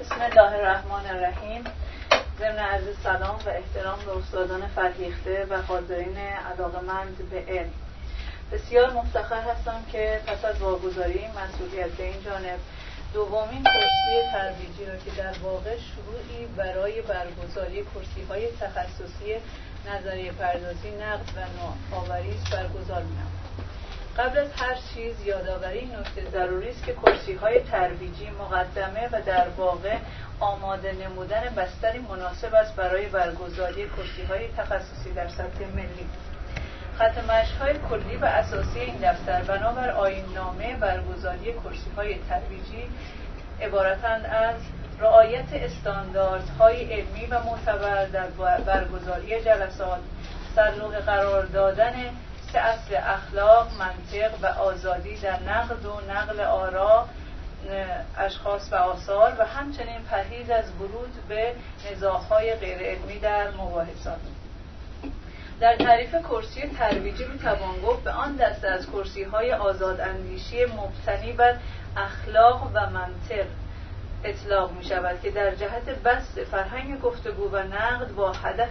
بسم الله الرحمن الرحیم. ضمن عرض سلام و احترام به استادان فرهیخته و حاضرین علاقه‌مند به علم، بسیار مفتخر هستم که پس از واگذاری مسئولیت به این جانب دومین کرسی ترویجی را که در واقع شروعی برای برگزاری کرسی‌های تخصصی نظریه پردازی، نقد و نوآوری برگزار می‌نمایم. قبل از هر چیز یادآوری این نکته ضروری است که کرسی‌های ترویجی مقدمه و در واقع آماده نمودن بستری مناسب است برای برگزاری کرسی‌های تخصصی در سطح ملی. خط مشی‌های کلی و اساسی این دفتر بنابر آیین‌نامه برگزاری کرسی‌های ترویجی عبارتند از رعایت استانداردهای علمی و معتبر در برگزاری جلسات، سرلوح قرار دادن سه اصل اخلاق، منطق و آزادی در نقد و نقل آراء اشخاص و آثار و همچنین پرهیز از ورود به نزاع‌های غیر علمی در مباحثات. در تعریف کرسی ترویجی میتوان گفت به آن دسته از کرسی‌های آزاداندیشی مبتنی بر اخلاق و منطق اطلاق می شود که در جهت بسط فرهنگ گفتگو و نقد با هدف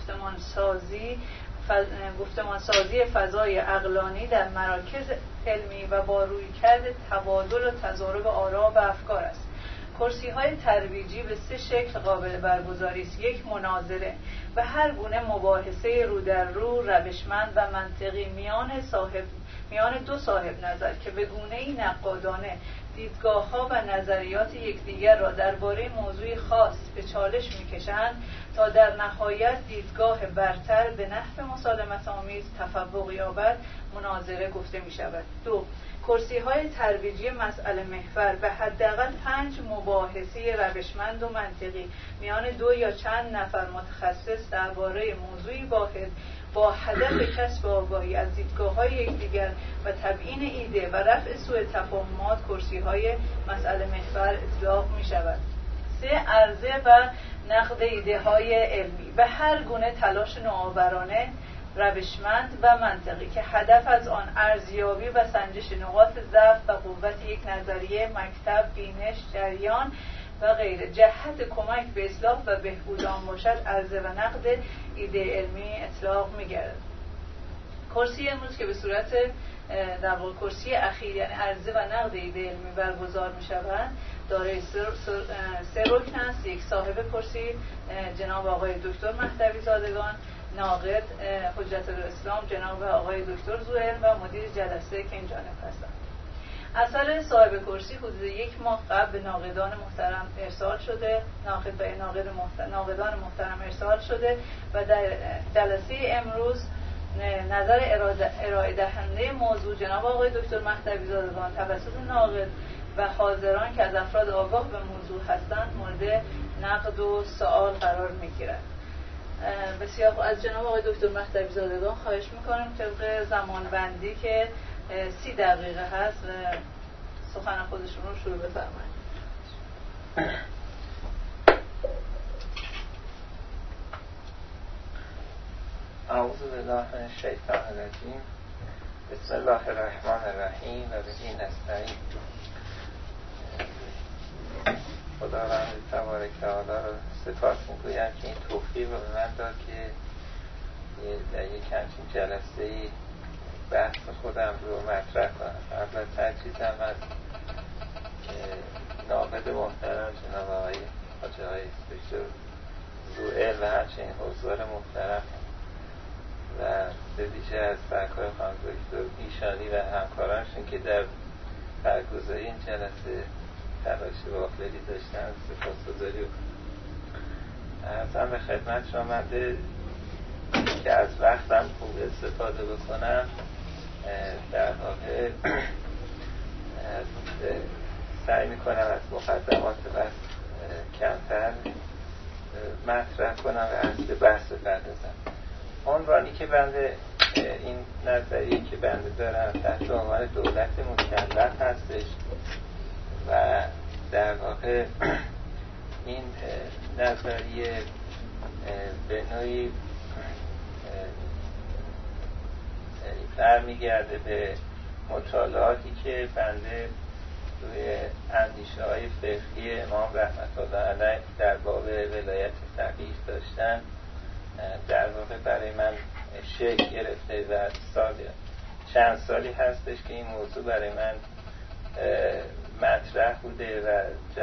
گفتمانسازی فضای عقلانی در مراکز علمی و با رویکرد تبادل و تضارب آراء و افکار است. کرسی‌های ترویجی به سه شکل قابل برگزاری است: یک، مناظره و هر گونه مباحثه رو در رو، روشمند و منطقی میان دو صاحب نظر که به گونه‌ای نقادانه دیدگاه‌ها و نظریات یکدیگر را درباره موضوعی خاص به چالش می‌کشند تا در نهایت دیدگاه برتر به نحو مسالمت‌آمیز تفوق یابد مناظره گفته می‌شود. دو، کرسی‌های ترویجی مسئله محور به حداقل 5 مباحثه روشمند و منطقی میان 2 یا چند نفر متخصص درباره موضوعی واحد با هدف کسب آگاهی از دیدگاه‌های یکدیگر و تبیین ایده و رفع سوء تفاهمات کرسی‌های مسئله محور اطلاق می‌شود. 3، عرضه و نقد ایده‌های علمی و هر گونه تلاش نوآورانه، روشمند و منطقی که هدف از آن ارزیابی و سنجش نقاط ضعف و قوت یک نظریه، مکتب، بینش، جریان و غیره جهت کمک به اصلاح و بهبود آن باشد، عرضه و نقد ایده علمی اطلاق می‌گردد. کرسی امروز که به صورت در واقع کرسی اخیر یعنی عرضه و نقد ایده علمی برگزار می‌شوند دارای 3 رکن است. یک، صاحب کرسی جناب آقای دکتر مهدوی زادگان، ناقد حجت الاسلام جناب آقای دکتر زوئل و مدیر جلسه که این جانب هستند. اثر صاحب کرسی حدود 1 ماه قبل به ناقدان محترم ارسال شده، ناقدان محترم ارسال شده و در جلسه امروز نظر ارائه دهنده موضوع جناب آقای دکتر مهدوی زادگان توسط ناقد و حاضران که از افراد آگاه به موضوع هستند مورد نقد و سوال قرار می‌گیرد. بسیار از جناب آقای دکتر مهدوی زادگان خواهش می‌کنم طبق زمانبندی که 30 دقیقه هست سخن خودشون رو شروع بفرمایید. اعوذ بالله من الشیطان الرجیم. بسم الله الرحمن الرحیم و به نستعین. خداوند تبارک و تعالی رو سپاس می‌گویم که این توفیق رو به من داد که در یک همچین جلسه‌ای بحث خودم رو مطرح کنم. قبل از هر چیز هم از ناقد محترم جناب آقای دکتر زوئل و همچنین حضار محترم و به ویژه از سرکار خانم دکتر ایشانی و همکارانشون که در برگزاری این جلسه تلاش وافری داشتن سپاسگزاری کنم. ارزم به خدمت شما منده که از وقتم خوب استفاده بکنم. در واقع سعی میکنم از مقدمات بحث کمتر مطرح کنم و اصل بحث بپردازم. عنوانی که بنده این نظریه که بنده دارم تحت عنوان دولت مکلف هستش و در واقع این نظریه به نوعی برمیگرده به مطالعاتی که بنده موضوع اندیشه های فقهی امام رحمت الله علیه در باب ولایت فقیه داشتن در واقع برای من شکل گرفته و چند سالی هستش که این موضوع برای من مطرح بوده و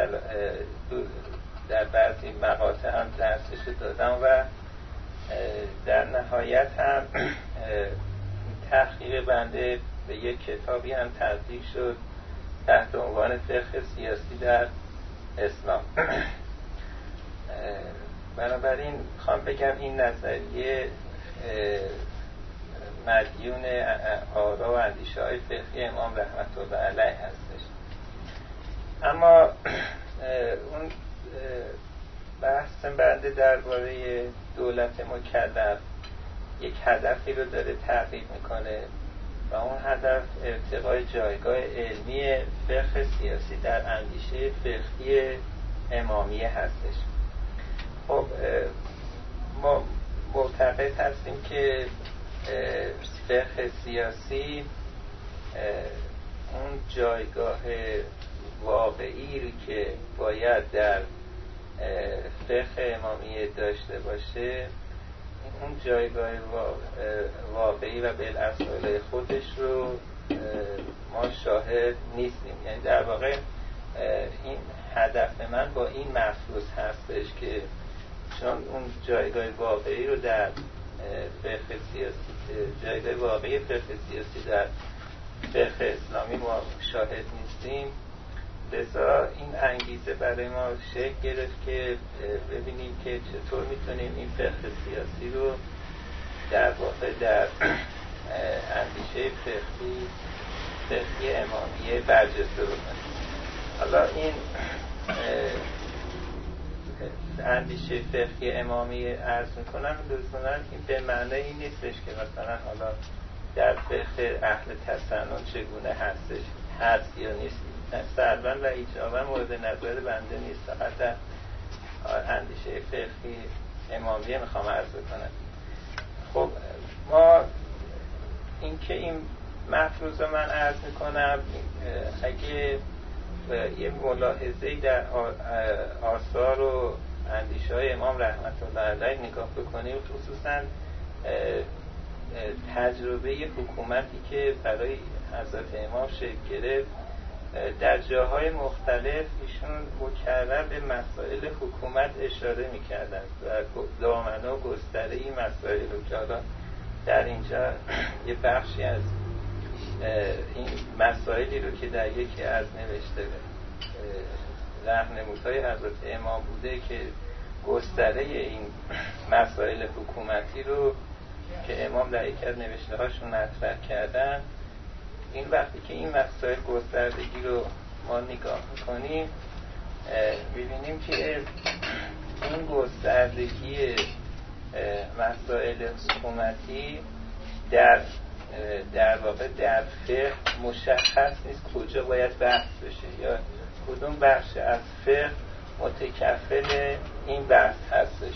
در بعضی مقاطع هم درسش دادم و در نهایت هم تحقیق بنده به یک کتابی هم تبدیل شد تحت عنوان فقه سیاسی در اسلام. بنابراین خواهم بگم این نظریه مدیون آرا و اندیشه های فقهی امام رحمت الله علیه هستش. اما اون بحث بنده درباره دولت مکلف یک هدفی رو داره تحقیق میکنه و اون هدف ارتقای جایگاه علمی فقه سیاسی در اندیشه فقهی امامیه هستش. خب ما معتقد هستیم که فقه سیاسی اون جایگاه واقعی رو که باید در فقه امامیه داشته باشه اون جایگاه واقعی و بالاصاله خودش رو ما شاهد نیستیم. یعنی در واقع این هدف من با این مفروض هستش که چون اون جایگاه واقعی رو در فقه سیاسی جایگاه واقعی فقه سیاسی در فقه اسلامی ما شاهد نیستیم، لذا این انگیزه برای ما شکل گرفت که ببینیم که چطور میتونیم این فقه سیاسی رو در واقع در اندیشه فقهی امامیه برجسته بکنیم. حالا این اندیشه فقهی امامیه عرض میکنم لزوما این به معنی این نیستش که مثلا حالا در فقه اهل تسنن چگونه هستش، هست یا نیست، سلبا و ایجابا مورد نظر بنده نیست، فقط در اندیشه فقهی امامیه میخوام عرض کنم. خب ما این که این مفروض رو من عرض میکنم اگه یه ملاحظه‌ای در آثار و اندیشه های امام رحمت الله علیه نگاه بکنیم، خصوصا تجربه حکومتی که برای حضرت امام شکل گرفت، در جاهای مختلف ایشون مکرر به مسائل حکومت اشاره میکردن و دامنه و گستره این مسائل رو که حالا در اینجا یه بخشی از این مسائلی رو که در یکی از نوشته راهنمودهای حضرت امام بوده که گستره این مسائل حکومتی رو که امام در یکی از نوشته هاشون مطرح کردن، این وقتی که این مسائل گستردگی رو ما نگاه میکنیم میبینیم که این گستردگی مسائل حکومتی در واقع در فقه مشخص نیست کجا باید بحث بشه یا کدوم بخش از فقه متکفل این بحث هستش.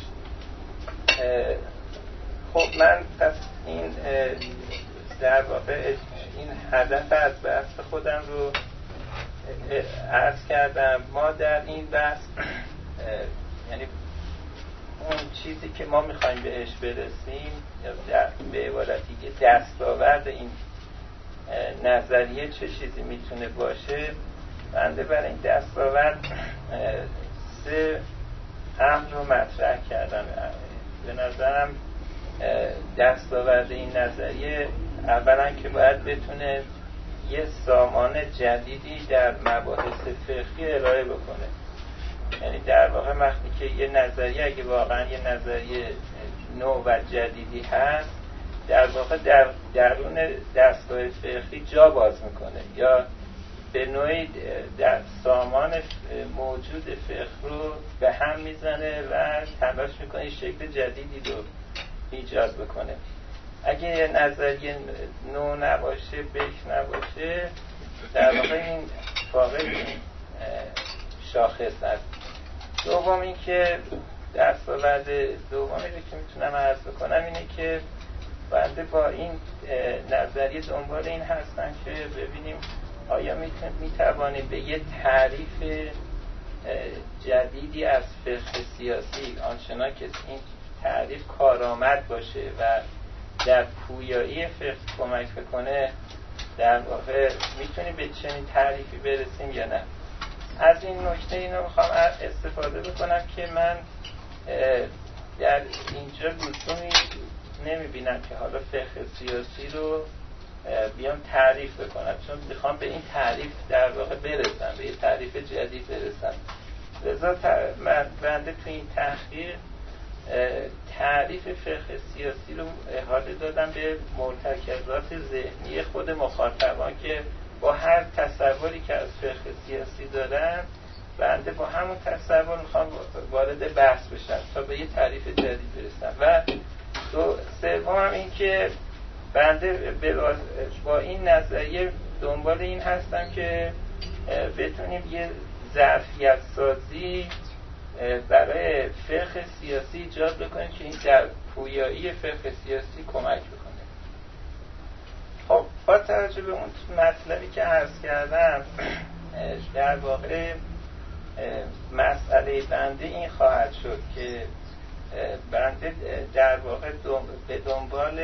خب من پس این در واقع این هدف از بحث خودم رو عرض کردم. ما در این بحث یعنی اون چیزی که ما میخوایم بهش برسیم یا به عبارتی که دستاورد این نظریه چه چیزی میتونه باشه، بنده برای این دستاورد 3 امر رو مطرح کردم. به نظرم دستاورد این نظریه اولا که باید بتونه یه سامان جدیدی در مباحث فقهی ارائه بکنه. یعنی در واقع وقتی که یه نظریه اگه واقعا یه نظریه نو و جدیدی هست، در واقع در درون دستگاه فقهی جا باز میکنه یا به نوعی در سامان موجود فقه رو به هم میزنه و تلاش میکنه شکل جدیدی رو ایجاد بکنه. اگه یه نظریه نو نباشه، بک نباشه، در واقع این واقع این شاخص هست. دوم این که دستاورد دومی رو که میتونم عرض بکنم اینه که بنده با این نظریه دنبال این هستم که ببینیم آیا میتوانید به یه تعریف جدیدی از فقه سیاسی، آنچنان که این تعریف کارآمد باشه و در پویایی فقه کمک بکنه، در واقع میتونیم به چنین تعریفی برسیم یا نه؟ از این نکته اینو میخوام استفاده بکنم که من در اینجا لزومی نمیبینم که حالا فقه سیاسی رو بیام تعریف بکنم، چون میخوام به این تعریف در واقع برسم، به یه تعریف جدید برسم. لذا بنده تو این تحقیق تعریف فقه سیاسی رو احاله دادم به مرتکزات ذهنی خود مخاطبان که با هر تصوری که از فقه سیاسی دارن، بنده با همون تصور میخوام وارد بحث بشم تا به یه تعریف جدید برسم. و سوم هم این که بنده با این نظریه دنبال این هستم که بتونیم یه ظرفیت سازی برای فقه سیاسی ایجاد بکنیم که این در پویایی فقه سیاسی کمک بکنه. خب با توجه به اون مطلبی که عرض کردم، در واقع مسئله بنده این خواهد شد که بنده در واقع به دنبال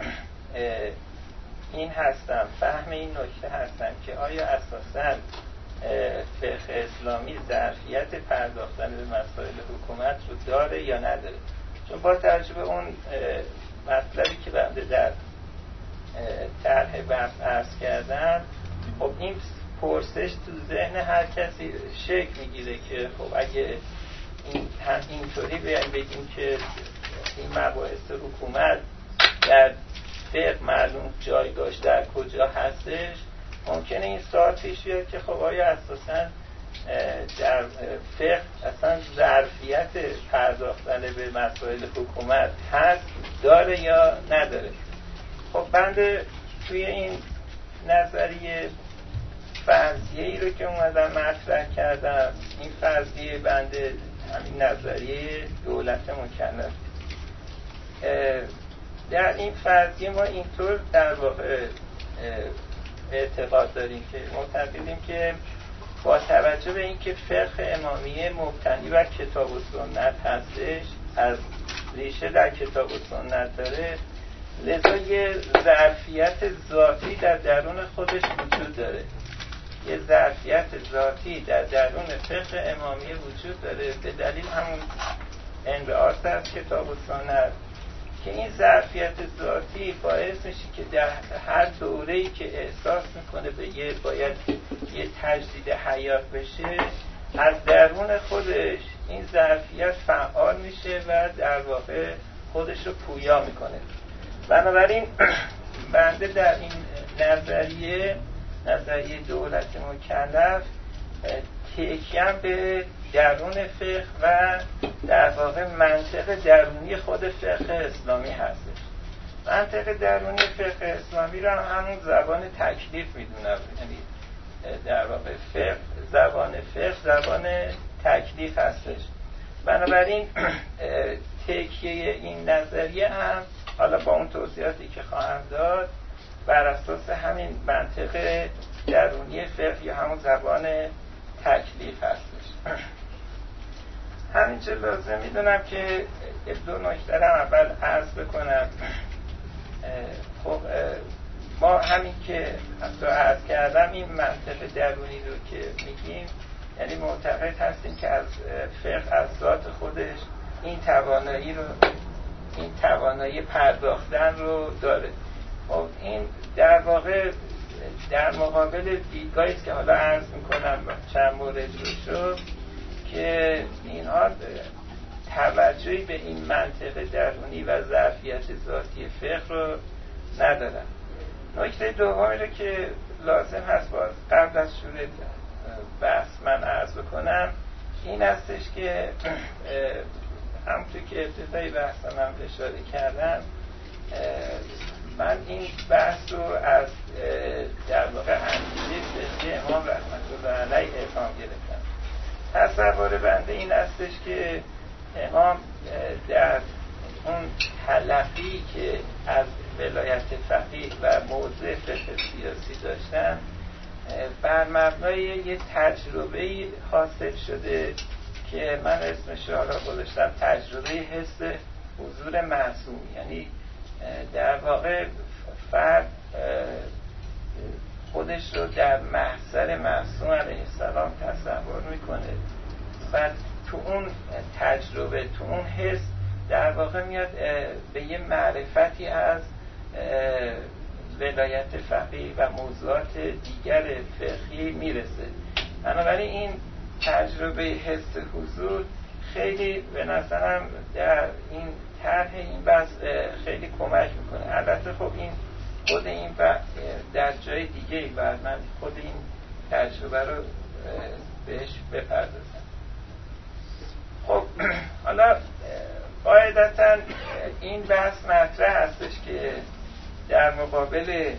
این هستم، فهم این نکته هستم که آیا اساساً فقه اسلامی ظرفیت پرداختن به مسائل حکومت رو داره یا نداره. چون با توجه به اون مطلبی که بنده در طرح بحث عرض کردم، خب این پرسش تو ذهن هر کسی شکل میگیره که خب اگه اینطوری بگیم که این مباحث حکومت در فقه معلوم جایگاهش در کجا هستش، ممکنه این سوال پیش بیاد که خب آیا اساساً در فقه اصلا ظرفیت پرداختن به مسائل حکومت هست، داره یا نداره؟ خب بنده توی این نظریه فرضیه ای رو که اومدم مطرح کردم، این فرضیه بنده همین نظریه دولت مکلف. در این فرضیه ما اینطور در واقع اعتقاد داریم که معتقدیم که با توجه به اینکه فقه امامیه مبتنی بر کتاب و سنت هستش، از ریشه در کتاب و سنت داره، لذا یه ظرفیت ذاتی در درون خودش وجود داره. یه ظرفیت ذاتی در درون فقه امامیه وجود داره به دلیل همون انبعاث از کتاب و سنت، که این ظرفیت ذاتی باعث میشه که در هر دوره‌ای که احساس میکنه به باید یه تجدید حیات بشه، از درون خودش این ظرفیت فعال میشه و در واقع خودش رو پویا میکنه. بنابراین بنده در این نظریه دولت مکلف تکیم به درون فقه و در واقع منطق درونی خود فقه اسلامی هستش. منطق درونی فقه اسلامی رو همون زبان تکلیف میدونم، یعنی در واقع زبان تکلیف هستش. بنابراین تکیه این نظریه هم حالا با اون توضیحاتی که خواهم داد بر اساس همین منطق درونی فقه یا همون زبان تکلیف هستش. همینجا لازم میدونم که دو نکته رو اول عرض بکنم. خب ما همین که حتی عرض کردم این منطق درونی رو که میگیم، یعنی معتقد هستیم که از فقه از ذات خودش این توانایی پرداختن رو داره. خب این در واقع در مقابل دیدگاهی است که حالا عرض میکنم چند مورد رو که اینها توجهی به این منطق درونی و ظرفیت ذاتی فقه رو ندارن. نکته دومی رو که لازم هست باز قبل از شروع بحث من عرض بکنم این هستش که همونطور که ابتدای بحثم هم اشاره کردم، من این بحث رو از در واقع اندیشه فقهی امام رحمت الله علیه الهام گرفتم. تصور بنده این هستش که امام در اون تلقی که از ولایت فقیه و موضع فقه سیاسی داشتن بر مبنای یه تجربه حاصل شده که من اسمش رو حالا گذاشتم تجربه حس حضور معصوم. یعنی در واقع فرد خودش رو در محضر معصوم علیه السلام تصور میکنه و تو اون تجربه، تو اون حس در واقع میاد به یه معرفتی از ولایت فقیه و موضوعات دیگر فقهی میرسه. بنابراین این تجربه حس حضور خیلی به نظرم در این طرح این بحث خیلی کمک میکنه. البته خب این خود این در جای دیگه بعد من خود این تجربه رو بهش بپردازم. خب حالا قاعدتا این بحث مطرح هستش که در مقابل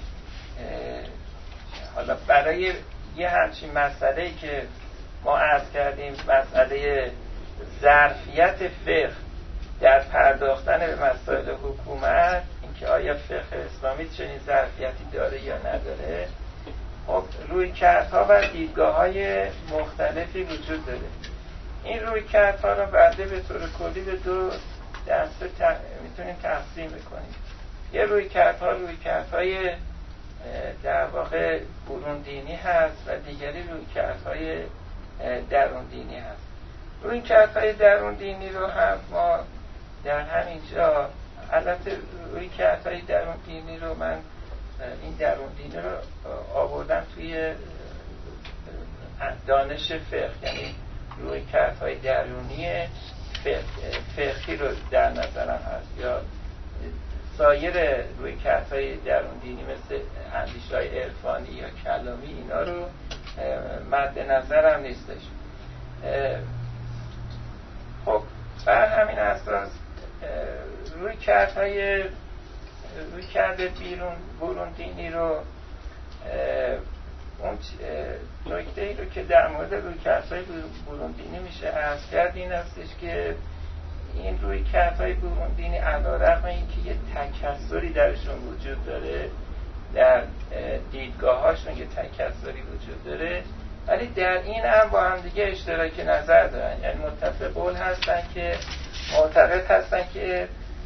حالا برای یه همچین مسئله‌ای که ما عرض کردیم، مسئله ظرفیت فقه در پرداختن به مسائل حکومت، اینکه آیا فقه اسلامی چنین ظرفیتی داره یا نداره، خب رویکردها و دیدگاه‌های مختلفی وجود داره. این رویکردها رو بعد به طور کلی به دو دسته میتونیم تقسیم بکنیم. یه رویکردهای در واقع برون دینی هست و دیگری رویکردهای درون دینی هست. رویکردهای درون دینی رو هم ما در همینجا، البته رویکردهای درون دینی رو من این درون دینی رو آوردم توی دانش فقه، یعنی رویکردهای درونی فقهی رو در نظرم هست، یا سایر رویکردهای درون دینی مثل اندیشه‌های عرفانی یا کلامی اینا رو مد نظرم نیستش. خب بر همین اساس رویکرد برون دینی رو، اون نکته‌ای رو که در مورد رویکردهای برون دینی میشه عرض کرد این هستش که این رویکردهای برون دینی علی‌رغم اینکه یه تکثری درشون وجود داره، در دیدگاه‌هاشون یه تکثری وجود داره، ولی در این هم با هم دیگه اشتراک نظر دارن. یعنی متفقون هستن که معتقد هستن که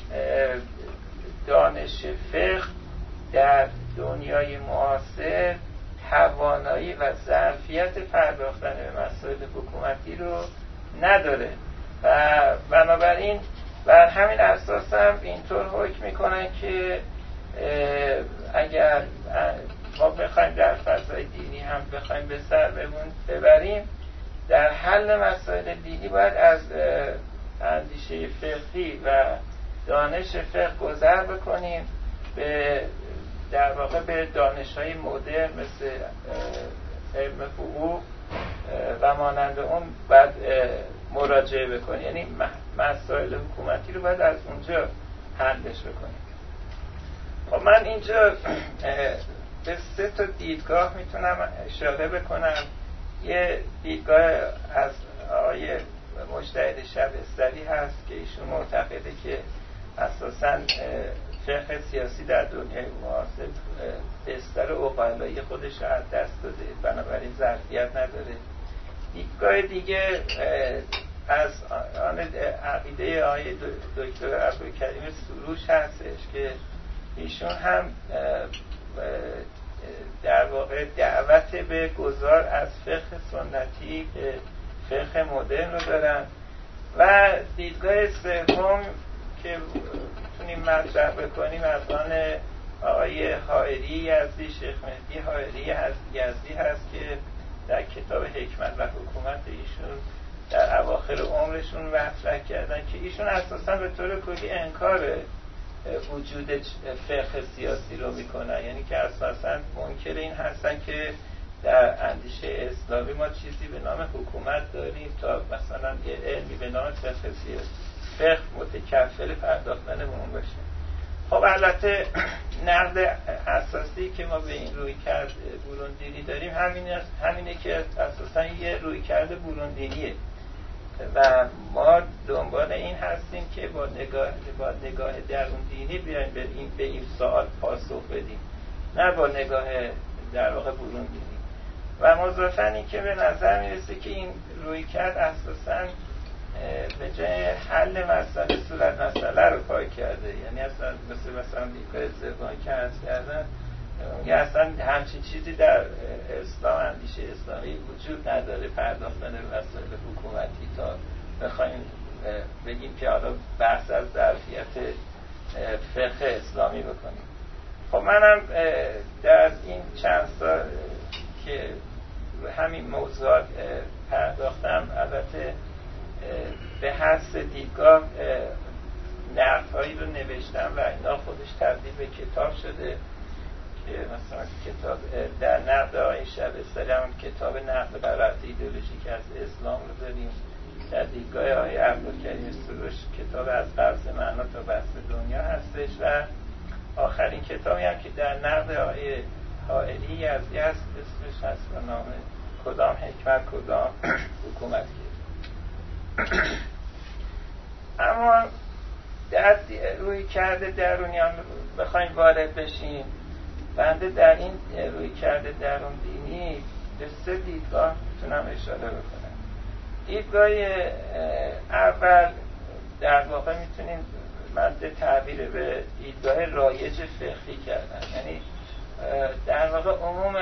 دانش فقه در دنیای معاصر توانایی و ظرفیت پرداختن به مسائل حکومتی رو نداره و بنابراین بر همین اساس هم اینطور حکم میکنن که اگر ما بخوایم در فضای دینی هم بخوایم به سر ببریم، در حل مسائل دینی باید از اندیشه فقهی و دانش فقه گذر بکنیم به در واقع به دانش‌های مدرن مثل علم حقوق و مانند اون باید مراجعه بکنیم. یعنی مسائل حکومتی رو باید از اونجا حلش بکنیم. خب من اینجا به 3 تا دیدگاه میتونم اشاره بکنم. یه دیدگاه از آقای مجتهد شبستری هست که ایشون معتقده که اساساً فقه سیاسی در دنیای معاصر بستر عقلایی خودش رو از دست داده، بنابراین ظرفیت نداره. دیدگاه دیگه از آن عقیده آقای دکتر عبدالکریم سروش هستش که ایشون هم در واقع دعوت به گذار از فقه سنتی به فقه مدرن رو دارن. و دیدگاه سوم که میتونیم مطرح بکنیم از آن آقای حائری یزدی، شیخ مهدی حائری یزدی هست که در کتاب حکمت و حکومت ایشون در اواخر عمرشون مطرح کردن که ایشون اساسا به طور کلی انکار وجود فقه سیاسی رو میکنن، یعنی که اساسا منکر این هستن که در اندیشه اسلامی ما چیزی به نام حکومت داریم تا مثلا یه علمی به نام فقه سیاسی، فقه متکفل پرداختن به اون باشه. خب البته نقد اساسی که ما به این رویکرد برون دینی داریم همینه که اساسا یه رویکرد برون دینیه و ما دنبال این هستیم که با نگاه درون دینی بیایم به این سوال پاسخ بدیم، نه با نگاه در واقع برون دینی. و مضافنی که به نظر میرسه که این روی کرد اساساً به جای حل مسئله صورت مسئله رو پای کرده. یعنی اصلا مثلا دیگه سوم که عرض کردن یه اصلا همچین چیزی در اسلام، اندیشه اسلامی وجود نداره، پرداختن به مسائل حکومتی تا بخوایم بگیم که حالا بحث از ظرفیت فقه اسلامی بکنیم. خب منم در این چند سال که همین موضوعات پرداختم، البته به حس دیدگاه نقدهایی رو نوشتم و اینا خودش تبدیل به کتاب شده که مثلا کتاب در نقد آیین شبستری، همون کتاب نقد بر رفع ایدئولوژیک از اسلام رو داریم، در دیدگاه آقای عبدالکریم سروش کتاب از قبض معنا تا بحث دنیا هستش و آخرین کتابی هم که در نقد آقای حائلی یزدی هست اسمش هست به نام کدام حکمت کدام حکومت کرد. اما در روی کرده درونیان بخوایم وارد بشیم، بنده در این روی کرده درون دینی به 3 دیدگاه میتونم اشاره بکنم. دیدگاه اول در واقع میتونیم مد تعبیر به دیدگاه رایج فقهی کردن، یعنی در واقع عموم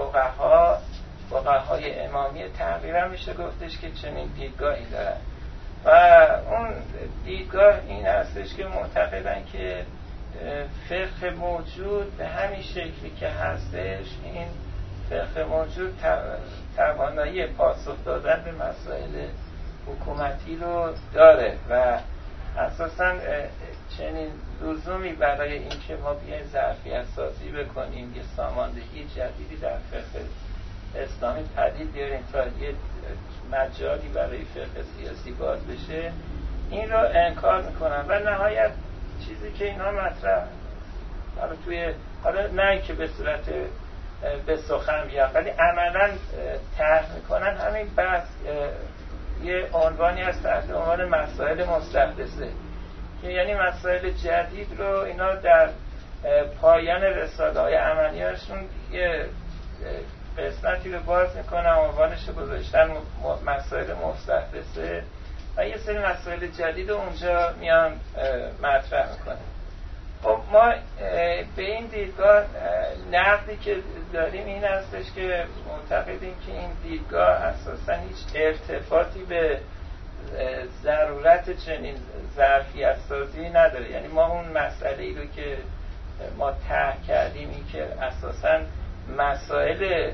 فقهای امامی تقریبا میشه گفتش که چنین دیدگاهی دارن و اون دیدگاه این هستش که معتقدن که فقه موجود به همین شکلی که هستش، این فقه موجود توانایی پاسخ دادن به مسائل حکومتی رو داره و اساساً چنین لزومی برای اینکه ما بیایم ظرفیت سازی بکنیم، یه ساماندهی جدیدی در فقه اسلامی پدید بیاریم تا یه مجالی برای فقه سیاسی باز بشه، این رو انکار میکنن و نهایت چیزی که اینا مطرح حالا نه که به صورت به سخن بیان ولی عملا طرح میکنن همین بحث یه عنوانی از تحت عنوان مسائل مستحدثه که یعنی مسائل جدید رو اینا در پایان رساله های عملیاشون یه قسمتی رو باز میکنن، عنوانش رو گذاشتن مسائل مستحدثه و یه سری مسائل جدید رو اونجا میان مطرح میکنن. خب ما به این دیدگاه نقدی که داریم این هستش که معتقدیم که این دیدگاه اساسا هیچ ارتباطی به ضرورت چنین ظرفیت سازی نداره. یعنی ما اون مسئله ای رو که ما طرح کردیم این که اساسا مسائل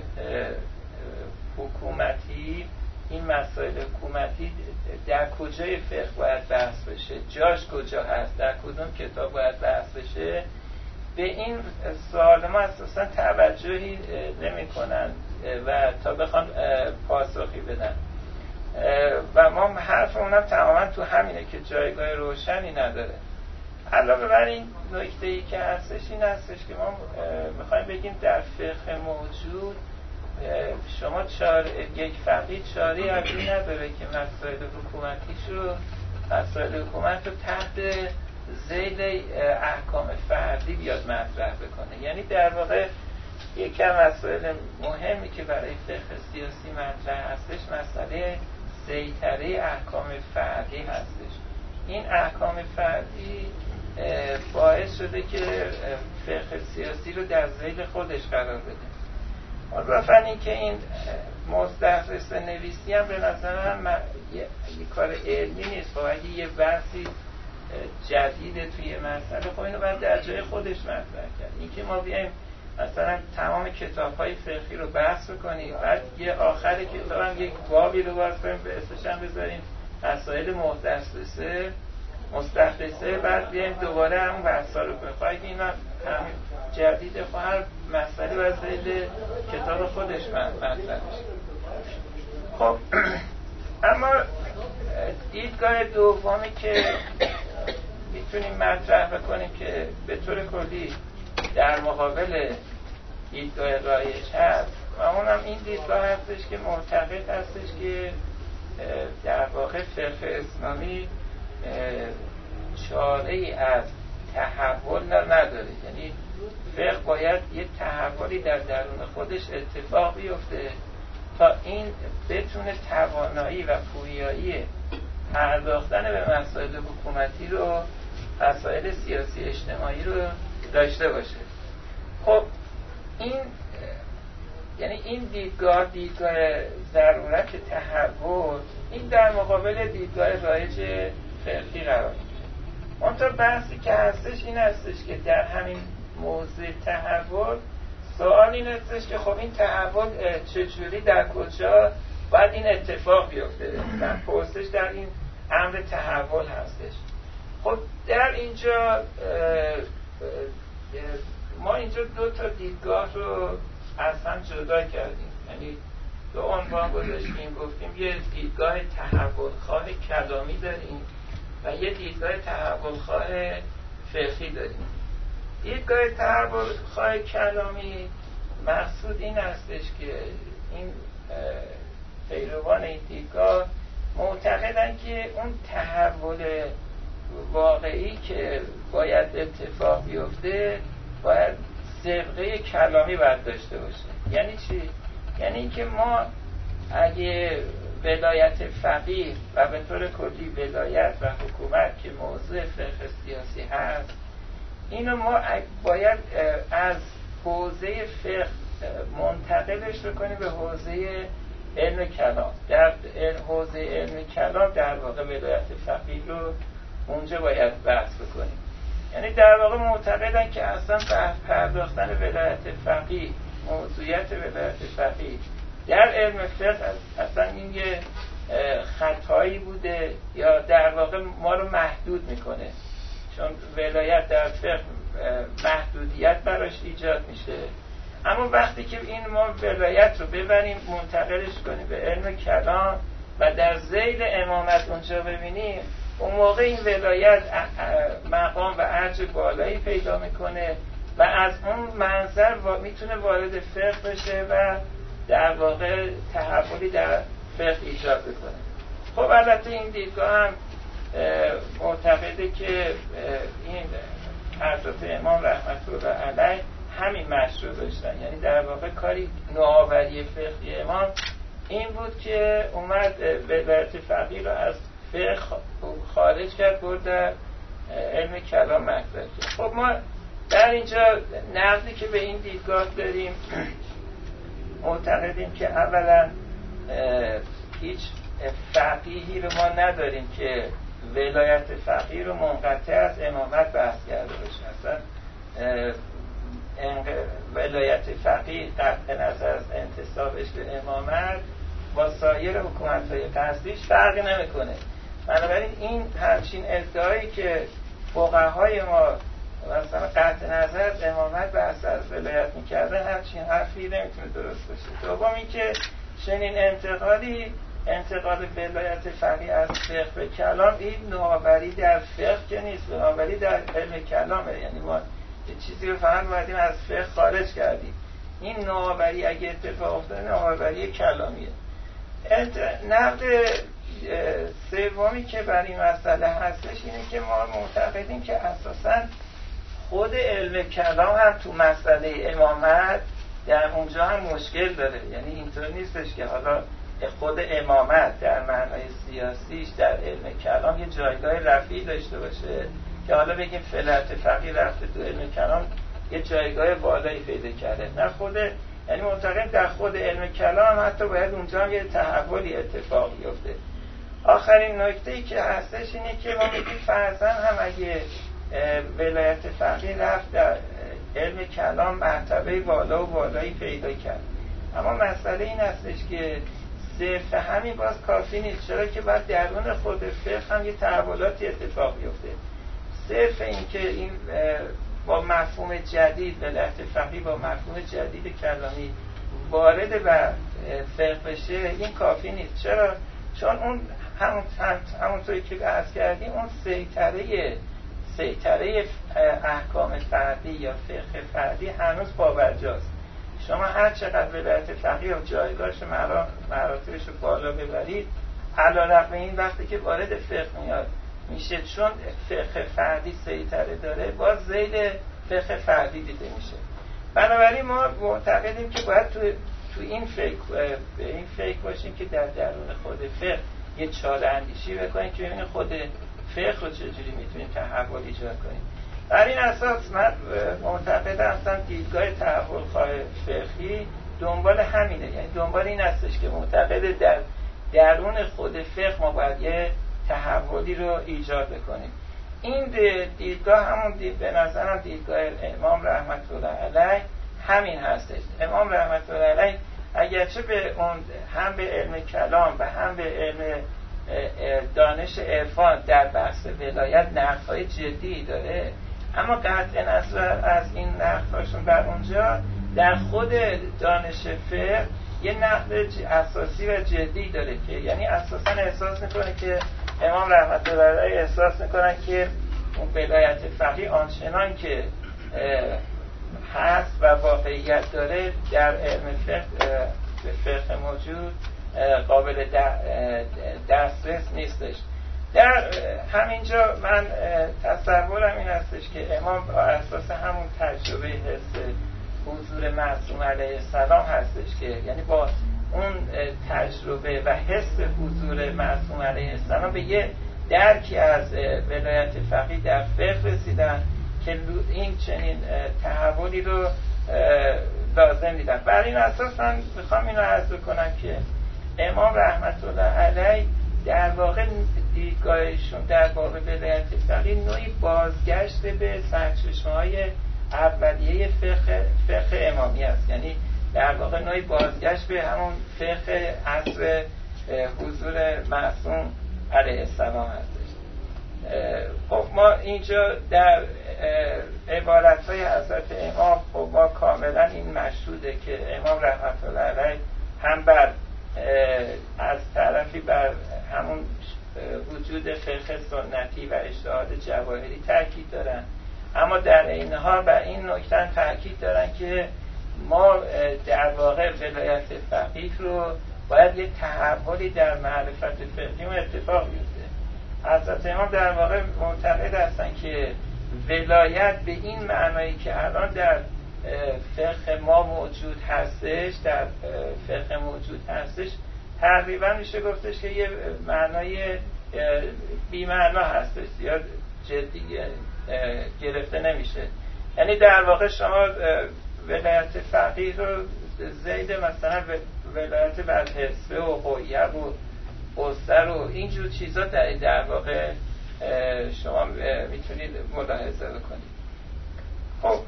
حکومتی، این مسائل حکومتی در کجای فقه باید بحث بشه، جاش کجا هست، در کدوم کتاب باید بحث بشه، به این سوال ما اساسا توجهی نمی کنن و تا بخوان پاسخی بدن و ما حرفمون هم تماما تو همینه که جایگاه روشنی نداره. علاوه بر این نکته ای که هستش این هستش که ما میخوایم بگیم در فقه موجود شما یک فقیه چاره عقلی نداره که مسائل حکومتیشو مسائل حکومت رو تحت ذیل احکام فردی بیاد مطرح بکنه. یعنی در واقع یکی از مسائل مهمی که برای فقه سیاسی مطرح هستش مسئله سیطره احکام فردی هستش. این احکام فردی باعث شده که فقه سیاسی رو در ذیل خودش قرار بده. عرفاً این که این مستحدث نویسی هم به نظر من یه کار علمی نیست، باید یه بحثی جدیده توی مسئله، خب اینو باید در جای خودش مطرح کرد. این که ما بیایم مثلا تمام کتاب‌های فقهی رو بحث بکنیم بعد یه آخر کتاب هم یک بابی رو باز کنیم به اسمش هم بذاریم مسائل مستحدثه بعد بیایم دوباره همون بحثا رو بخواهیم، این هم جدیده، خب هر مسئله باید ذیل کتاب خودش مطرح بشه. خب اما دیدگاه دومی که میتونیم مطرح بکنیم که به طور کلی در مقابل دیدگاه رایج هست و اونم این دیدگاه هستش که معتقد هستش که در واقع فقه اسلامی چاره ای از تحول نداره. یعنی فقه باید یه تحولی در درون خودش اتفاق بیفته تا این بتونه توانایی و پویایی پرداختن به مسائل حکومتی رو، مسائل سیاسی اجتماعی رو داشته باشه. خب این یعنی این دیدگاه ضرورت تحول، این در مقابل دیدگاه رایج فقهی قرار میگیره. منتها بحثی که هستش این هستش که در همین موضوع تحول سوال این هستش که خب این تحول چجوری در کجا باید این اتفاق بیفته؟ در پرسش در این امر تحول هستش. خب در اینجا ما اینجا دو تا دیدگاه رو از هم جدا کردیم، یعنی دو عنوان گذاشتیم، گفتیم یه دیدگاه تحول‌خواه کلامی داریم و یه دیدگاه تحول‌خواه فقهی داریم. دیدگاه تحول‌خواه کلامی مقصود این هستش که این پیروان این دیدگاه معتقدن که اون تحول واقعی که باید اتفاق بیفته باید سابقه کلامی باید داشته باشه. یعنی چی؟ یعنی اینکه ما اگه ولایت فقیه و به طور کلی ولایت و حکومت که موضوع فقه سیاسی هست، اینو ما باید از حوزه فقه منتقلش بکنیم به حوزه علم کلام. در حوزه علم کلام در واقع ولایت فقیه رو اونجا باید بحث بکنیم. یعنی در واقع معتقدن که اصلا پرداختن ولایت فقیه، موضوعیت ولایت فقیه در علم فقه اصلا این یه خطایی بوده یا در واقع ما رو محدود میکنه، چون ولایت در فقه محدودیت براش ایجاد میشه. اما وقتی که این ما ولایت رو ببریم منتقلش کنیم به علم کلام و در ذیل امامت اونجا ببینیم، اون موقع این ولایت مقام و ارج بالایی پیدا میکنه و از اون منظر میتونه وارد فقه بشه و در واقع تحولی در فقه ایجاد بکنه. خب البته این دیدگاه هم معتقده که این حضرت امام رحمت الله علیه همین مشروع داشتن، یعنی در واقع کاری نوآوری فقهی امام این بود که اومد ولایت فقیه رو از فقه خارج کرد، برد در علم کلام مطرح کرد. خب ما در اینجا نقدی که به این دیدگاه داریم معتقدیم که اولا هیچ فقیهی رو ما نداریم که ولایت فقیه رو منقطع از امامت بحث کرده باشه. اصلا ولایت فقیه قطع نظر از انتسابش به امامت با سایر حکومت‌های قصدیش فرقی نمیکنه. بنابراین این همچین ادعایی که فقهای ما مثلا قطع نظر از امامت بحث از ولایت میکردن همچین حرفی نمیتونه درست باشه. دوم این که چنین انتقال ولایت فقیه از فقه به کلام این نوآوری در فقه که نیست، نوآوری در علم کلامه. یعنی ما یه چیزی رو فقط بایدیم از فقه خارج کردیم. این نوآوری اگه اتفاق افتاده نوآوری کلامیه. نقد سومی که برای این مسئله هستش اینه که ما معتقدیم که اساساً خود علم کلام هم تو مسئله امامت در اونجا هم مشکل داره. یعنی اینطور نیستش که حالا خود امامت در معنای سیاسیش در علم کلام یه جایگاه رفیعی داشته باشه که حالا بگیم ولایت فقیه رفته تو علم کلام یه جایگاه بالایی پیدا کرده. نه، خود یعنی معتقد در خود علم کلام حتی باید اونجا هم یه تحولی اتفاق بیفته. آخرین نکته‌ای که هستش اینه که ما میگیم فرضاً هم اگه ولایت فقیه رفت در علم کلام مرتبه بالا و بالایی پیدا کرد، اما مسئله این هستش که صرف همین باز کافی نیست. چرا که باید درون خود فقه هم یه تحولاتی اتفاق بیفته. صرف این که این با مفهوم جدید ولایت فقیه با مفهوم جدید کلامی وارد و فقه بشه این کافی نیست. چرا؟ چون اون همونطوری که عرض کردیم اون سیطره احکام فردی یا فقه فردی هنوز پابرجاست. شما هر چقدر ولایت فقیه و جایگاهش مراتبش رو بالا ببرید، علیرغم این وقتی که وارد فقه میشه چون فقه فردی سیطره داره باز ذیل فقه فردی دیده میشه. بنابراین ما معتقدیم که باید تو این فکر به این فکر باشیم که در درون خود فقه یه چاره اندیشی بکنیم که ببینیم خود فقه رو چجوری میتونیم تحول ایجاد کنیم. بر این اساس من معتقد هستم دیدگاه تحول‌خواه فقهی دنبال همینه، یعنی دنبال این هستش که معتقد در درون خود فقه ما باید یه تحولی رو ایجاد بکنیم. این دیدگاه همون به نظرم دیدگاه امام رحمت الله علیه همین هستش. امام رحمت الله علیه اگرچه به اون هم به علم کلام و هم به علم دانش عرفان در بحث ولایت نقدهای جدی داره، اما قطع نظر از این نقدهاشون بر اونجا در خود دانش فقه یه نقد اساسی و جدی داره که یعنی اساسا احساس میکنه که امام رحمت الله علیه احساس میکنن که اون ولایت فقهی آنچنان که هست و واقعیت داره در علم فقه موجود قابل دسترس نیستش. در همینجا من تصورم این هستش که امام بر اساس همون تجربه حس حضور معصوم علیه السلام هستش که یعنی با اون تجربه و حس حضور معصوم علیه السلام به یه درکی از ولایت فقهی در فقه رسیدن که این چنین تحولی رو لازم دیدن. بر این اساس من میخوام اینو عرض کنم که امام رحمت الله علیه در واقع دیدگاهشون در باب ولایت فقهی نوعی بازگشت به سرچشمه‌های اولیه فقه امامی است، یعنی در واقع نوعی بازگشت به همون فقه عصر حضور معصوم علیه السلام هستش. خب ما اینجا در عبارت‌های حضرت امام خب ما کاملا این مشهوده که امام رحمت الله علیه هم بر از طرفی بر همون وجود فقه سنتی و اجتهاد جواهری تاکید دارن، اما در این حال بر این نکته تاکید دارن که ما در واقع ولایت فقیه رو باید یه تحولی در معرفت فقهی اتفاق بیفته. حضرت امام در واقع معتقد هستن که ولایت به این معنایی که الان در فقه ما موجود هستش، در فقه موجود هستش، تقریبا میشه گفتش که یه معنای بی‌معنا هستش، زیاد جدی گرفته نمیشه. یعنی در واقع شما ولایت فقیه رو زید مثلا ولایت بر حسبه و غیب و بستر و اینجور چیزا در واقع شما میتونید ملاحظه بکنید. خب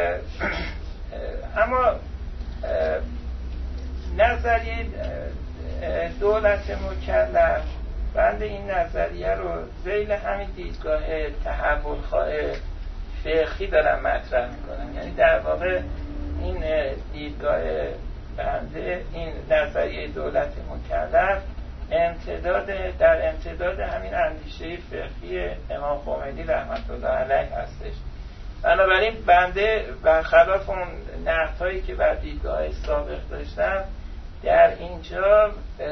اما نظریه دولت مکلف بند این نظریه رو ذیل همین دیدگاه تحول‌خواه فقهی دارن مطرح میکنن. یعنی در واقع این دیدگاه بنده این نظریه دولت مکلف در امتداد همین اندیشه فقهی امام خمینی رحمت الله علیه هستش. بنابراین بنده برخلاف اون نقدهایی که بر دیدگاه سابق داشتم در اینجا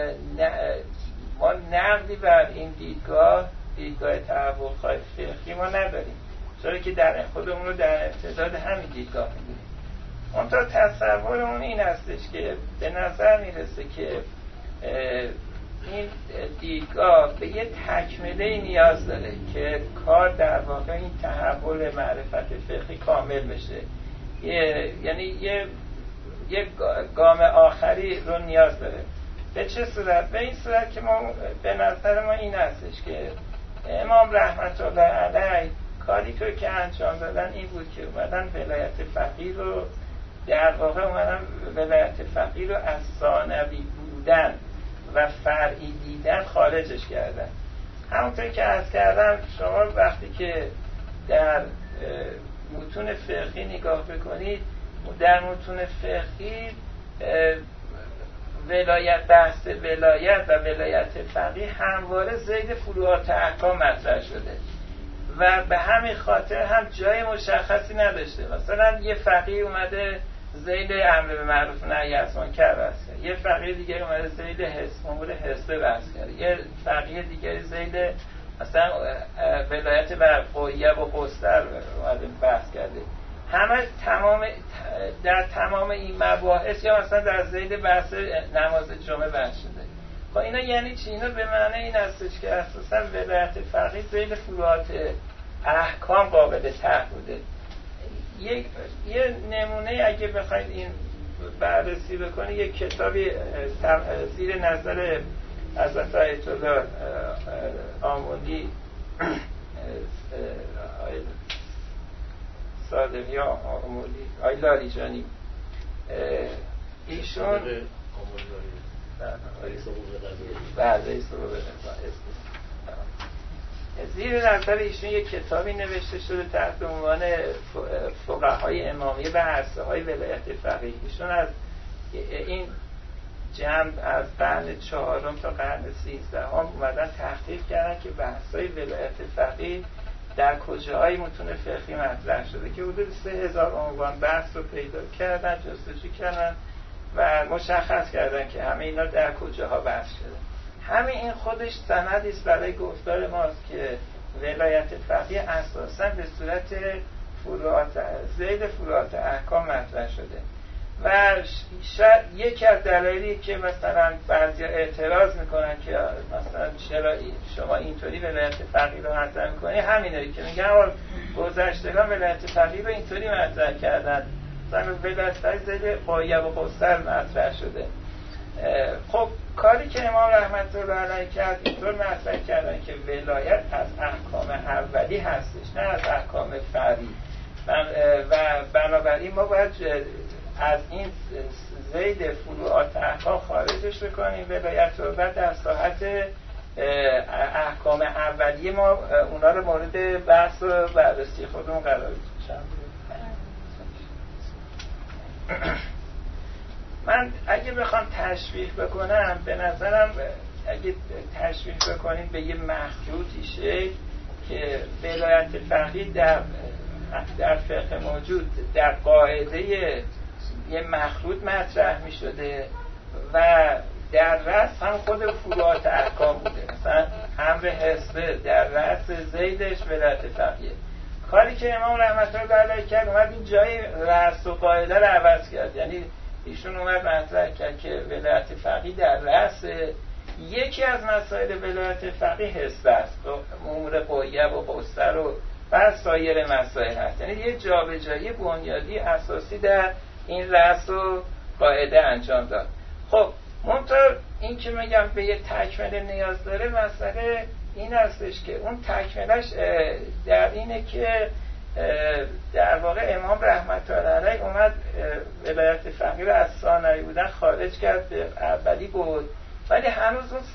ما نقدی بر این دیدگاه تحول‌خواه فقهی ما نداریم، چرا که در خودمون رو در امتداد همین دیدگاه می‌بینیم. منتها تصورمون این هستش که به نظر میرسه که این دیدگاه به یه تکمله نیاز داره که کار در واقع این تحول معرفت فقهی کامل بشه، یعنی یه گام آخری رو نیاز داره. به چه صورت؟ به این صورت که ما به نظر ما این هستش که امام رحمت الله علیه کاری که انجام دادن این بود که اومدن ولایت فقیه رو در واقع از ثانوی بودن و فرعی دیدن خارجش کردن. همونطور که عرض کردم شما وقتی که در متون فقهی نگاه بکنید، در متون فقهی بحث ولایت و ولایت فقیه همواره ذیل فروعات احکام مطرح شده و به همین خاطر هم جای مشخصی نداشته. مثلا یه فقیه اومده ذیل امر به معروف نهی از منکر بحث کرد، یه فقیه دیگه اومده ذیل امور حسبه بحث کرد، یه فقیه دیگه ذیل مثلا ولایت بر غیب و بستر اومده بحث کرده. همه در تمام این مباحث یا مثلا در ذیل بحث نماز جمعه بحث شده. خب اینا یعنی چی؟ اینا به معنی این هستش که اساسا ولایت فقیه ذیل فروعات احکام قابل تعهده. یه نمونه اگه بخواید این بررسی بکنید، یک کتابی زیر نظر حضرت آیت الله آموندی صادقی آموندی آی لاریجانی، ایشون زیر نظر ایشون یک کتابی نوشته شده تحت عنوان فقهای امامیه و عرصه های ولایت فقیه. ایشون از این جمع از قرن 4 تا قرن 13 اومدن تحقیق کردن که بحث‌های ولایت فقیه در کجاهای متون فقهی مطرح شده که حدود 3000 عنوان بحث رو پیدا کردن، جستجو کردن و مشخص کردن که همه اینا در کجاها بحث شده. همین این خودش سندی است برای گفتار ماست که ولایت فقیه اساساً به صورت ذیل فروعات احکام مطرح شده و شاید یکی از دلایلی که مثلا بعضی اعتراض میکنن که مثلا چرا شما اینطوری ولایت فقیه رو مطرح میکنی همینه که میگن گذشتگان ولایت فقیه رو اینطوری مطرح کردن، مثلا ولایت فقیه ذیل غایب و قصر مطرح شده. خب کاری که امام رحمت الله علیه کرد اینطور مطرح کردن که ولایت از احکام اولی هستش نه از احکام فرعی و بنابراین ما باید از این ذیل فروعات احکام خارجش بکنیم ولایت رو، بعد در ساحت احکام اولیه ما اونا رو مورد بحث و بررسی خودمون قرار بدیم. من اگه بخوام تشبیه بکنم، به نظرم اگه تشبیه بکنیم به یه مخلوطی شکل که ولایت فقیه در فقه موجود در قاعده یه مخلوط مطرح می شده و در رأس هم خود فروعات احکام بوده، مثلا امر حسبه در رأس ذیلش ولایت فقیه. کاری که امام رحمت الله علیه کرد اومد این جای رأس و قاعده رو عوض کرد، یعنی ایشون اومد مطرح کرد که ولایت فقیه در رأس یکی از مسائل ولایت فقیه حسبه است، امور غایب و قصر و بعد سایر مسائل هست، یعنی یه جابجایی بنیادی اساسی در این رأس و قاعده انجام داد. خب منتها این که میگم به یه تکمله نیاز داره، مسئله این هستش که اون تکملش در اینه که در واقع امام رحمت الله علیه اومد ولایت فقیه رو از ثانوی بودن خارج کرد به اولی بود، ولی هنوز اون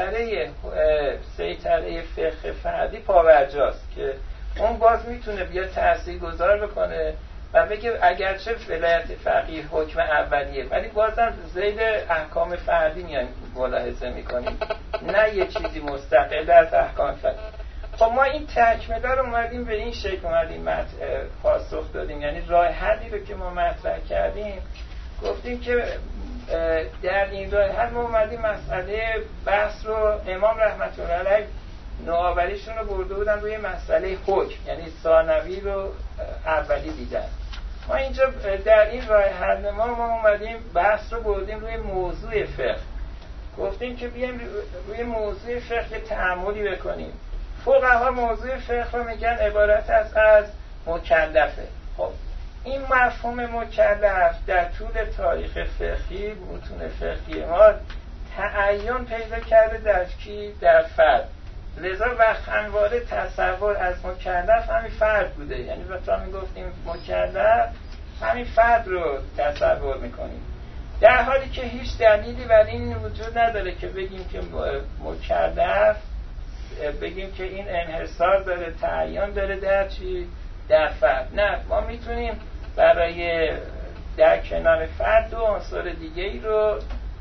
سیطره فقه فردی پاورجاست که اون باز میتونه بیا تاثیرگذار بکنه و بگه اگرچه ولایت فقیه حکم اولیه ولی بازم ذیل احکام فردی میان ملاحظه میکنیم، نه یه چیزی مستقل از احکام فردی. خب ما این تکمله رو اومدیم به این شکل اومدیم پاسخ دادیم، یعنی راه حلی رو که ما مطرح کردیم گفتیم که در این راه حل ما اومدیم مسئله بحث رو امام رحمت الله علیه نوآوریشون رو برده بودن روی مسئله حکم، یعنی ثانوی رو اولی دیدن. ما اینجا در این راه حل ما اومدیم بحث رو بردیم روی موضوع فقه، گفتیم که بیایم روی موضوع فقه تأملی بکنیم. فقها موضوع فقه رو میگن عبارت از مکلفه. خب این مفهوم مکلف در طول تاریخ فقهی متون فقهی ما تعین پیدا کرده در کی؟ در فرد. لذا وقت همواره تصور از مکلف همین فرد بوده، یعنی وقتا میگفتیم مکلف همین فرد رو تصور میکنیم، در حالی که هیچ دلیلی بر این وجود نداره که بگیم که مکلف بگیم که این انحصار داره تعین داره در چی؟ در فرد. نه، ما میتونیم برای در کنار فرد دو عنصر دیگه ای رو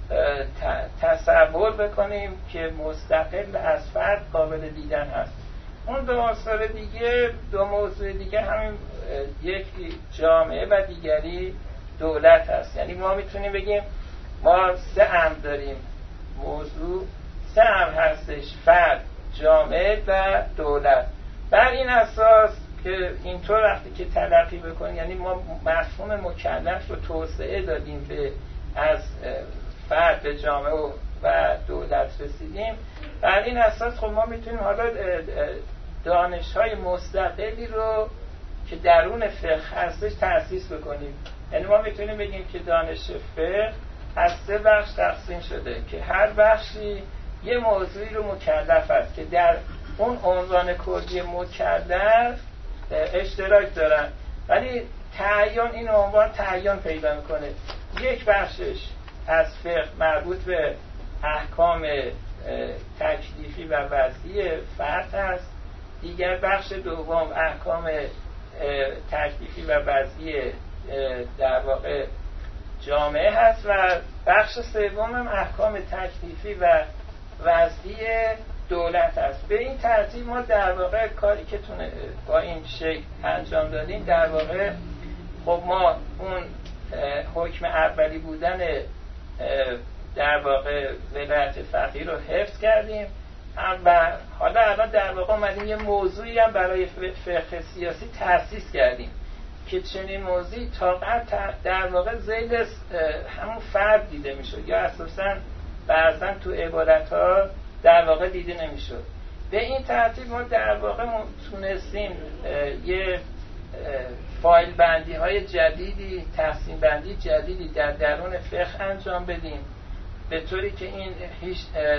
تصور بکنیم که مستقل از فرد قابل دیدن هست. اون دو عنصر دیگه، دو موضوع دیگه همین یکی جامعه و دیگری دولت هست. یعنی ما میتونیم بگیم ما سه امر داریم، موضوع سه امر هستش: فرد، جامعه و دولت. بر این اساس که اینطور وقتی که تلقی بکنیم، یعنی ما مفهوم مکلف رو توسعه دادیم به از فرد به جامعه و دولت رسیدیم، بر این اساس خب ما میتونیم حالا دانش‌های مستقلی رو که درون فقه هستش تأسیس بکنیم. یعنی ما میتونیم بگیم که دانش فقه از 3 بخش تقسیم شده که هر بخشی یه موضوعی رو مکلف است که در اون عنوان کلی مکلف اشتراک دارن، ولی تعیین این عنوان تعیین پیدا میکنه. یک بخشش از فقه مربوط به احکام تکلیفی و وضعی فرد هست، دیگر بخش دوم احکام تکلیفی و وضعی در واقع جامعه هست و بخش سوم هم احکام تکلیفی و وضعی دولت هست. به این ترتیب ما در واقع کاری که با این شکل انجام دادیم، در واقع خب ما اون حکم اولی بودن در واقع ولایت فقیه رو حفظ کردیم و حالا الان در واقع اومدیم یه موضوعی هم برای فقه سیاسی تأسیس کردیم که چنین موضوعی تا قبل در واقع ذیل همون فرد دیده میشد یا اساساً بعضاً تو عبارت‌ها در واقع دیده نمیشد. به این ترتیب ما در واقع تونستیم یه فایل بندی های جدیدی، تقسیم بندی جدیدی در درون فقه انجام بدیم، به طوری که این هیچ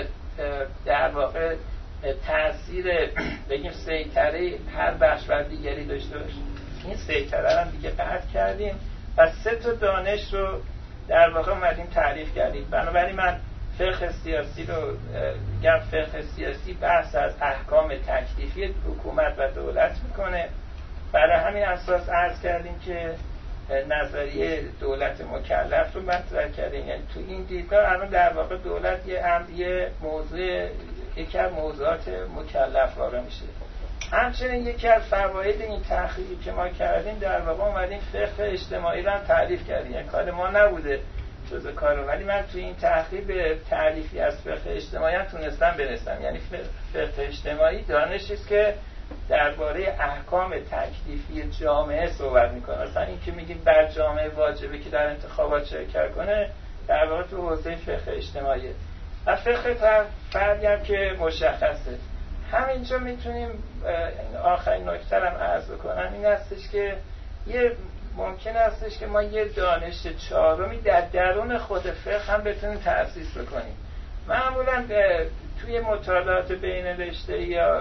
در واقع تأثیر بگیم سیطره هر بخش بر دیگری داشته باشه. این سیطره رو دیگه قطع کردیم و 3 تا دانش رو در واقع اومدیم تعریف کردیم. بنابراین من فقه سیاسی رو میگم فقه سیاسی بحث از احکام تکلیفی حکومت و دولت میکنه. برای همین اساس عرض کردیم که نظریه دولت مکلف رو مطرح کردیم. یعنی تو این دیدگاه الان در واقع دولت یه موضوع، یکی از موضوعات مکلف واقع میشه. همچنین یکی از فواید این تحقیقی که ما کردیم، در واقع اومدیم فقه اجتماعی رو هم تعریف کردیم. یعنی کار ما نبوده جزء کار، ولی من تو این تحقیق به تعریفی از فقه اجتماعی هم تونستم برسم. یعنی فقه اجتماعی دانشی است که درباره احکام تکلیفی جامعه صحبت میکنه. مثلا این که میگیم بر جامعه واجبه که در انتخابات شرکت کنه، در واقع تو حوزه فقه اجتماعی و فقه فردی هم که مشخصه. همینجا میتونیم آخرین نکته هم عرض بکنم، این هستش که ممکن هستش که ما یه دانش چهارمی در درون خود فقه هم بتونیم تأسیس بکنیم. معمولا توی مطالعات بین رشته یا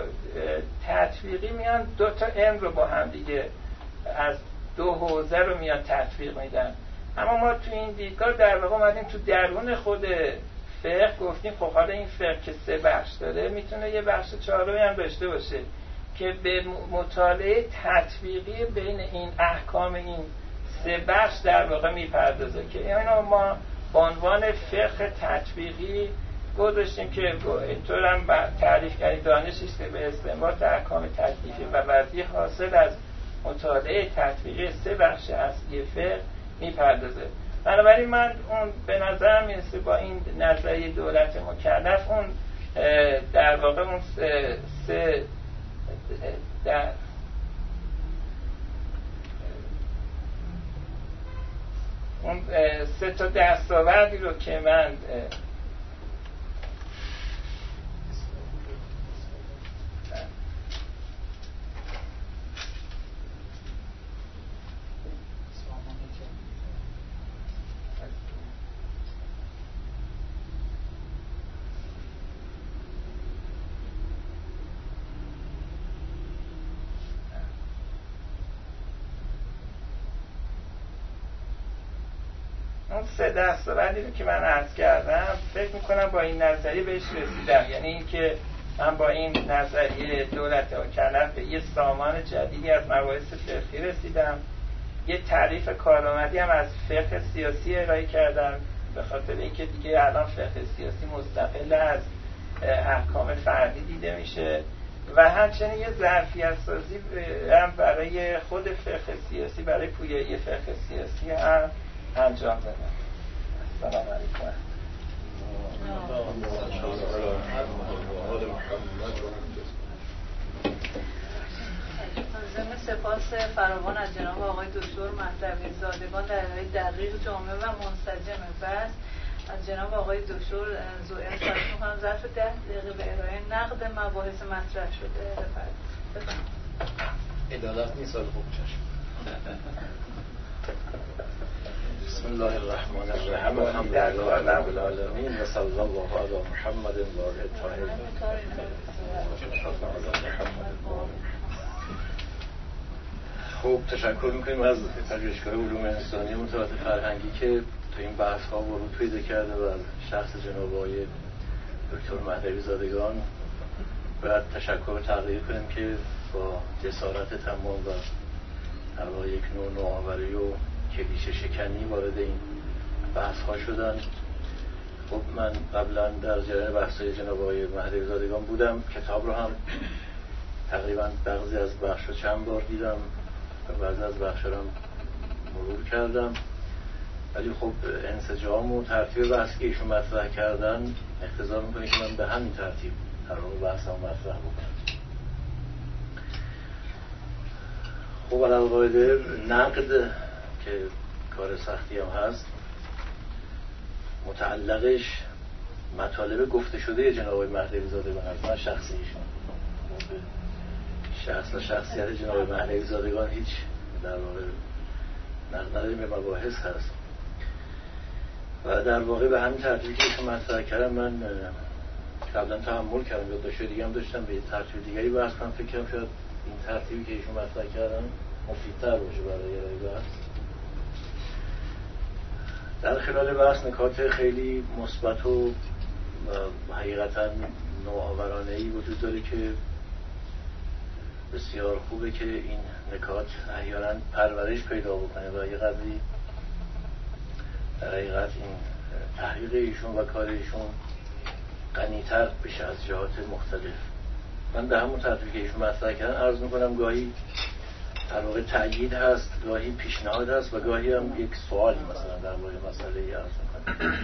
تطبیقی میان 2 تا علم رو با هم دیگه از 2 حوزه رو میان تطبیق میدن، اما ما توی این دیدگاه در واقع اومدیم تو درون خود فقه گفتیم خب حالا این فقه که 3 بخش داره میتونه یه بخش چهارمی هم داشته باشه که به مطالعه تطبیقی بین این احکام این 3 بخش در واقع میپردازه که اینو ما به عنوان فقه تطبیقی گذاشتیم که اینطور هم تعریف کردیم دانشی است که به استنباط احکام تکلیفی و وضعی حاصل از مطالعه تطبیقی 3 بخش اصلی فقه میپردازه. بنابراین من اون به نظرم میرسه با این نظریه دولت مکلف اون در واقع اون سه تا دستاوردی رو که من اون 3 دستاوردی رو که من عرض کردم فکر میکنم با این نظریه بهش رسیدم. یعنی این که من با این نظریه دولت مکلف به یه سامان جدیدی از مباحث فقهی رسیدم. یه تعریف کارآمدی هم از فقه سیاسی ارائه کردم، به خاطر اینکه دیگه الان فقه سیاسی مستقل از احکام فردی دیده میشه و همچنین یه ظرفیت سازی هم برای خود فقه سیاسی، برای پویایی فقه سیاسی هم انجام دادم. السلام علیکم. ضمن درخواست فراوان از جناب آقای دکتر مهدوی زادگان در ارائه دقیق، جامع و منسجم بحث از جناب آقای دکتر زوئر خواهش می‌کنم ظرف 10 دقیقه به ارائه نقد مباحث مطرح شده بفرمایید. عدالت نیست ولی خوب چشم. بسم الله الرحمن الرحیم الحمد لله رب العالمین و صلی الله علی محمد و آله الطاهرین. خب تشکر میکنیم از پژوهشگاه علوم انسانی مطالعات فرهنگی که تو این بحث ها ورود پیدا کرده و از شخص جناب آقای دکتر مهدوی زادگان باید تشکر تقدیر کنیم که با جسارت تمام و در واقع یک نوع نوآوری و کلیشه شکنی وارد این بحث ها شدن. خب من قبلا در جریان بحث های جناب آقای مهدوی زادگان بودم، کتاب رو هم تقریبا بعضی از بخش رو چند بار دیدم و بعضی از بخش رو هم مرور کردم، ولی خب انسجام و ترتیب بحثی که ایشون مطرح کردن اقتضا میکنه که من به همین ترتیب در واقع بحث هم مطرح بکنم. خب علاوه قاعده نقد که کار سختی هم هست، متعلقش مطالب گفته شده جناب آقای مهدوی زادگان هست، نه شخصی ایشون. شخص و شخصیت جناب آقای مهدوی زادگان هیچ در واقع نقد نداریم، به مباحث هست و در واقع به همین ترتیبی که ایشون مطرح کردم من قبلا تحمل کردم، یادداشت دیگه هم داشتم به ترتیب دیگری بحث کنم. فکر کنم شاید این ترتیبی که ایشون مطرح کردن مفیدتر باشه برای ارائه بحث. در خلال بحث نکات خیلی مثبت و حقیقتا نوآورانه‌ای وجود داره که بسیار خوبه که این نکات احیانا پرورش پیدا بکنه و یه قدری در حقیقت این تحقیق ایشون و کار ایشون غنی‌تر بشه از جهات مختلف. من به همون ترتیبی که ایشون مطرح کردن عرض میکنم گاهی در واقع تأیید هست، گاهی پیشنهاد هست و گاهی هم یک سوالی مثلا درباره مسئله عرض میکنم.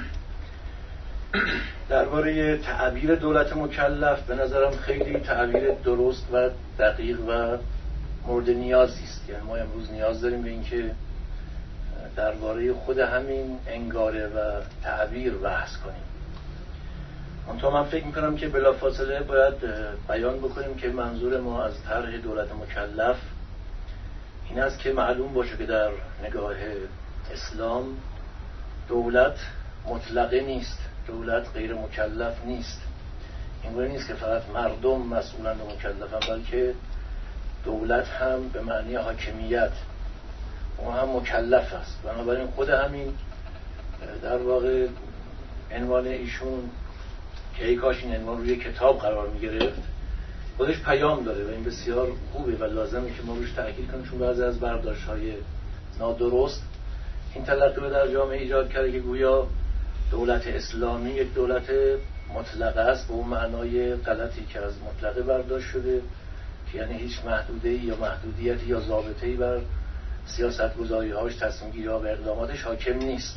درباره تعبیر دولت مکلف به نظرم خیلی تعبیر درست و دقیق و مورد نیازی است. یعنی ما امروز نیاز داریم به اینکه درباره خود همین انگاره و تعبیر بحث کنیم. منتها من فکر میکنم که بلافاصله باید بیان بکنیم که منظور ما از طرح دولت مکلف این است که معلوم باشه که در نگاه اسلام دولت مطلقه نیست، دولت غیر مکلف نیست. اینگونه نیست که فقط مردم مسئولند و مکلفن، بلکه دولت هم به معنی حاکمیت اون هم مکلف است. بنابراین خود همین در واقع عنوان ایشون که ای کاش این عنوان روی کتاب قرار می گرفت خودش پیام داره و این بسیار خوبه و لازمه که ما روش تأکید کنیم، چون بعضی از برداشت‌های نادرست این تلقی در جامعه ایجاد کرده که گویا دولت اسلامی یک دولت مطلقه است به اون معنای غلطی که از مطلقه برداشت شده که یعنی هیچ محدوده‌ای یا محدودیتی یا ضابطه‌ای بر سیاست‌گذاری‌هاش، تصمیم‌گیری‌ها و اقداماتش حاکم نیست.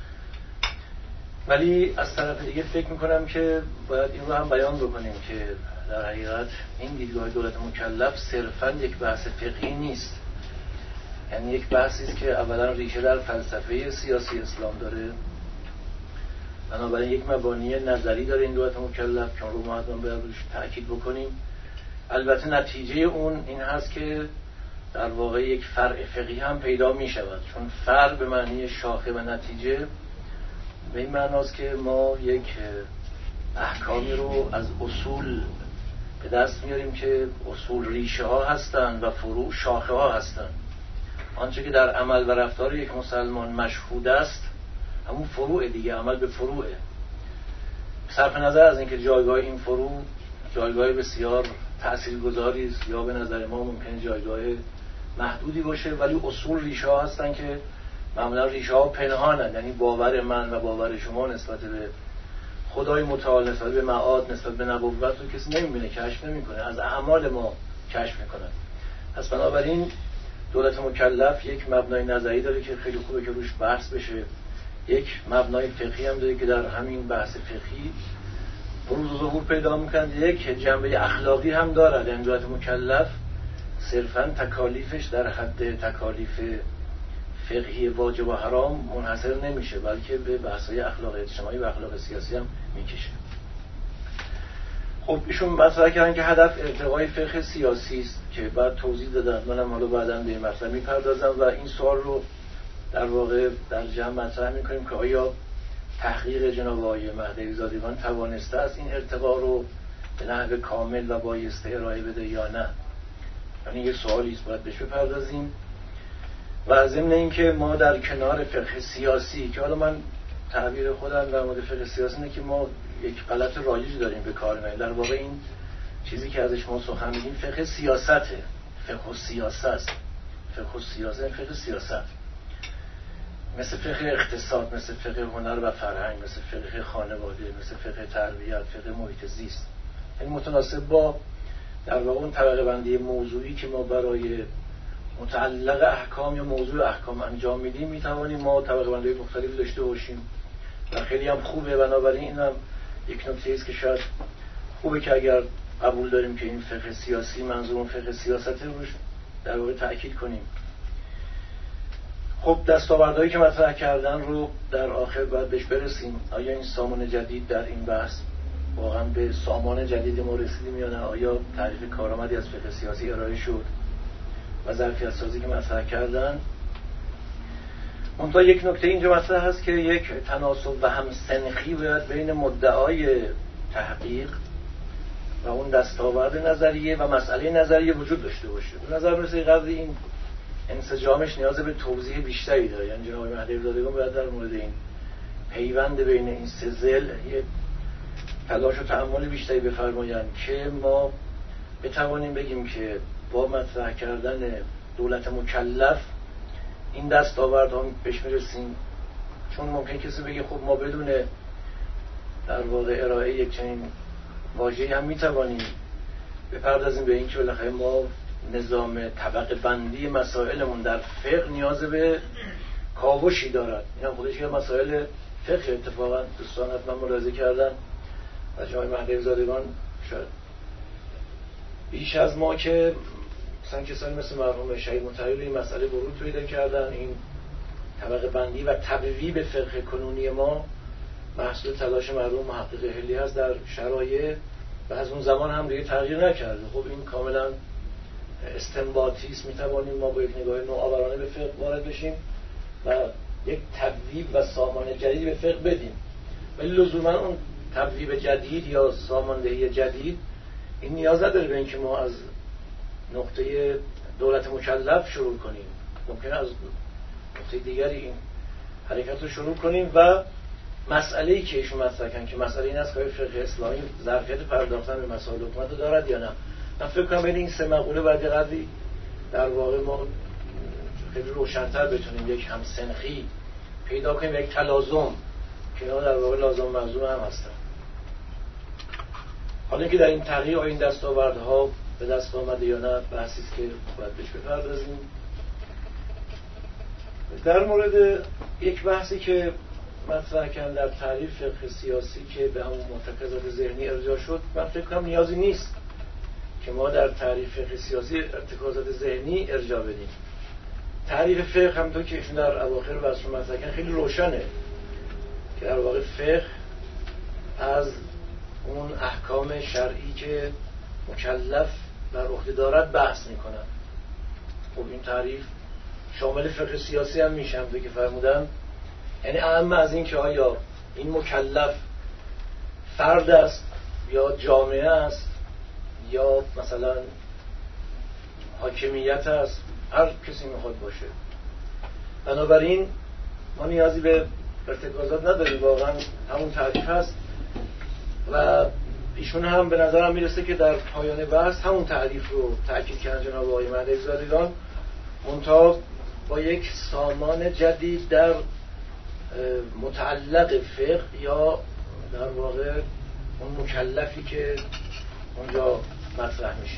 ولی از طرف دیگه فکر می‌کنم که باید این رو هم بیان بکنیم که در حقیقت این دیدگاه دولت مکلف صرفاً یک بحث فقهی نیست، یعنی یک بحثی است که اولا ریشه در فلسفه سیاسی اسلام داره، بنابراین یک مبانی نظری داره این دولت مکلف که رو ما حتما باید روش تأکید بکنیم. البته نتیجه اون این هست که در واقع یک فرع فقهی هم پیدا می شود، چون فرع به معنی شاخه و نتیجه به این معناست که ما یک احکامی رو از اصول به دست میاریم که اصول ریشه ها هستند و فروع شاخه ها هستند. آنچه که در عمل و رفتار یک مسلمان مشهود است همون فروع دیگه، عمل به فروعه. صرف نظر از اینکه جایگاه این فروع جایگاه بسیار تاثیرگذاری است یا به نظر ما ممکنه جایگاه محدودی باشه، ولی اصول ریشه ها هستن که معمولا ریشه ها پنهانن، یعنی باور من و باور شما نسبت به خدای متعال، نسبت به معاد، نسبت به نبوت رو کسی نمیبینه، کشف نمیکنه، از اعمال ما کشف میکنه. پس بنابراین دولت مکلف یک مبنای نظری داره که خیلی خوبه که روش بحث بشه، یک مبنای فقهی هم داره که در همین بحث فقهی بروز و ظهور پیدا میکنه، یک جنبه اخلاقی هم داره. یعنی دولت مکلف صرفاً تکالیفش در حد تکالیف فقهی واجب و حرام منحصر نمیشه، بلکه به بحث‌های اخلاق اجتماعی و اخلاق سیاسی هم میکشه. خب ایشون مطرح کردن که هدف ارتقای فقه سیاسی است که بعد توضیح دادن، منم حالا بعداً به این مطلب میپردازم و این سوال رو در واقع در جمع مطرح میکنیم که آیا تحقیق جناب آقای مهدوی زادگان توانسته است این ارتقا رو به نحو کامل و بایسته ارائه بده یا نه؟ یعنی یه سوالی است باید بهش بپردازیم. و ضمن اینکه ما در کنار فقه سیاسی، که حالا من تعبیر خودم در مورد فقه سیاسی اینه که ما یک غلط رایج داریم به کار می‌بریم، در واقع این چیزی که ازش ما سخن میگیم فقه سیاسته، فقه سیاست است. فقه سیاست، فقه سیاست مثل فقه اقتصاد، مثل فقه هنر و فرهنگ، مثل فقه خانواده، مثل فقه تربیت، فقه محیط زیست. این متناسب با در واقع اون طبقه بندی موضوعی که ما برای متعلق احکام یا موضوع احکام انجام میدیم میتوانیم ما طبقه بندی مختلفی داشته باشیم و خیلی هم خوبه. بنابراین این هم یک نکته است که شاید خوبه که اگر قبول داریم که این فقه سیاسی منظور فقه سیاست روش در واقع تأکید کنیم. خب دستاوردهایی که مطرح کردن رو در آخر باید بهش برسیم. آیا این سامان جدید در این بحث واقعا به سامان جدید ما رسیدیم یا نه؟ آیا تعریف کارآمدی از فقه سیاسی ارائه شد و ظرفیت سازی که مطرح کردن؟ منتها یک نکته اینجا مطرح هست که یک تناسب و همسنخی باید بین مدعای تحقیق و اون دستاورد نظریه و مسئله نظریه وجود داشته باشه. به نظر میرسه قدر این انسجامش نیاز به توضیح بیشتری داره. یعنی جناب مهدوی زادگان باید در مورد این پیوند بین این سه ضلع یه تلاش و تأمل بیشتری بفرمایند که ما بتوانیم بگیم که با مطرح کردن دولت مکلف این دستاوردها بهش میرسیم. چون ممکن کسی بگه خب ما بدون در واقع ارائه یک چنین واژه‌ای هم میتوانیم بپردازیم به این که بالاخره ما نظام طبقه بندی مسائلمون در فقه نیاز به کاوشی دارد. این هم خودش یه مسائل فقه اتفاقا دوستان حتما ملاحظه کردن و جناب مهدوی زادگان شاید بیش از ما که مثلا کسانی مثل مرحوم شهید مطهری این مسئله ورود پیدا کردن. این طبقه بندی و تبویب فقه کنونی ما محصول تلاش مرحوم محقق هلی هست در شرایع و از اون زمان هم دیگه تغییر نکرده. خب این کاملا استنباطی است. میتوانیم ما با یک نگاه نوآورانه به فقه وارد بشیم و یک تبویب و سامان جدید به فقه بدیم، ولی لزوما اون تبویب جدید یا ساماندهی جدید این نیاز نداره به اینکه ما از نقطه دولت مکلف شروع کنیم. ممکنه از نقطه دیگری این حرکت رو شروع کنیم و مسئله‌ای که ایشون مطرح کردن که مسئله این است که فقه اسلامی ظرفیت پرداختن به مسائل حکومت رو دارد یا نه. من فکر کنم بین این سه مقوله باید قدری در واقع ما خیلی روشن‌تر بتونیم یک همسنخی پیدا کنیم، یک تلازم که اینا در واقع لازم ملزوم هم هستن. حالا که در این تغییر این دستاوردها به دست آمده یا نه بحثی است که باید بهش بپردازیم. در مورد یک بحثی که مطرح کردن در تعریف فقه سیاسی که به همون مرتکزات ذهنی ارجاع شد، من فکر کنم نیازی نیست که ما در تعریف فقه سیاسی ارتکازات ذهنی ارجاع بدیم. تعریف فقه همونطور که ایشون در اواخر بحث مطرح کردن خیلی روشنه که در واقع فقه از اون احکام شرعی که مکلف بر عهده دارد بحث میکنن. خب این تعریف شامل فقه سیاسی هم میشه، همونطور که فرمودم. یعنی اهم از این که آیا این مکلف فرد است یا جامعه است یا مثلا حاکمیت است، هر کسی میخواد باشه. بنابراین ما نیازی به ارتکازات نداریم، واقعا همون تعریف هست و ایشون هم به نظرم میرسه که در پایان بحث همون تعریف رو تأکید کردن جناب آقای مهدوی زادگان، منتها با یک سامان جدید در متعلق فقه یا در واقع اون مکلفی که اونجا مطرح میشه.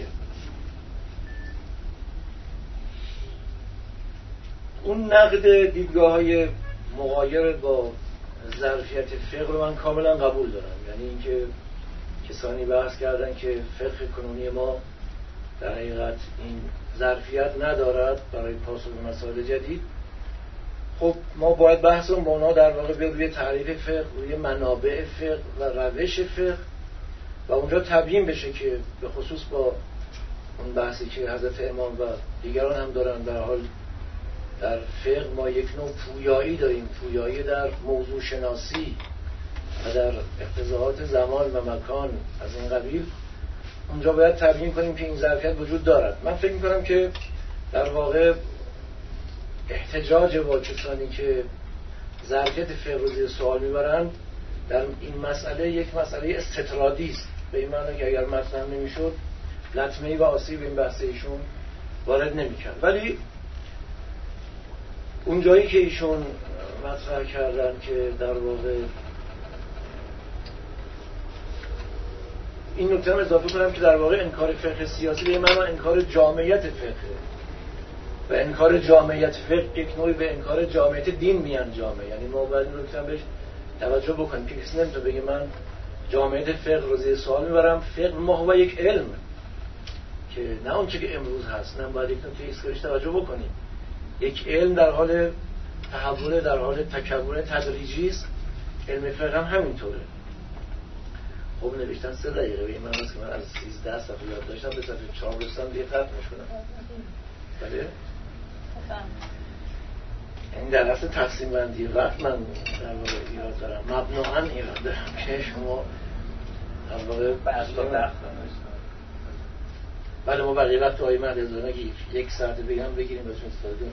اون نقد دیدگاه‌های مغایر با ظرفیت فقه رو من کاملا قبول دارم. یعنی اینکه کسانی بحث کردن که فقه کنونی ما در حقیقت این ظرفیت ندارد برای پاسخ به مسائل جدید، خب ما باید بحثمون با اونا در واقع بیاد روی تعریف فقه، روی منابع فقه و روش فقه و اونجا تبیین بشه که به خصوص با اون بحثی که حضرت امام و دیگران هم دارن، در حال در فقه ما یک نوع پویایی داریم، پویایی در موضوع شناسی و در اقتضاعات زمان و مکان از این قبیل. اونجا باید تبیین کنیم که این ظرفیت وجود دارد. من فکر میکنم که در واقع احتجاج با کسانی که ظرفیت فقه رو زیر سوال میبرند در این مسئله یک مسئله استطرادی است، به این معنی که اگر مطرح نمیشد لطمه‌ای و آسیب این بحث ایشون وارد نمیکرد. ولی اون جایی که ایشون مطرح کردن که در واقع این نکته هم اضافه کنم که در واقع انکار فقه سیاسی به معنی انکار جامعیت فقه و انکار جامعیت فقه یک نوعی به انکار جامعیت دین میانجامه. یعنی ما باید این نکته بهش توجه بکنیم که کسی نمیتونه بگه من جامعیت فقه رو زیر سوال میبرم. فقه ما هو یک علم که نه اون چیزی که امروز هست، نه باید یک نکته ایستگاهش توجه بکنیم. یک علم در حال تحول، در حال تکون تدریجی است. علم فقه هم همینطوره. خب نوشتن 3 دقیقه به این معنی است که من از 13 صفحه یاد داشتم به صفحه 4 رسیدم دیگه ختم می‌کنم. بله؟ این در اصل تقسیم بندی وقت من در واقع ایراد دارم، مبناً ایراد دارم که شما در واقع بله ما بقیه وقت آقای مهدی هزارانی که 1 ساعت بگم بگیریم بهشون استفاده کنیم.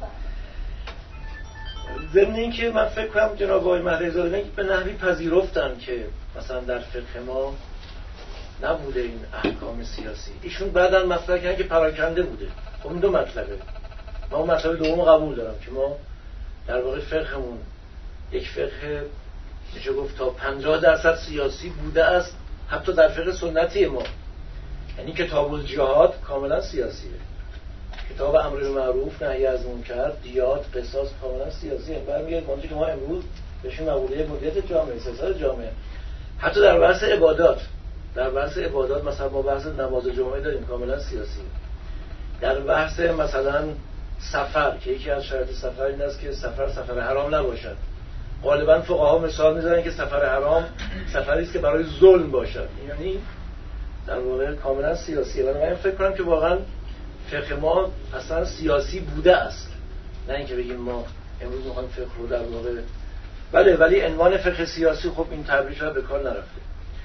ضمن این که من فکر کنم جناب آقای مهدی هزارانی به نحوی پذیرفتن که مثلا در فقه ما نبوده این احکام سیاسی. ایشون بعداً مطرح کردن که پراکنده بوده. خب این 2 مطلبه. من اون مطلب دوم قبول دارم که ما در واقع فقهمون یک فقه میشه گفت تا 50% سیاسی بوده است، حتی در فقه سنتی ما. یعنی کتاب الجهاد کاملا سیاسیه، کتاب امر بالمعروف نهی از منکر، دیات، قصاص کاملا سیاسیه. برمیگرد به اونجایی که ما امروز بهشون مقوله مدیریت جامعه، سیاست جامعه. حتی در بحث عبادات مثلا ما بحث نماز جمعه داریم کاملا سیاسی. در بحث مثلا سفر که یکی از شرایط سفر این است که سفر حرام نباشد. غالبا فقها مثال می‌زنن که سفر حرام سفری است که برای ظلم باشد. یعنی در واقع کاملا سیاسیه. من فکر کنم که واقعا فقه ما اصلا سیاسی بوده است، نه اینکه بگیم ما امروز می‌خوایم فقه رو در واقع بله، ولی عنوان فقه سیاسی خب این تعبیرش به کار نرفته.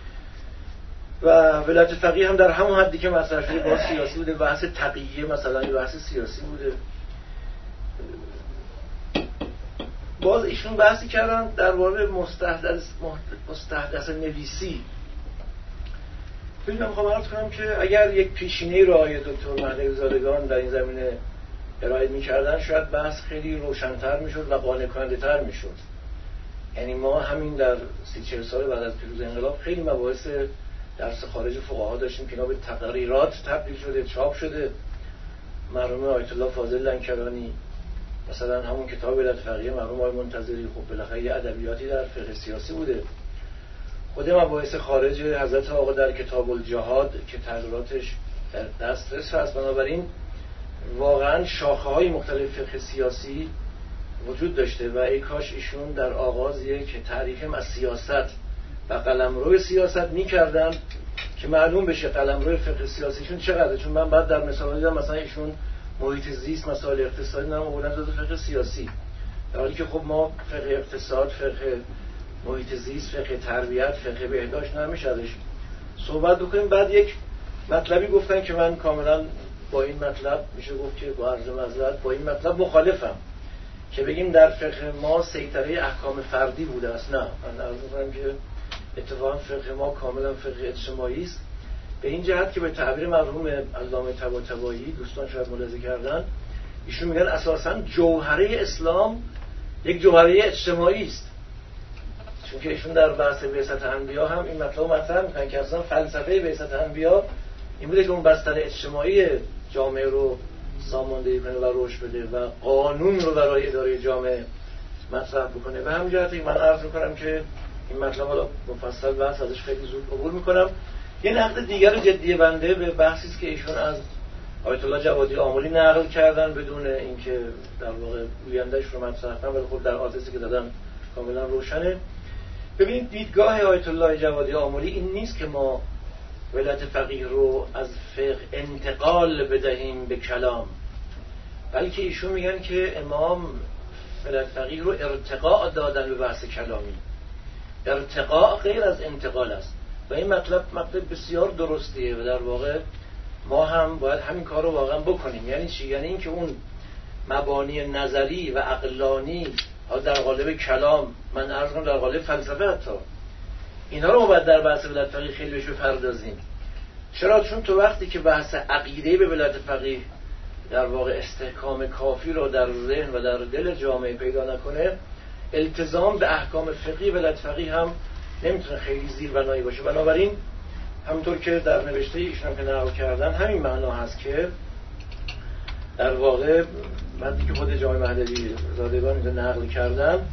و ولایت فقیه هم در همون حدی که مطرح شده باز سیاسی بوده. بحث تقیه مثلا یه بحث سیاسی بوده. باز ایشون بحثی کردن در واقع مستحدث نویسی. ببینم میخوام عرض کنم که اگر یک پیشینه رو آقای دکتر مهدی زادگان در این زمینه ارائه می‌کردن شاید بحث خیلی روشن‌تر میشد و قانع کننده‌تر میشد. یعنی ما همین در 30-40 سال بعد از پیروزی انقلاب خیلی مباحث درس خارج فقها داشتیم که اینا به تقریرات تبدیل شده، چاپ شده. مرحوم آیت الله فاضل لنکرانی مثلا همون کتاب ولایت فقیه مرحوم آقای منتظری خب بالاخره یه ادبیاتی در فقه سیاسی بوده. خود مباحث خارج حضرت آقا در کتاب الجهاد که تغییراتش در دسترس هست. بنابراین واقعا شاخه‌های مختلف فقه سیاسی وجود داشته و ای کاش ایشون در آغاز یک تعریف از سیاست و قلمرو سیاست می‌کردن که معلوم بشه قلمرو فقه سیاسیشون چقدره. چون من بعد در مثال دیدم مثلا ایشون محیط زیست، مسائل اقتصادی نام آوردن جزو فقه سیاسی، در حالی که خب ما فقه اقتصاد، فقه محیط زیست، فقه تربیت، فقه بهداشت نمیشه ازش صحبت بکنیم. بعد یک مطلبی گفتن که من کاملا با این مطلب میشه گفت که با عرض معذرت با این مطلب مخالفم، که بگیم در فقه ما سیطره احکام فردی بوده است. نه، من عرض می‌کنم که اتفاقا فقه ما کاملا فقه اجتماعی است، به این جهت که به تعبیر مرحوم علامه طباطبایی دوستان شاید ملاحظه کردن، ایشون میگن اساساً جوهره اسلام یک جوهره اجتماعی است. چون که ایشون در بحث بعثت انبیا هم این مطلب مطرح میکنن که اصلا فلسفه بعثت انبیا این بوده که اون بستر اجتماعی جامعه رو ساماندهی کنه و رشد بده و قانون رو برای اداره جامعه مطرح بکنه. و همین جهتی من عرض میکنم که این مطلب رو مفصل بحث ازش خیلی زود عبور میکنم یه نقد دیگر جدی بنده به بحثی است که ایشون از آیت الله جوادی آملی نقل کردن بدون اینکه در واقع گوینده‌اش رو مطرح کنن، ولی خب در آدرسی که دادن کاملا روشنه. ببینید دیدگاه آیت الله جوادی آملی این نیست که ما ولایت فقیه رو از فقه انتقال بدهیم به کلام، بلکه ایشون میگن که امام ولایت فقیه رو ارتقاء دادن به بحث کلامی. ارتقاء غیر از انتقال است و این مطلب بسیار درستیه و در واقع ما هم باید همین کار رو واقعا بکنیم. یعنی چی؟ یعنی این که اون مبانی نظری و عقلانی در قالب کلام، من عرض کنم در قالب فلسفه حتی، اینا رو ما باید در بحث ولایت فقیه خیلی بهش بپردازیم. چرا؟ چون تو وقتی که بحث عقیده به ولایت فقیه در واقع استحکام کافی رو در ذهن و در دل جامعه پیدا نکنه، التزام به احکام فقهی ولایت فقیه هم نمیتونه خیلی زیربنایی باشه. بنابراین همونطور که در نوشته ایشون که نقل کردن همین معنا هست که در واقع من که خود جامعه مهدوی زادگان اینجا نقل کردم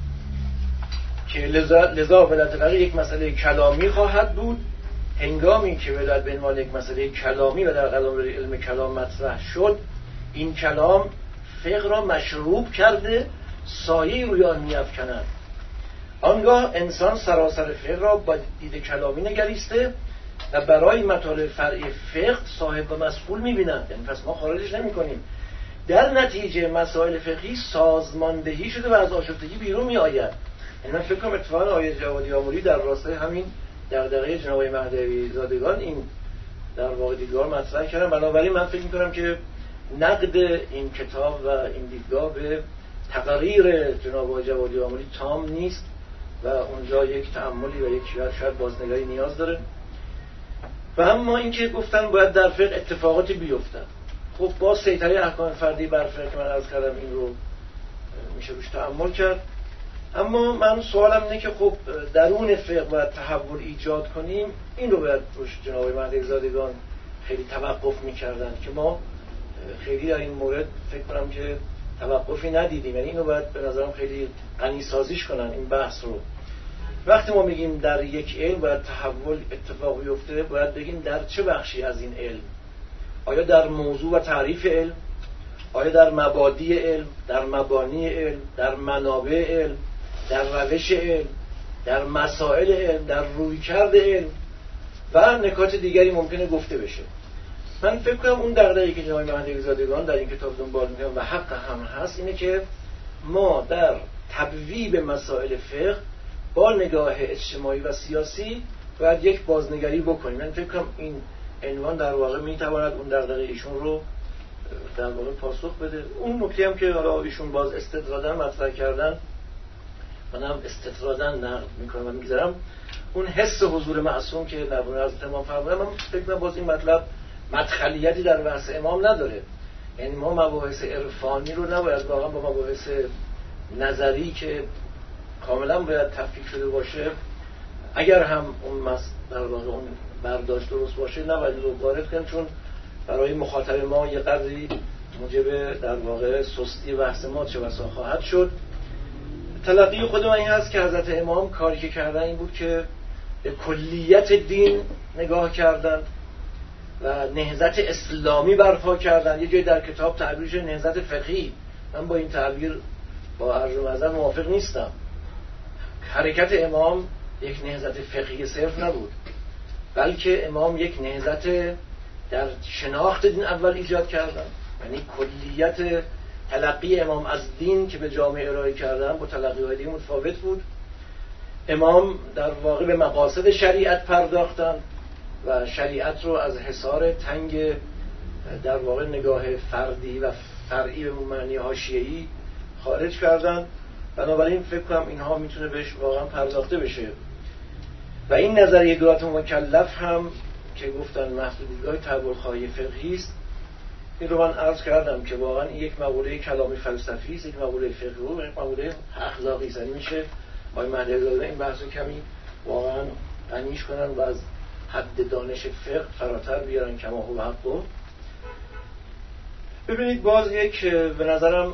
که لذا ولایت فقیه یک مسئله کلامی خواهد بود. هنگامی که ولایت به عنوان یک مسئله کلامی و در قلم علم کلام مطرح شد، این کلام فقه را مشروب کرده، سایه روی آن می‌افکند. آنگاه انسان سراسر فقه را با دید کلامی نگریسته و برای مطالب فرعی فقه صاحب و مسئول می‌بیند. یعنی پس ما خارجش نمی‌کنیم. در نتیجه مسائل فقهی سازماندهی شده و از آشفتگی بیرون می‌آید. من فکر کنم اتفاقاً آیه جوادی آملی در راستای همین دغدغه جناب مهدوی زادگان این در واقع دیدگاه مطرح کردن. بنابراین من فکر می‌کنم که نقد این کتاب و این دیدگاه به تقریر جناب جوادی آملی تام نیست و اونجا یک تأملی و یک شاید بازنگری نیاز داره. و اما اینکه گفتن باید در فقه اتفاقاتی بیفتن، خب با سیطره احکام فردی بر فقه که من عرض کردم این رو میشه روش تأمل کرد. اما من سوالم اینه که خب درون فقه باید تحول ایجاد کنیم، این رو باید روش جناب مهدوی زادگان خیلی توقف میکردن که ما خیلی در این مورد فکر کنم که توقفی ندیدیم. یعنی اینو باید به نظرم خیلی غنی سازیش کنن این بحث رو. وقتی ما میگیم در یک علم باید تحول اتفاق بیفته، باید بگیم در چه بخشی از این علم؟ آیا در موضوع و تعریف علم؟ آیا در مبادی علم، در مبانی علم، در منابع علم، در روش علم، در مسائل علم، در رویکرد علم و نکات دیگری ممکنه گفته بشه؟ من فکر کنم اون دغدغه‌ای که جناب مهدوی زادگان در این کتاب دنبال می‌کنن و حق هم هست اینه که ما در تبویب مسائل فقه با نگاه اجتماعی و سیاسی باید یک بازنگری بکنیم. من فکر کنم این عنوان در واقع میتواند اون دغدغه ایشون رو در واقع پاسخ بده. اون نکته هم که حالا ایشون باز استطراداً مطرح کردن، منم استطراداً نقد میکنم و میگذارم اون حس حضور معصوم که درباره حضرت امام فرمودن، من فکر کنم باز این مطلب مدخلیتی در بحث امام نداره. یعنی ما مباحث عرفانی رو نباید واقعا با مباحث نظری که کاملا باید تفکیک شده باشه، اگر هم اون در واقع اون برداشت درست باشه، نباید رو وارد کنیم، چون برای مخاطب ما یه قدری موجب در واقع سستی بحث ما چه بسا خواهد شد. تلقی خود من این هست که حضرت امام کاری که کردن این بود که به کلیت دین نگاه کردن و نهضت اسلامی برپا کردن. یه جای در کتاب تعبیرش نهضت فقهی، من با این تعبیر با عرض معذرت موافق نیستم. حرکت امام یک نهضت فقهی صرف نبود، بلکه امام یک نهضت در شناخت دین اول ایجاد کردن. یعنی کلیت تلقی امام از دین که به جامعه ارائه کردن با تلقی‌های دیگه متفاوت بود. امام در واقع به مقاصد شریعت پرداختن و شریعت رو از حصار تنگ در واقع نگاه فردی و فرعی به معنی حاشیه‌ای خارج کردن. بنابراین فکر کنم اینها میتونه بهش واقعا پرداخته بشه. و این نظریه دولت مکلف هم که گفتن محدود دیدگاه تحول خواهی فقهی است، این رو من عرض کردم که واقعا این یک مقوله کلامی فلسفی است، یک مقوله فقهی و یک مقوله اخلاقی است. یعنی میشه آقای مهدوی زاده این بحثو کمی واقعا غنیش کنن و از حد دانش فقه فراتر بیارن کما هو حقه. ببینید باز یک به نظرم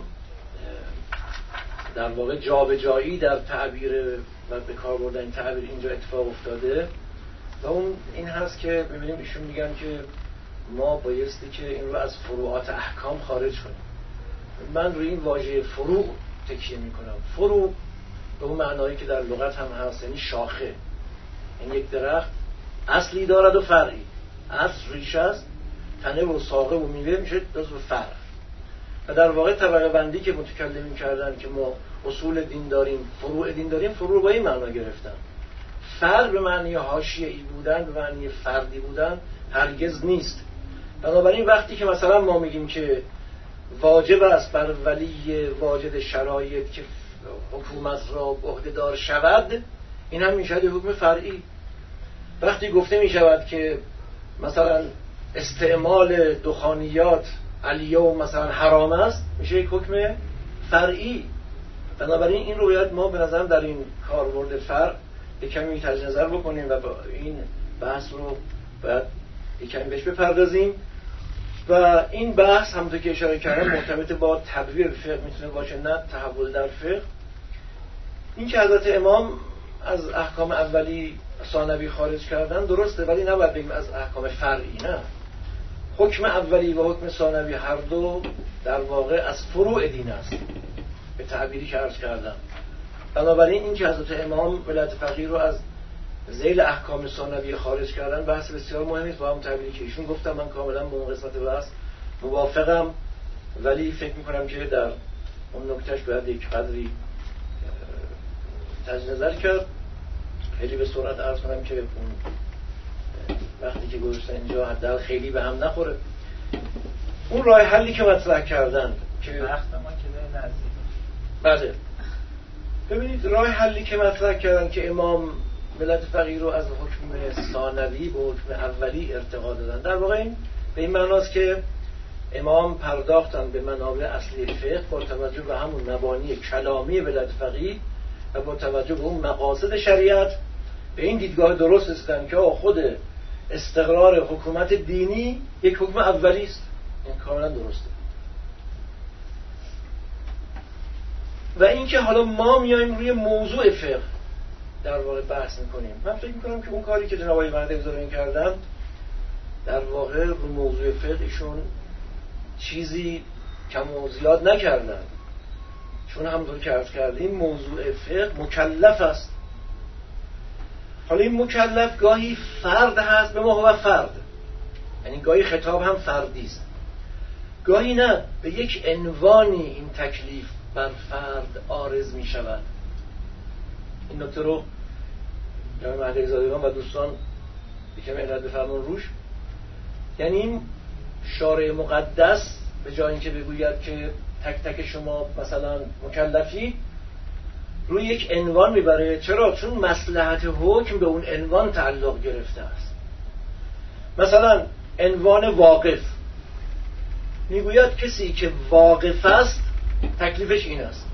در واقع جابجایی در تعبیر و به کار بردن تعبیر اینجا اتفاق افتاده. و اون این هست که ببینیم ایشون میگن که ما بایستی که این رو از فروعات احکام خارج کنیم. من روی این واژه فروع تکیه میکنم. فروع به اون معنایی که در لغت هم هست، یعنی شاخه. این یک درخت اصلی دارد و فرعی. اصل ریشه است، تنه و ساقه و میوه میشه جزو فرع. و در واقع طبقه بندی که متکلمین کردن که ما اصول دین داریم، فروع دین داریم، فروع با این معنا گرفتن. فرع به معنی حاشیه‌ای بودن، به معنی فردی بودن هرگز نیست. بنابراین وقتی که مثلا ما میگیم که واجب است بر ولی واجد شرایط که حکومت را به عهده دار شود، این هم میشه حکم فرعی. وقتی گفته میشود که مثلا استعمال دخانیات الیوم مثلا حرام است، میشه یک حکم فرعی. بنابراین این رو باید ما به نظرم در این کاربرد فرع یک کمی تجدید نظر بکنیم و این بحث رو باید یک کمی بهش بپردازیم. و این بحث همونطور که اشاره کردم مرتبط با تبویر فقه میتونه باشه، نه تحول در فقه. این که حضرت امام از احکام اولی ثانوی خارج کردن درسته، ولی نباید بگیم از احکام فرعی. نه، حکم اولی و حکم ثانوی هر دو در واقع از فروع دین است، به تعبیری که عرض کردم. بنابراین این که حضرت امام ولایت فقیه رو از ذیل احکام ثانوی خارج کردن بحث بسیار مهمی است. با هم تعبیری که ایشون گفتم من کاملا با اون قسمت بحث موافقم، ولی فکر میکنم که در اون نکتهش باید یک قدری تجدید نظر کرد. خیلی به سرعت عرض کنم که اون وقتی که گذاشتن اینجا حداقل خیلی به هم نخوره. اون راه حلی که مطرح کردن که وقت ما که در نزدیک، بله، ببینید راه حلی که مطرح کردن که امام ملت فقیه رو از حکم ثانوی به حکم اولی ارتقا دادن، در واقع این به این معناست که امام پرداختن به منابع اصلی فقه با توجه به همون مبانی کلامی ملت فقیه و با توجه به اون مقاصد شریعت به این دیدگاه درست رسیدن که خود استقرار حکومت دینی یک حکم اولی است. این کاملا درسته. و اینکه حالا ما میایم روی موضوع فقه در واقع بحث میکنیم، من فکر میکنم که اون کاری که جناب آقای بنده بزرگان کردن در واقع رو موضوع فقه ایشون چیزی کم و زیاد نکردن، چون همونطور که عرض کردیم موضوع فقه مکلف است. حالا این مکلف گاهی فرد هست به ما و فرد، یعنی گاهی خطاب هم فردی است، گاهی نه، به یک عنوانی این تکلیف بر فرد عارض می شود. این نکته رو جناب مهدی زادگان و دوستان یکم عنایت بفرمون روش. یعنی این شارع مقدس به جای اینکه بگوید که تک تک شما مثلا مکلفی، روی یک عنوان میبره. چرا؟ چون مصلحت حکم به اون عنوان تعلق گرفته است. مثلا عنوان واقف میگوید کسی که واقف است تکلیفش این است،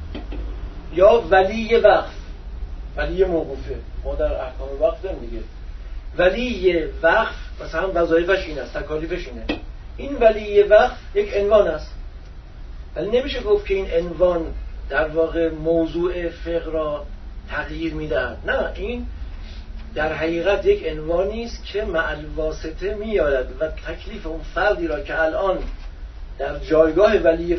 یا ولی وقف، ولی موقوفه، ما در احکام وقف داریم دیگه، ولی وقف مثلا وظایفش این است، تکالیفش اینه. این ولی وقف یک عنوان است، ولی نمیشه گفت که این عنوان در واقع موضوع فقه را تغییر میدهد. نه، این در حقیقت یک عنوانی است که مع الواسطه میآید و تکلیف اون فردی را که الان در جایگاه ولی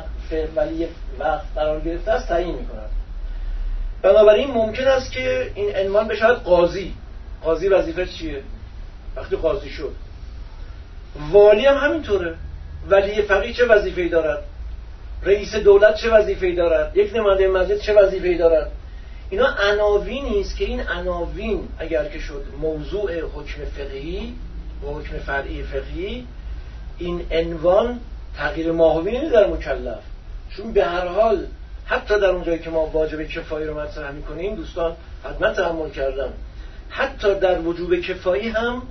وقت قرار گرفته است تعیین میکند. بنابراین ممکن است که این عنوان بشود قاضی. قاضی وظیفه‌اش چیه؟ وقتی قاضی شد. والی هم همینطوره. ولی فقیه چه وظیفه‌ای دارد؟ رئیس دولت چه وظیفه‌ای دارد؟ یک نماینده مجلس چه وظیفه‌ای دارد؟ اینا عناوینی است که این عناوین اگر که شد موضوع حکم فقهی و حکم فرعی فقهی، این عنوان تغییر ماهوی نمی‌دهد مکلف. چون به هر حال حتی در اون جایی که ما واجب کفایی رو مطرح می‌کنیم، دوستان حتما تأمل کردن، حتی در وجوب کفایی هم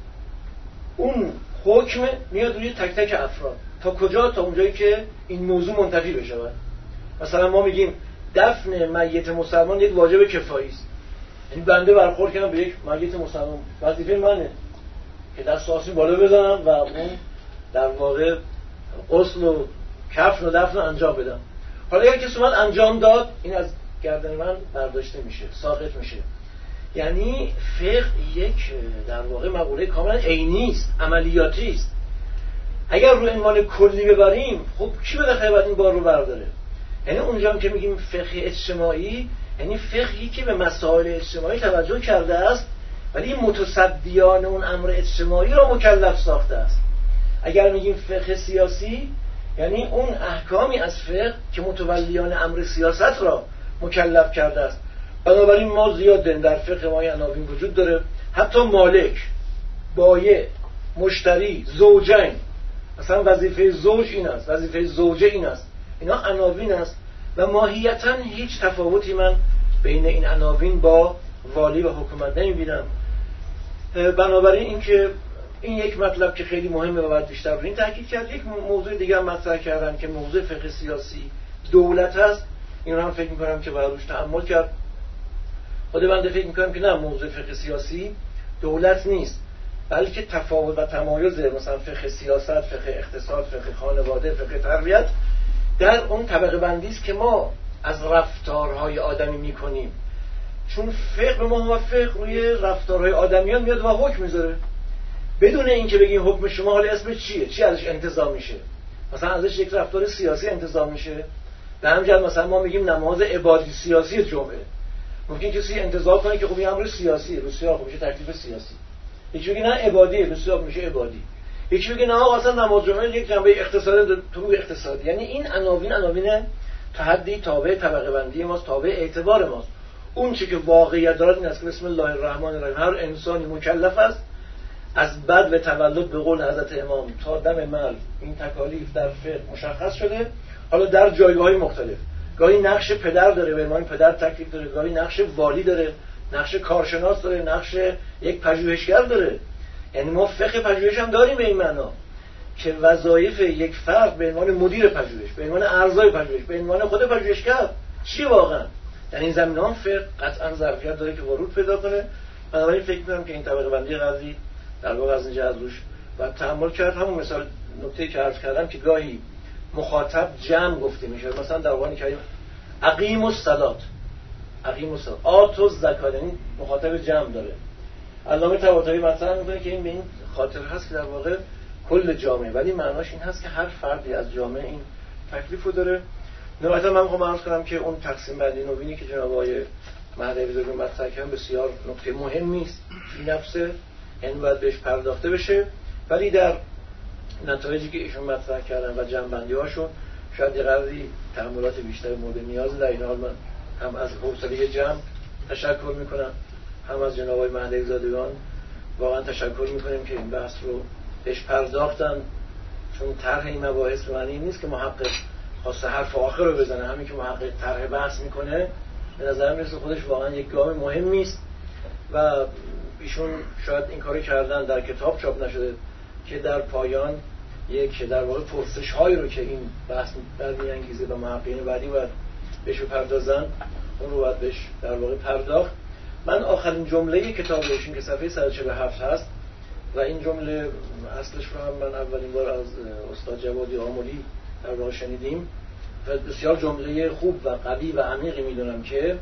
اون حکم میاد روی تک تک افراد. تا کجا؟ تا اونجایی که این موضوع منتفی بشود. مثلا ما میگیم دفن میت مسلمان یک واجب کفایی است، یعنی بنده برخورد کردم به یک میت مسلمان، وظیفه منه که دست آسین بالا بزنم و اون در واقع غسل و کفن و دفن انجام بدم. حالا اگر کسی اومد انجام داد، این از گردن من برداشته میشه، ساقط میشه. یعنی فقه یک در واقع مقوله کاملا عینی است، عملیاتی است. اگر رو عنوان کلی ببریم خب کی بالاخره باید این بار رو برداره؟ یعنی اونجا که میگیم فقه اجتماعی یعنی فقهی که به مسائل اجتماعی توجه کرده است ولی متصدیان اون امر اجتماعی را مکلف ساخته است. اگر میگیم فقه سیاسی یعنی اون احکامی از فقه که متولیان امر سیاست را مکلف کرده است. بنابراین ما زیاد در فقه ما عناوین وجود داره، حتی مالک، بایع، مشتری، زوجین، مثلا وظیفه زوج این است، وظیفه زوجه این است، اینا عناوین است و ماهیتاً هیچ تفاوتی من بین این عناوین با والی و حکومت نمیبینم. بنابراین اینکه این یک مطلب که خیلی مهمه و باید بیشتر بر این تاکید کرد. یک موضوع دیگه هم مطرح کردن که موضوع فقه سیاسی دولت هست. این رو هم فکر می‌کنم که باید روش تأمل کرد. خود بنده فکر می‌کنم که نه، موضوع فقه سیاسی دولت نیست، بلکه تفاوت و تمایز مثلا فقه سیاست، فقه اقتصاد، فقه خانواده، فقه تربیت در اون طبقه بندی است که ما از رفتارهای آدمی می‌کنیم. چون فقه به ما موفق روی رفتارهای آدمیان میاد و حکم میذاره بدون اینکه بگیم حکم شما حالا اسمش چیه، چی ازش انتزاع میشه. مثلا ازش یک رفتار سیاسی انتزاع میشه. به همین جهت مثلا ما میگیم نماز عبادی سیاسی جمعه. ممکن کسی انتزاع کنه که خب این امر سیاسی، روسیا خب میشه تکلیف سیاسی. یکی بگه نه عبادی، روسیا میشه عبادی. یکی بگه نه اصلا نماز جمعه یک جنبه اقتصادی تو اقتصادی. یعنی این عناوین تحدی تابع طبقه بندی ماست، تابع اعتبار ماست. اون چیزی که واقعیت داره این است که بسم الله الرحمن الرحیم هر انسانی مکلف است از بد و تولد به قول حضرت امام تا دم مرگ این تکالیف در فقه مشخص شده. حالا در جایگاه‌های مختلف، گاهی نقش پدر داره، به عنوان پدر تکلیف داره، گاهی نقش والی داره، نقش کارشناس داره، نقش یک پژوهشگر داره. یعنی ما فقه پژوهش هم داریم به این معنا که وظایف یک فرد به عنوان مدیر پژوهش، به عنوان اعضای پژوهش، به عنوان خود پژوهشگر چی واقعا در این زمینه‌ها فقه قطعا ظرفیت داره که ورود پیدا کنه. بنابراین فکر می‌کنم که این طبقه بندی قضیه در واقع از اینجا از روش و تأمل کرد. همون مثال نکته‌ای که عرض کردم که گاهی مخاطب جمع گفته میشه، مثلا در قرآن کریم اقیم الصلات، اقیم الصلات، آتوا الزکات، یعنی مخاطب جمع داره. علامه طباطبایی مطرح می‌کنه که این به این خاطر هست که در واقع کل جامعه، ولی معناش این هست که هر فردی از جامعه این تکلیفو داره. نهایتا من می‌خوام عرض کنم که اون تقسیم بندی نوینی که جناب آقای مهدوی بزرگ مطرح کردن بسیار نکته مهمی است فی نفسه، این باید بهش پرداخته بشه، ولی در نتایجی که ایشون مطرح کردن و جمع‌بندی‌هاشون شاید یه قدری تأملات بیشتر مورد نیاز. در این حال من هم از حوصله جمع تشکر می‌کنم، هم از جناب آقای مهدوی زادگان واقعا تشکر می‌کنیم که این بحث رو بهش پرداختن، چون طرح این مباحث به معنی نیست که محقق خواسته حرف آخر رو بزنه. همین که محقق طرح بحث میکنه به نظر میرسه خودش واقعا یک گام مهمی است و ایشون شاید این کارو کردن در کتاب چاپ نشده که در پایان یک در واقع پرسش‌هایی رو که این بحث برمی‌انگیزه و محققین بعدی باید بهش بپردازن اون رو باید بهش در واقع پرداخت. من آخرین جمله کتاب ایشون که صفحه 147 هست و این جمله اصلش رو هم من اولین بار از استاد جوادی آملی در واقع شنیدیم و بسیار جمله خوب و قوی و عمیقی میدونم که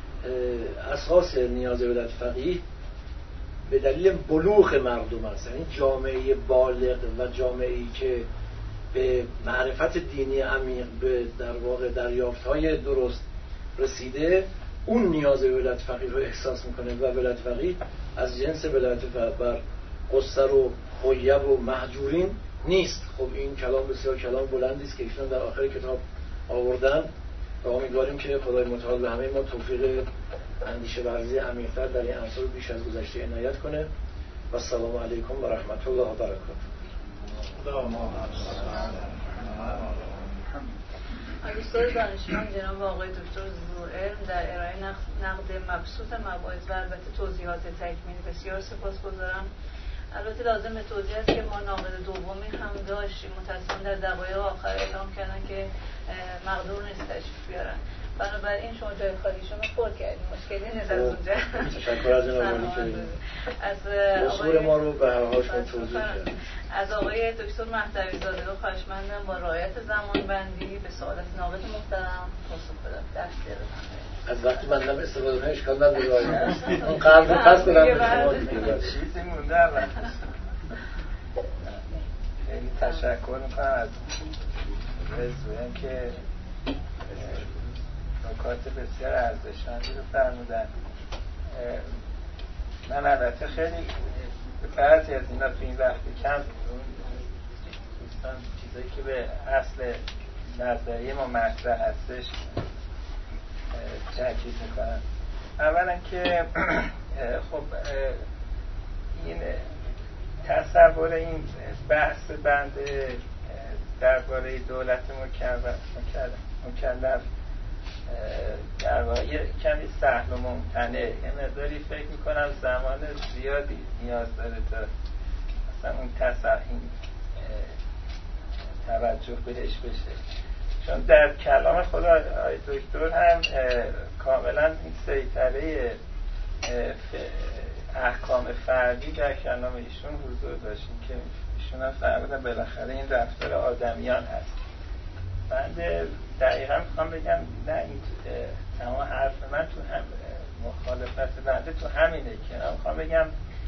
اساس نیاز ولایت فقیه به دلیل بلوغ مردم است. یعنی جامعه بالغ و جامعه‌ای که به معرفت دینی عمیق، به در واقع دریافت‌های درست رسیده، اون نیاز ولایت فقیه رو احساس میکنه و ولایت فقیه از جنس ولایت بر قصر و خیب و مهجورین نیست. خب این کلام بسیار کلام بلندی است که ایشون در آخر کتاب آوردن و امیدواریم که خدای متعال به همه ما توفیق اندیشه ورزی عمیق‌تر در این عصر بیش از گذشته عنایت کنه و السلام علیکم و رحمت الله و برکاته. استاد دانشمند جناب آقای دکتر ظهورعلم در ارائه نقد مبسوط مباحث و البته توضیحات تکمیلی بسیار سپاسگزارم. البته لازم به توضیح است که ما ناقد دومی هم داشتیم، متأسفانه در دقایق آخر اعلام کردن که مقدور نیست تشریف بیارن. بنابراین شما جای خالیشون رو پر کردیم، مشکلی نیست از اونجا. تشکر از جناب که از اصول ما رو به هر حال توضیح کرد. از آقای دکتر مهدوی زاده رو خواهشمندم با رعایت زمانبندی به سوالات ناقد محترم پاسخ بدم. درسته از وقتی من دارم استفاده کنم اشکال نداره. اون قبل پس کنم به شما دیگه چیزی مونده اول. خیلی تشکر میکنم از رضوان که نکات بسیار ارزشمندی رو فرمودن. من البته خیلی بعضی از اینا تو این وقت کم دوستان چیزایی که به اصل نظریه ما مطرح هستش تاکید میکنم. اولا که خب این تصور این بحث بنده درباره دولت مکلف در واقع کمی سهل و ممتنع، یه مقداری فکر میکنم زمان زیادی نیاز داره تا مثلا اون این توجه بهش بشه، چون در کلام خود آقای دکتر هم کاملا این سیطره احکام فردی در کلام ایشون حضور داشتیم که ایشون هم فرمودن بالاخره این رفتار آدمیان هست. بنده دقیقا میخوام بگم نه این تمام حرف من تو هم مخالفت بنده تو همینه که من میخوام بگم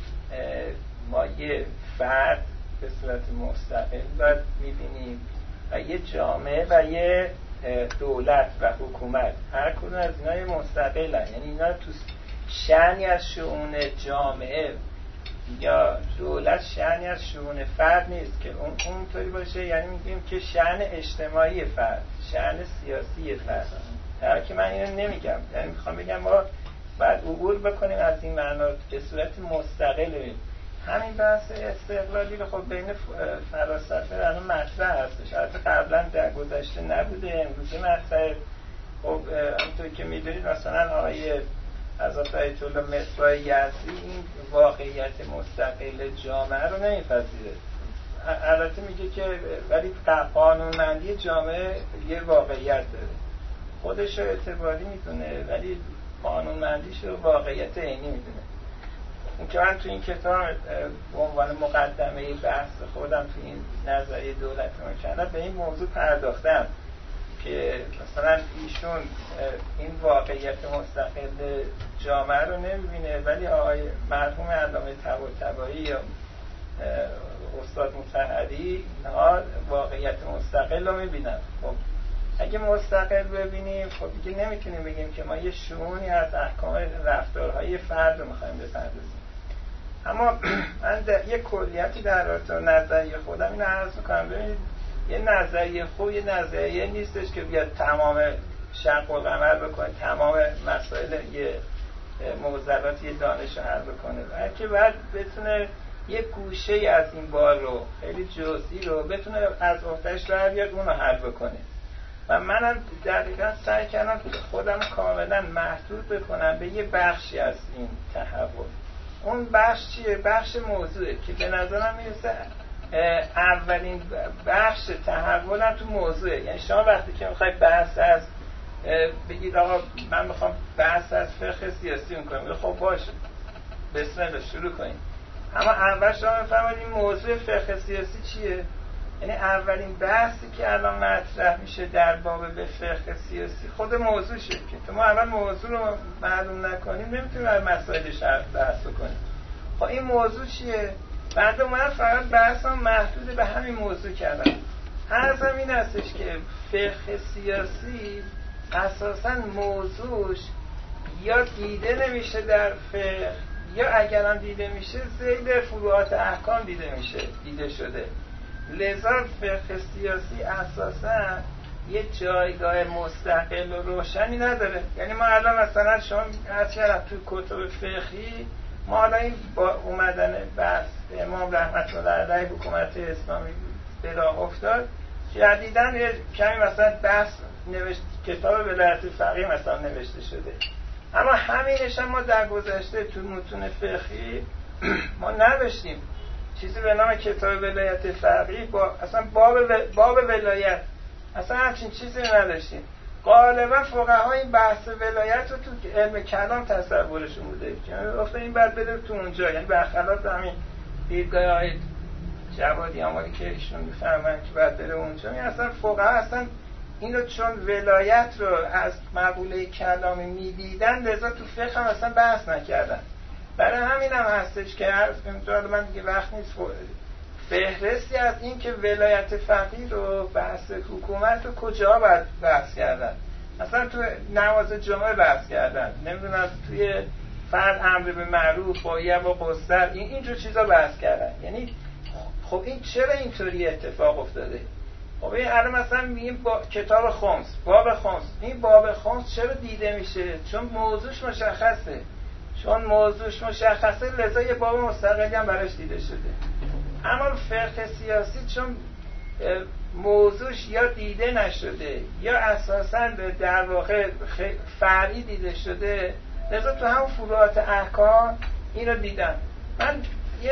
ما یه فرد به صورت مستقل باید میبینیم و یه جامعه و یه دولت و حکومت، هر کدوم از اینا یه مستقلن، یعنی اینا تو شأنی از شؤون جامعه یا دولت شأنی از شؤون فرد نیست که اونطوری باشه، یعنی میگیم که شأن اجتماعی فرد، شأن سیاسی فرد. در که من اینو نمیگم، یعنی میخوام بگم ما باید عبور بکنیم از این معنا به صورت مستقل. همین بحث استقلالی رو خب بین فلاسفه الان مطرح هستش، البته قبلا در گذشته نبوده، امروزه مطرح. خب همونطور که میدونید مثلا آقای حضرت آیت الله مصباح یزدی این واقعیت مستقل جامعه رو نمیپذیره. البته میگه که ولی قانونمندی جامعه یه واقعیت داره، خودش رو اعتباری میدونه ولی قانونمندیش رو واقعیت عینی میدونه. اون که من تو این کتاب به عنوان مقدمه بحث خودم تو این نظریه دولت مکلف به این موضوع پرداختم که مثلا ایشون این واقعیت مستقل جامعه رو نمیبینه ولی آقای مرحوم علامه طباطبایی یا استاد مطهری اینها واقعیت مستقل رو میبینن. خب اگه مستقل ببینیم خب دیگه نمیتونیم بگیم که ما یه شؤونی از احکام رفتارهای فرد رو میخوایم بپردازیم. اما من یه کلیتی در رابطه نظریه خودم اینو عرض میکنم. ببینید یه نظریه خوب یه نظریه نیستش که بیاد تمام شرق القمر بکنه، تمام مسائل یه معضلات یه دانش رو حل بکنه، بلکه باید بتونه یه گوشه از این بار رو خیلی جزئی رو بتونه از عهده‌اش در بیاد اون رو حل بکنه. و منم دقیقا سعی کردم که خودم کاملا محدود بکنم به یه بخشی از این تحول. اون بخش چیه؟ بخش موضوعه که به نظرم میرسه اولین بخش تحولم تو موضوعه. یعنی شما وقتی که میخوای بحث از بگید آقا من میخوام بحث از فقه سیاسی کنم، خب باشه بسم الله شروع کنیم. اما اول شما بفهمید این موضوع فقه سیاسی چیه؟ یعنی اولین بحثی که الان مطرح میشه در باب به فقه سیاسی خود موضوعشه که تو ما اول موضوع رو معلوم نکنیم نمیتونیم از مسائلش بحث کنیم. خب این موضوع چیه؟ بعد من فقط بحثم محدود به همین موضوع کردم. عرضم این هستش که فقه سیاسی اساساً موضوعش یا دیده نمیشه در فقه یا اگرم دیده میشه زیر فروعات احکام دیده شده. لذا فقه سیاسی اساساً یه جایگاه مستقل و روشنی نداره. یعنی ما الان مثلا شما اصلا تو کتب فقهی ما حالا این با اومدن بحث امام رحمت الله علیه حکومت اسلامی به راه افتاد جدیداً کمی مثلا بحث کتاب ولایت فقیه مثلا نوشته شده، اما همینش هم ما در گذشته تو متون فقهی ما نوشتیم چیزی به نام کتاب ولایت فقیه با اصلا باب ولایت اصلا همچین چیزی نداشتیم. غالبا فقها این بحث ولایت رو تو علم کلام تصورشون بوده که این بعد بده تو اونجا، یعنی برخلاف همین دیدگاه های جوادی آماری که ایشون میفهمن که بعد بره اونجا، این اصلا فقها اصلا این رو چون ولایت رو از مقوله کلامی میدیدن لذا تو فقه هم اصلا بحث نکردن. برای همین هم هستش که من دیگه وقت نیست فهرستی از این که ولایت فقیه رو بحث حکومت رو کجا باید بحث کردن، مثلا تو نماز جمعه بحث کردن، نمیدونم توی فرض امر به معروف بایع و قصر اینجور چیزا بحث کردن. یعنی خب این چرا اینطوری اتفاق افتاده؟ خب این الان مثلا میگیم با کتاب خمس، باب خمس، این باب خمس چرا دیده میشه؟ چون موضوعش مشخصه لذا یه باب مستقلی هم براش دیده شده. اما فقه سیاسی چون موضوعش یا دیده نشده یا اساساً در واقع فرعی دیده شده، لذا تو هم فروعات احکام این رو دیدن. من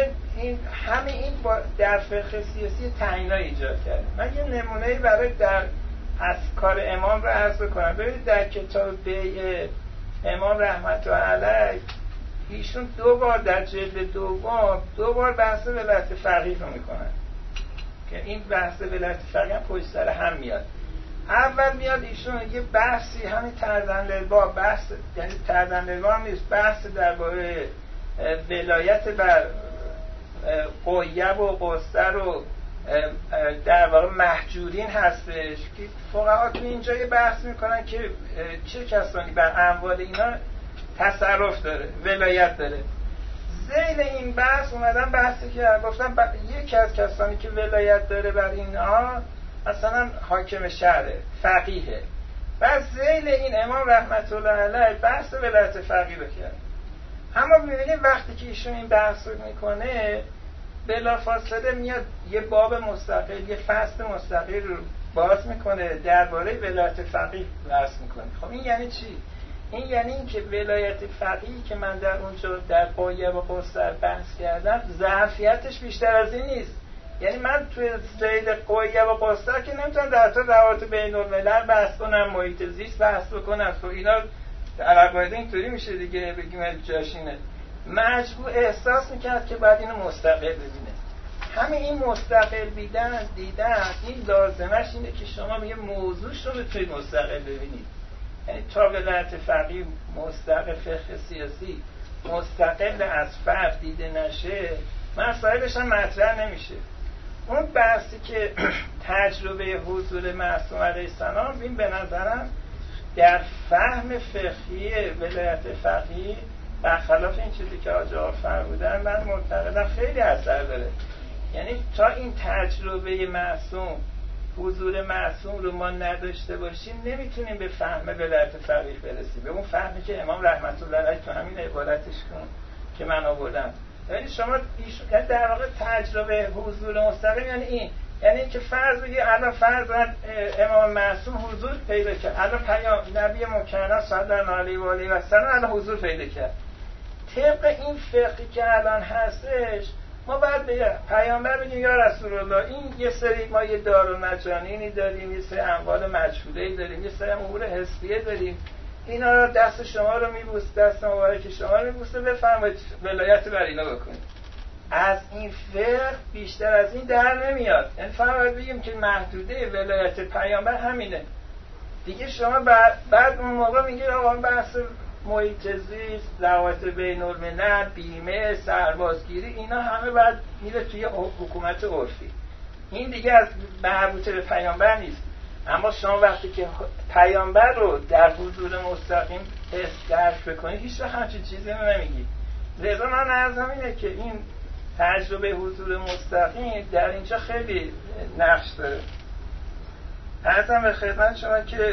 این در فقه سیاسی تعیین‌ها ایجاد کرده. من یه نمونه‌ای برای از کار امام رو عرض کنم. ببینید در کتاب بیع امام رحمت الله علیه ایشون در جلد دوم دو بار بحث ولایت فقیه رو میکنن که این بحث ولایت فقیه هم پشت سر هم میاد. اول میاد ایشون یه بحثی همین تردن‌الباب، بحث یعنی تردن‌الباب نیست، بحث درباره ولایت بر قیه و قصر و در واقع محجورین هستش که فقها تو اینجا یه بحث میکنن که چه کسانی بر اموال اینا تصرف داره، ولایت داره. ذیل این بحث اومدن بحثی که گفتن یکی از کسانی که ولایت داره بر اینها مثلا حاکم شهره، فقیهه. و ذیل این امام رحمت الله علیه بحث ولایت فقیه بکنه. اما ببینید وقتی که ایشون این بحث رو میکنه بلافاصله میاد یه باب مستقل، یه فصل مستقل رو باز میکنه درباره ولایت فقیه بحث میکنه. خب این یعنی چی؟ این یعنی این که ولایت فقیه که من در اونجا در قایه و قصر بحث کردم ظرفیتش بیشتر از این نیست. یعنی من توی ذیل قایه و قصر که نمیتونم در تو روابط بین الملل بحث کنم، محیط زیست بحث بکنم، تو اینا در عقاید اینطوری میشه دیگه، بگیم جاشینه. مجبور احساس میکرد که باید اینو مستقل ببینه. همین این مستقل دیدن این لازمش اینه که شما یه موضوعش رو بتونید مستقل ببینید. یعنی تا ولایت فقیه مستقل، فقه سیاسی مستقل از فرد دیده نشه مسائلش هم مطرح نمیشه. اون بحثی که تجربه حضور معصوم علیه السلام، این به نظرم در فهم فقهی ولایت فقیه برخلاف این چیزی که آجا فرمودن من معتقدم خیلی اثر داره. یعنی تا این تجربه معصوم، حضور معصوم رو ما نداشته باشیم نمیتونیم به فهم ولایت فقیه برسیم، به اون فهمی که امام رحمت الله علیه تو همین عبارتش که من آوردم. یعنی شما در واقع تجربه حضور مستقیم یعنی این، یعنی که فرض بگی الان امام معصوم حضور پیدا کرد، الان نبی مکرم صلی الله علیه و آله و سلم الان حضور پیدا کرد. طبق این فقهی که الان هستش ما باید به پیامبر بگیم یا رسول الله این یه سری ما یه دارالمجانینی داریم، یه سری اموال مجهوله‌ای داریم، یه سری امور حسیه داریم، اینا رو دست شما رو میبوسه، دست مبارک شما رو میبوسه، بفرمایید ولایت بر اینا بکنید. از این فقه بیشتر از این در نمیاد. یعنی فقط بگیم که محدوده ولایت پیامبر همینه دیگه. شما بعد اون موقع میگید آقا بحث محیط زیست، روابط بین الملل، بیمه، سربازگیری، اینا همه بعد میره توی حکومت عرفی. این دیگه از مربوط به پیامبر نیست. اما شما وقتی که پیامبر رو در حضور مستقیم درک بکنید هیچ وقت همچین چیزی نمیگید. لذا من عرضم اینه که این تجربه حضور مستقیم در اینجا خیلی نقش داره. عرضم به خدمت شما که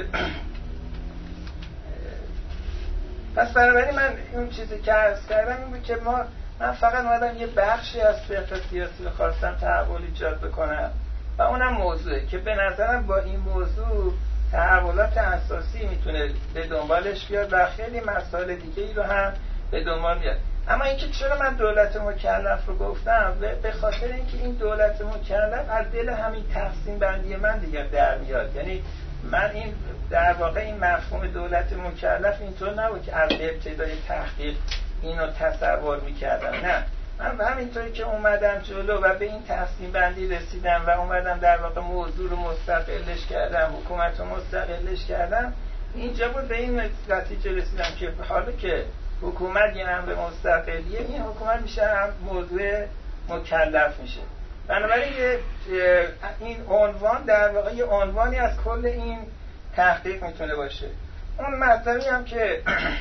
پس بنابراین من اون چیزی که عرض کردم این بود که من فقط اومدم یه بخشی از فقه سیاسی رو خواستم تحول ایجاد بکنم و اونم موضوعه که به نظرم با این موضوع تحولات اساسی میتونه به دنبالش بیاد و خیلی مسائل دیگه ای رو هم به دنبال بیاد. اما اینکه چرا من دولت مکلف رو گفتم، به خاطر اینکه این دولت مکلف از دل همین تقسیم بندی من دیگه در میاد. یعنی من این در واقع این مفهوم دولت مکلف اینطور نبود که از ابتدای تحقیق اینو تصور میکردم، نه، من همینطوری که اومدم جلو و به این تقسیم بندی رسیدم و اومدم در واقع موضوع رو مستقلش کردم، حکومت رو مستقلش کردم، اینجا بود به این نتیجه رسیدم که حالا که حکومت یه هم به مستقلیه، این حکومت میشه هم موضوع مکلف میشه. بنابراین این عنوان در واقع یه عنوانی از کل این تحقیق میتونه باشه. اون مطلبی هم که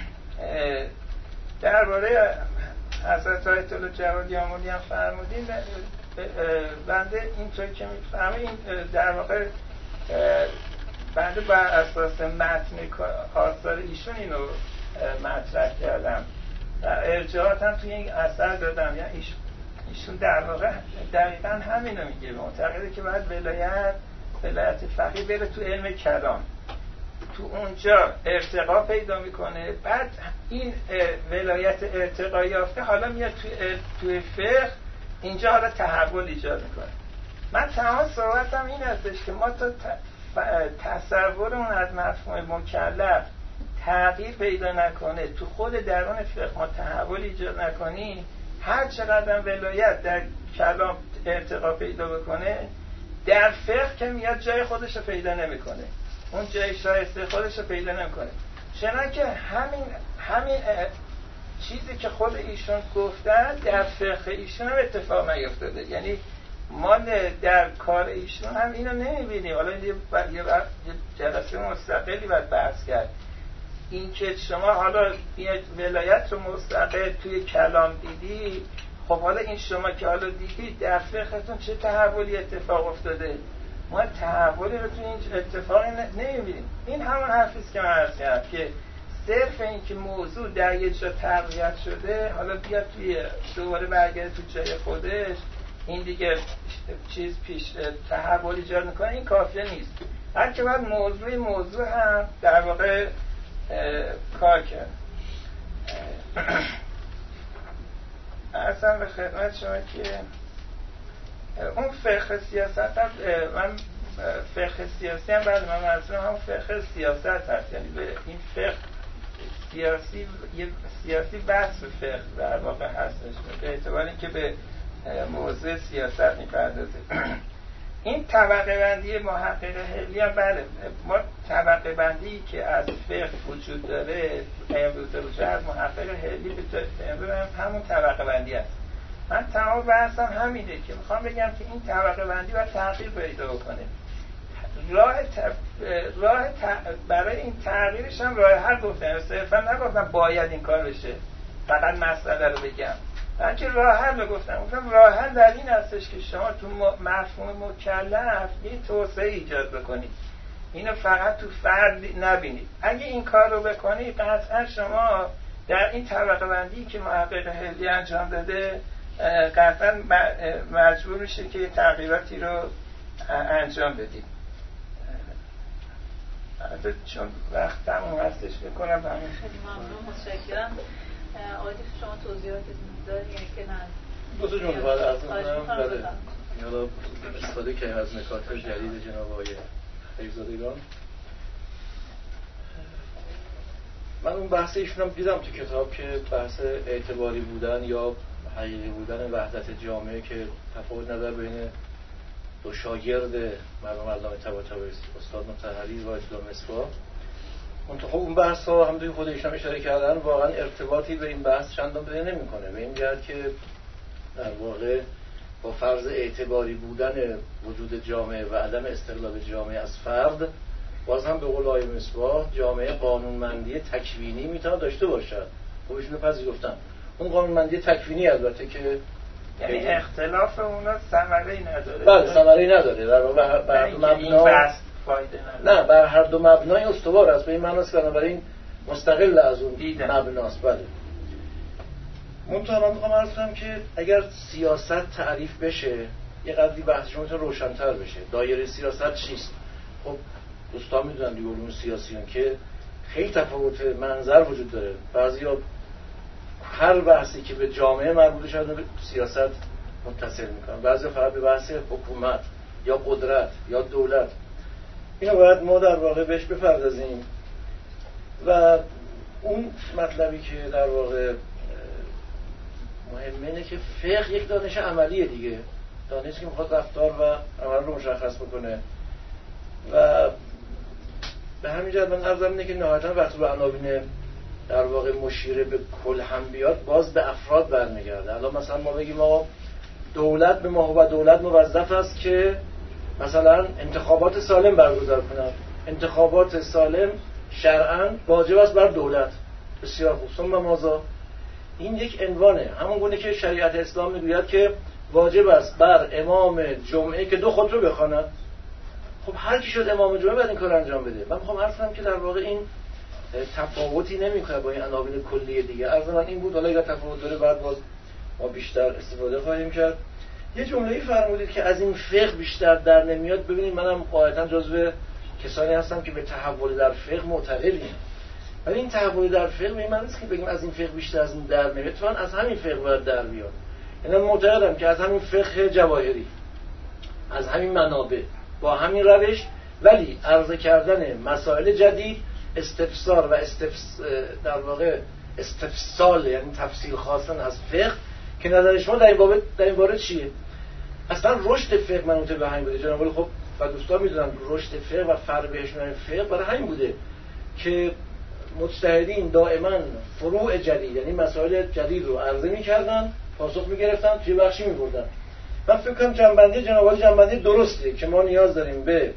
درباره حضرت آیت الله جوادی آملی هم فرمودین، بنده اینطور که میفهمه این در واقع بنده بر اساس متن آثار ایشون اینو مطرح کردم و ارجاعات هم توی این اثر دادم. یعنی ایشون در واقع دقیقا همینو میگه، معتقده که باید ولایت فقیه بره تو علم کلام، تو اونجا ارتقا پیدا میکنه، بعد این ولایت ارتقا یافته حالا میاد توی فقه اینجا حالا تحول ایجاد میکنه. من تمام صحبتم این هستش که ما تا تصورمون از مفهوم مکلف تغییر پیدا نکنه، تو خود درون فقه ما تحول ایجاد نکنی، هر چقدر ولایت در کلام ارتقا پیدا بکنه، در فقه که میاد جای خودش رو پیدا نمیکنه، اون جای شایسته خودش رو پیدا نمیکنه. چنانکه همین چیزی که خود ایشون گفتن در فقه ایشون هم اتفاق نیفتاده. یعنی ما در کار ایشون هم اینو نمیبینیم. حالا یه جلسه مستقلی باید بحث کرد، این که شما حالا ولایت رو مستقل توی کلام دیدی، خب حالا این شما که حالا دیدی در فقهتون چه تحولی اتفاق افتاده؟ ما تحولی رو توی این اتفاقی نمیبینیم. این همون حرفیست که من عرض کردم که صرف این که موضوع در یه جا تقویت شده حالا بیاد توی دوباره برگرده تو جای خودش، این دیگه چیز پیش تحول ایجاد میکنه، این کافیه نیست. بلکه باید موضوع هم در واقع کار کرد. اصلا به خدمت شما که اون فقه سیاست هم من فقه سیاسی هم بعد من منظورم هم فقه سیاست هست، یعنی به این فقه سیاسی بحث فقه در واقع هستش، به اعتبار اینکه به موضوع سیاست میپردازه. این طبقه بندی محقق حلی هم بله، ما طبقه بندی که از فقه وجود داره امروز از محقق حلی به امروز همون طبقه بندی است. من تمام بحثم همینه که میخوام بگم که این طبقه بندی باید تغییر پیدا بکنه. برای این تغییرش هم راه حل گفتم، صرفا نگفتم باید این کار بشه فقط مسئله رو بگم، بلکه راه حل گفتم راه حل در این هستش که شما تو مفهوم مکلف یه توسعه ایجاد بکنید، اینو فقط تو فرد نبینید. اگه این کار رو بکنید قطعا شما در این طبقه بندی که محقق حلی انجام داده قطعا مجبور میشه که تغییراتی رو انجام بدید. چون وقت تموم هستش بکنم همین. خیلی ممنون، متشکرم. آقای شما توضیحات دارین که نه؟ دو تا جمله بعد از اون حالا استفاده کنیم از نکات جدید جناب آقای حیف‌زادگان. من اون بحث ایشون هم دیدم تو کتاب که بحث اعتباری بودن یا حقیقی بودن وحدت جامعه که تفاوت نظر بین دو شاگرد مرحوم علامه طباطبایی استاد مطهری و اسلام مصباح. خب اون بحث ها هم توی خود ایشون اشاره کردن، واقعا ارتباطی به این بحث چندان پیدا نمی‌کنه، به این جهت که در واقع با فرض اعتباری بودن وجود جامعه و عدم استقلال جامعه از فرد، باز هم به قول آقای مصباح جامعه قانونمندی تکوینی میتونه داشته باشد. خب ایشون پذیرفتن اون قانونمندی تکوینی البته که یعنی اختلاف اونا ثمره‌ای نداره. بله ثمره‌ای نداره، در واقع بر دو مبنا فایده نداره. نه، بر هر دو مبنای استوار است، به این معنی است که بنابراین مستقل از اون مبناست. بله. منتها من میخوام عرض کنم که اگر سیاست تعریف بشه یه قدری بحث شما روشن‌تر بشه. دایره سیاست چیست؟ خب دوستان میدونن دیگه علوم سیاسیون که خیلی تفاوت منظر وجود داره. بعضیا هر بحثی که به جامعه مربوط شده به سیاست متصل میکنن، بعضی فقط به بحث حکومت یا قدرت یا دولت. اینو باید ما در واقع بهش بپردازیم. و اون مطلبی که در واقع مهمه اینه که فقه یک دانش عملیه دیگه، دانشی که میخواد رفتار و عمل رو مشخص بکنه. و به همین جهت من عرضم اینه که نهایتاً وقتی به عناوین در واقع مشیره به کل هم بیاد، باز به افراد برمیگرده. الان مثلا ما بگیم آقا دولت به ما و دولت موظف است که مثلا انتخابات سالم برگزار کند. انتخابات سالم شرعاً واجب است بر دولت. بسیار خوب. ثم ماذا؟ این یک عنوانه، همون گونه که شریعت اسلام میگوید که واجب است بر امام جمعه که 2 خطبه بخواند. خب هر کی شد امام جمعه باید این کار انجام بده. من میخوام عرض کنم که در واقع این تفاوتی نمیکنه با این عناوین کلی دیگه. عرض من این بود، حالا اگر تفاوت داره بعد باز ما بیشتر استفاده خواهیم کرد. یه جمله‌ای فرمودید که از این فقه بیشتر در نمیاد. ببینید منم قاعدتاً جزو کسانی هستم که به تحول در فقه معتقدیم، ولی این تحول در فقه به این معنی نیست که بگیم از این فقه بیشتر از این در نمیاد، اتفاقاً از همین فقه باید در بیاد. یعنی من معتقدم که از همین فقه جواهری، از همین منابع، با همین روش، ولی عرضه کردن مسائل جدید، استفسار و در واقع استفصال، یعنی تفصیل خواستن از فقه که نظر شما در این باره چیه؟ اصلا رشد فقه منوط به همین بوده جناب. خب و دوستان میدونن رشد فقه و فرع بهشون فقه برای همین بوده که مجتهدین دائما فروع جدید، یعنی مسائل جدید رو عرضه میکردن، پاسخ میگرفتن، توی بخشی میبردن. من فکر کنم جنبندی جناب جنبندی درستیه که ما نیاز داریم به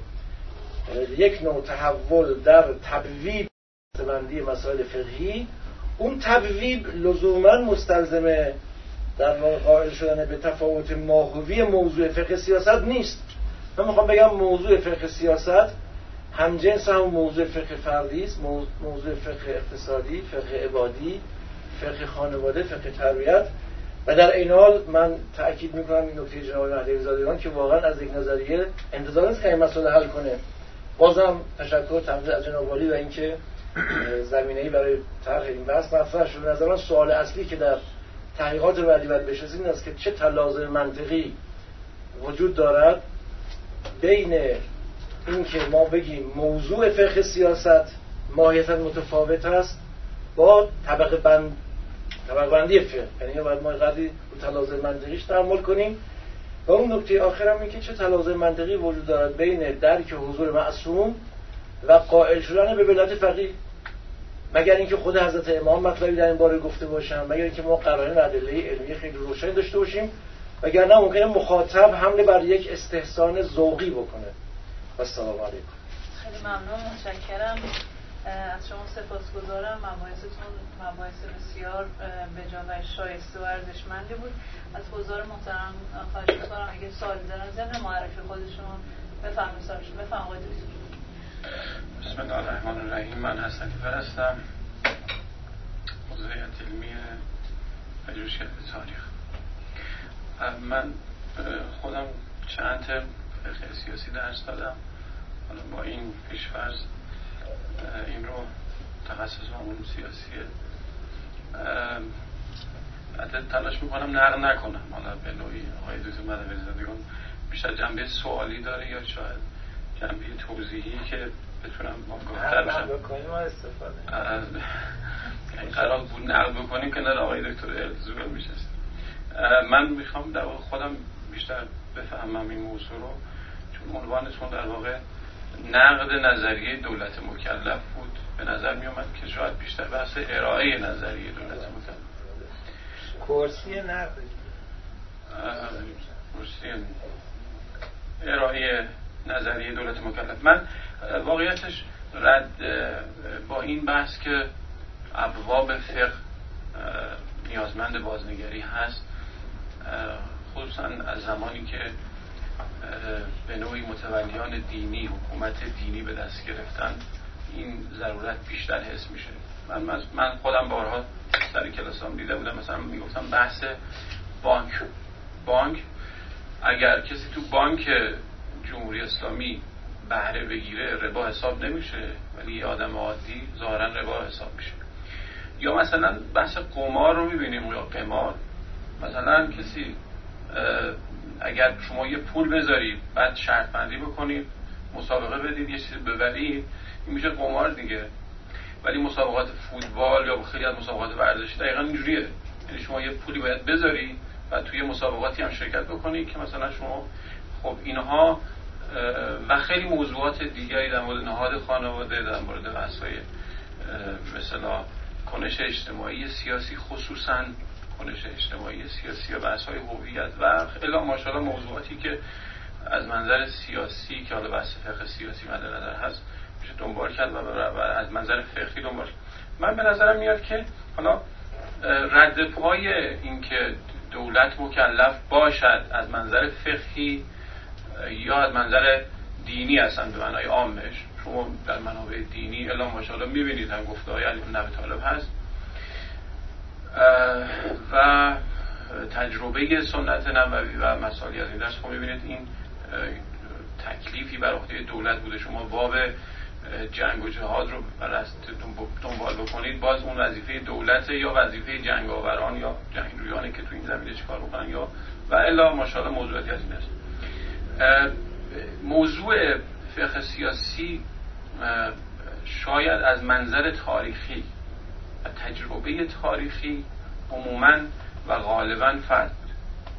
یک نوع تحول در تبویب بندی مسائل فقهی. اون تبویب لزوما مستلزم در واقع قائل شدن به تفاوت ماهوی موضوع فقه سیاست نیست. من میخوام بگم موضوع فقه سیاست همجنس هم موضوع فقه فردی است، موضوع فقه اقتصادی، فقه عبادی، فقه خانواده، فقه تربیت. و در این حال من تأکید میکنم این نکته جناب مهدوی زادگان که واقعا از یک نظریه انتظار نیست که این مسئله حل کنه. بازم تشکر تمام از جناب والی و اینکه زمینه‌ای برای طرح این بحث مطرح شد. به نظر من سوال اصلی که در تحقیقات بعدی باید بشناسیم این است که چه تلازم منطقی وجود دارد بین اینکه ما بگیم موضوع فقه سیاست ماهیتاً متفاوت است با طبقه بندی فقه، یعنی باید ما قدری رو تلازم منطقیش تأمل کنیم. و اون نکته آخر هم این که چه تلازم منطقی وجود دارد بین درک حضور معصوم و قائل شدن به ولایت فقیه، مگر اینکه خود حضرت امام مطلبی در این باره گفته باشن، مگر اینکه ما قرائن و ادله علمی خیلی روشن داشته باشیم، وگرنه ممکنه مخاطب حمله بر یک استحسان ذوقی بکنه. السلام علیکم. خیلی ممنون، متشکرم از شما، سپاسگزارم. مباحثتون مباحث بسیار بجا و شایسته و ارزشمندی بود. از حضار محترم خواهش می‌کنم اگه سوالی دارن ضمن معرفی خودشون بفرمایید. بفرمایید. بسم الله الرحمن الرحیم. من حسنی هستم، موضوعیت علمی پژوهشگاه تاریخ. من خودم چند ترم فقه سیاسی درس دادم. حالا با این پیش‌فرض این رو تخصص علوم سیاسیه. البته تلاش میکنم نقد نکنم، حالا به نوعی آقای دکتر مهدوی زادگان بیشتر جنبه سوالی داره یا شاید جنبه توضیحی که بتونم آگاه‌تر بشم. نقد بکنیم استفاده یعنی قرار بود نقد بکنیم که نه آقای دکتر زور میشه. من میخوام در واقع خودم بیشتر بفهمم این موضوع رو، چون عنوانتون در واقع نقد نظریه دولت مکلف بود. به نظر می اومد که شاید بیشتر بحث ارائه نظریه دولت مکلف، کرسی نقد، کرسی ارائه نظریه دولت مکلف. من واقعیتش رد با این بحث که ابواب فقه نیازمند بازنگری هست، خصوصا از زمانی که به نوعی متولیان دینی، حکومت دینی به دست گرفتن، این ضرورت بیشتر حس میشه. من خودم بارها سر کلاسام دیده بودم، مثلا میگفتم بحث بانک اگر کسی تو بانک جمهوری اسلامی بهره بگیره ربا حساب نمیشه، ولی یه آدم عادی ظاهرا ربا حساب میشه. یا مثلا بحث قمار رو میبینیم، یا قمار، مثلا کسی اگر شما یه پول بذارید بعد شرط بندی بکنید مسابقه بدید یه چیزی ببرید، این میشه قمار دیگه. ولی مسابقات فوتبال یا خیلی از مسابقات ورزشی دقیقاً اینجوریه، یعنی شما یه پولی باید بذاری و توی مسابقاتی هم شرکت بکنی که مثلا شما خب اینها و خیلی موضوعات دیگری در مورد نهاد خانواده، در مورد بحث‌های مثلا کنش اجتماعی سیاسی، خصوصاً کنش اجتماعی سیاسی و بحث‌های هویت و الا ماشاءالله موضوعاتی که از منظر سیاسی که حالا بحث فقه سیاسی مد نظر هست میشه دنبال کرد و از منظر فقهی دنبال. من به نظرم میاد که حالا رد پای این که دولت مکلف باشد از منظر فقهی یا از منظر دینی هستن به معنای عامش، شما در منابع دینی الا ماشاءالله میبینید هم گفته‌های علی بن ابی طالب هست و تجربه سنت نبوی و مسائلی از این دست. خب میبینید این تکلیفی بر عهده دولت بوده، شما باب جنگ و جهاد رو دنبال بکنید، باز اون وظیفه دولت یا وظیفه جنگاوران یا جنگجویانی که تو این زمینه چیکار بکنن یا و الا ماشاءالله موضوعاتی از این است. موضوع فقه سیاسی شاید از منظر تاریخی و تجربه تاریخی عموماً و غالباً فرد بود،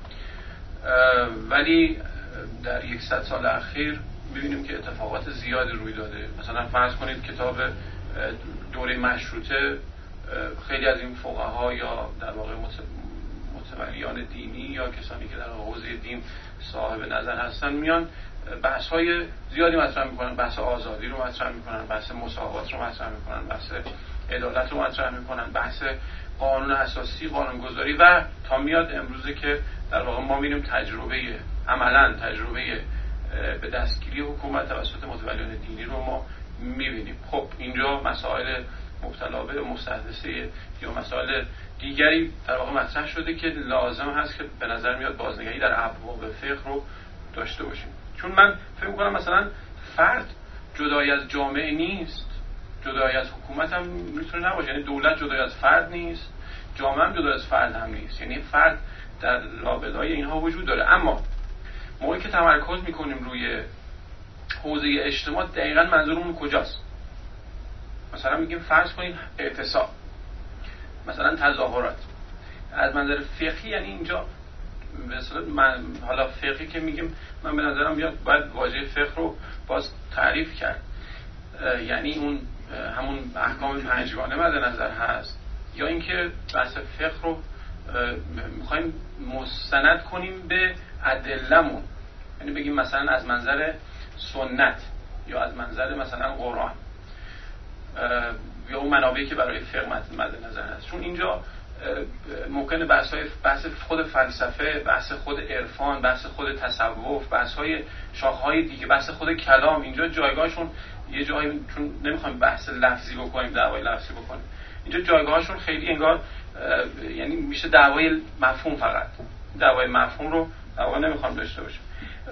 ولی در 100 سال اخیر می‌بینیم که اتفاقات زیادی روی داده. مثلا فرض کنید کتاب دوره مشروطه، خیلی از این فقها یا در واقع متولیان دینی یا کسانی که در حوزه دین صاحب نظر هستن میان بحث‌های زیادی مطرح می‌کنن، بحث آزادی رو مطرح می‌کنن، بحث مساوات رو مطرح می‌کنن، بحث عدالت رو مطرح می‌کنن، بحث قانون اساسی، قانونگذاری و تا میاد امروزه که در واقع ما می‌بینیم عملاً تجربه به دستگیری حکومت توسط متولیان دینی رو ما می‌بینیم. خب اینجا مسائل مبتلا به مستحدثه یا مسائل دیگری در واقع مطرح شده که لازم هست که به نظر میاد بازنگری در ابواب فقه رو داشته باشیم. چون من فکر می‌کنم مثلا فرد جدای از جامعه نیست، جدای از حکومت هم میتونه نباشه، یعنی دولت جدای از فرد نیست، جامعه هم جدای از فرد هم نیست، یعنی فرد در لابلای اینها وجود داره. اما موقعی که تمرکز میکنیم روی حوزه اجتماع دقیقاً منظورمون کجاست؟ مثلا میگیم فرض کنید اعتصاب، مثلا تظاهرات، از منظر فقهی یعنی اینجا مثلا من حالا فقهی که میگیم من به نظرم میاد باید واژه فقه رو باز تعریف کرد، یعنی اون همون احکام پنجگانه مد نظر هست یا اینکه بحث فقه رو میخوایم مستند کنیم به ادله‌مون، یعنی بگیم مثلا از منظر سنت یا از منظر مثلا قرآن یا اون منابعی که برای فقه مد نظر هست. چون اینجا ممکنه بحث خود فلسفه، بحث خود عرفان، بحث خود تصوف، بحث‌های شاخه‌های دیگه، بحث خود کلام اینجا جایگاهشون یه جایی، چون نمیخوایم بحث لفظی بکنیم، دعوای لفظی بکنیم، اینجا جایگاهشون خیلی انگار یعنی میشه دعوای مفهوم، فقط دعوای مفهوم رو در واقع نمیخوام داشته باشیم.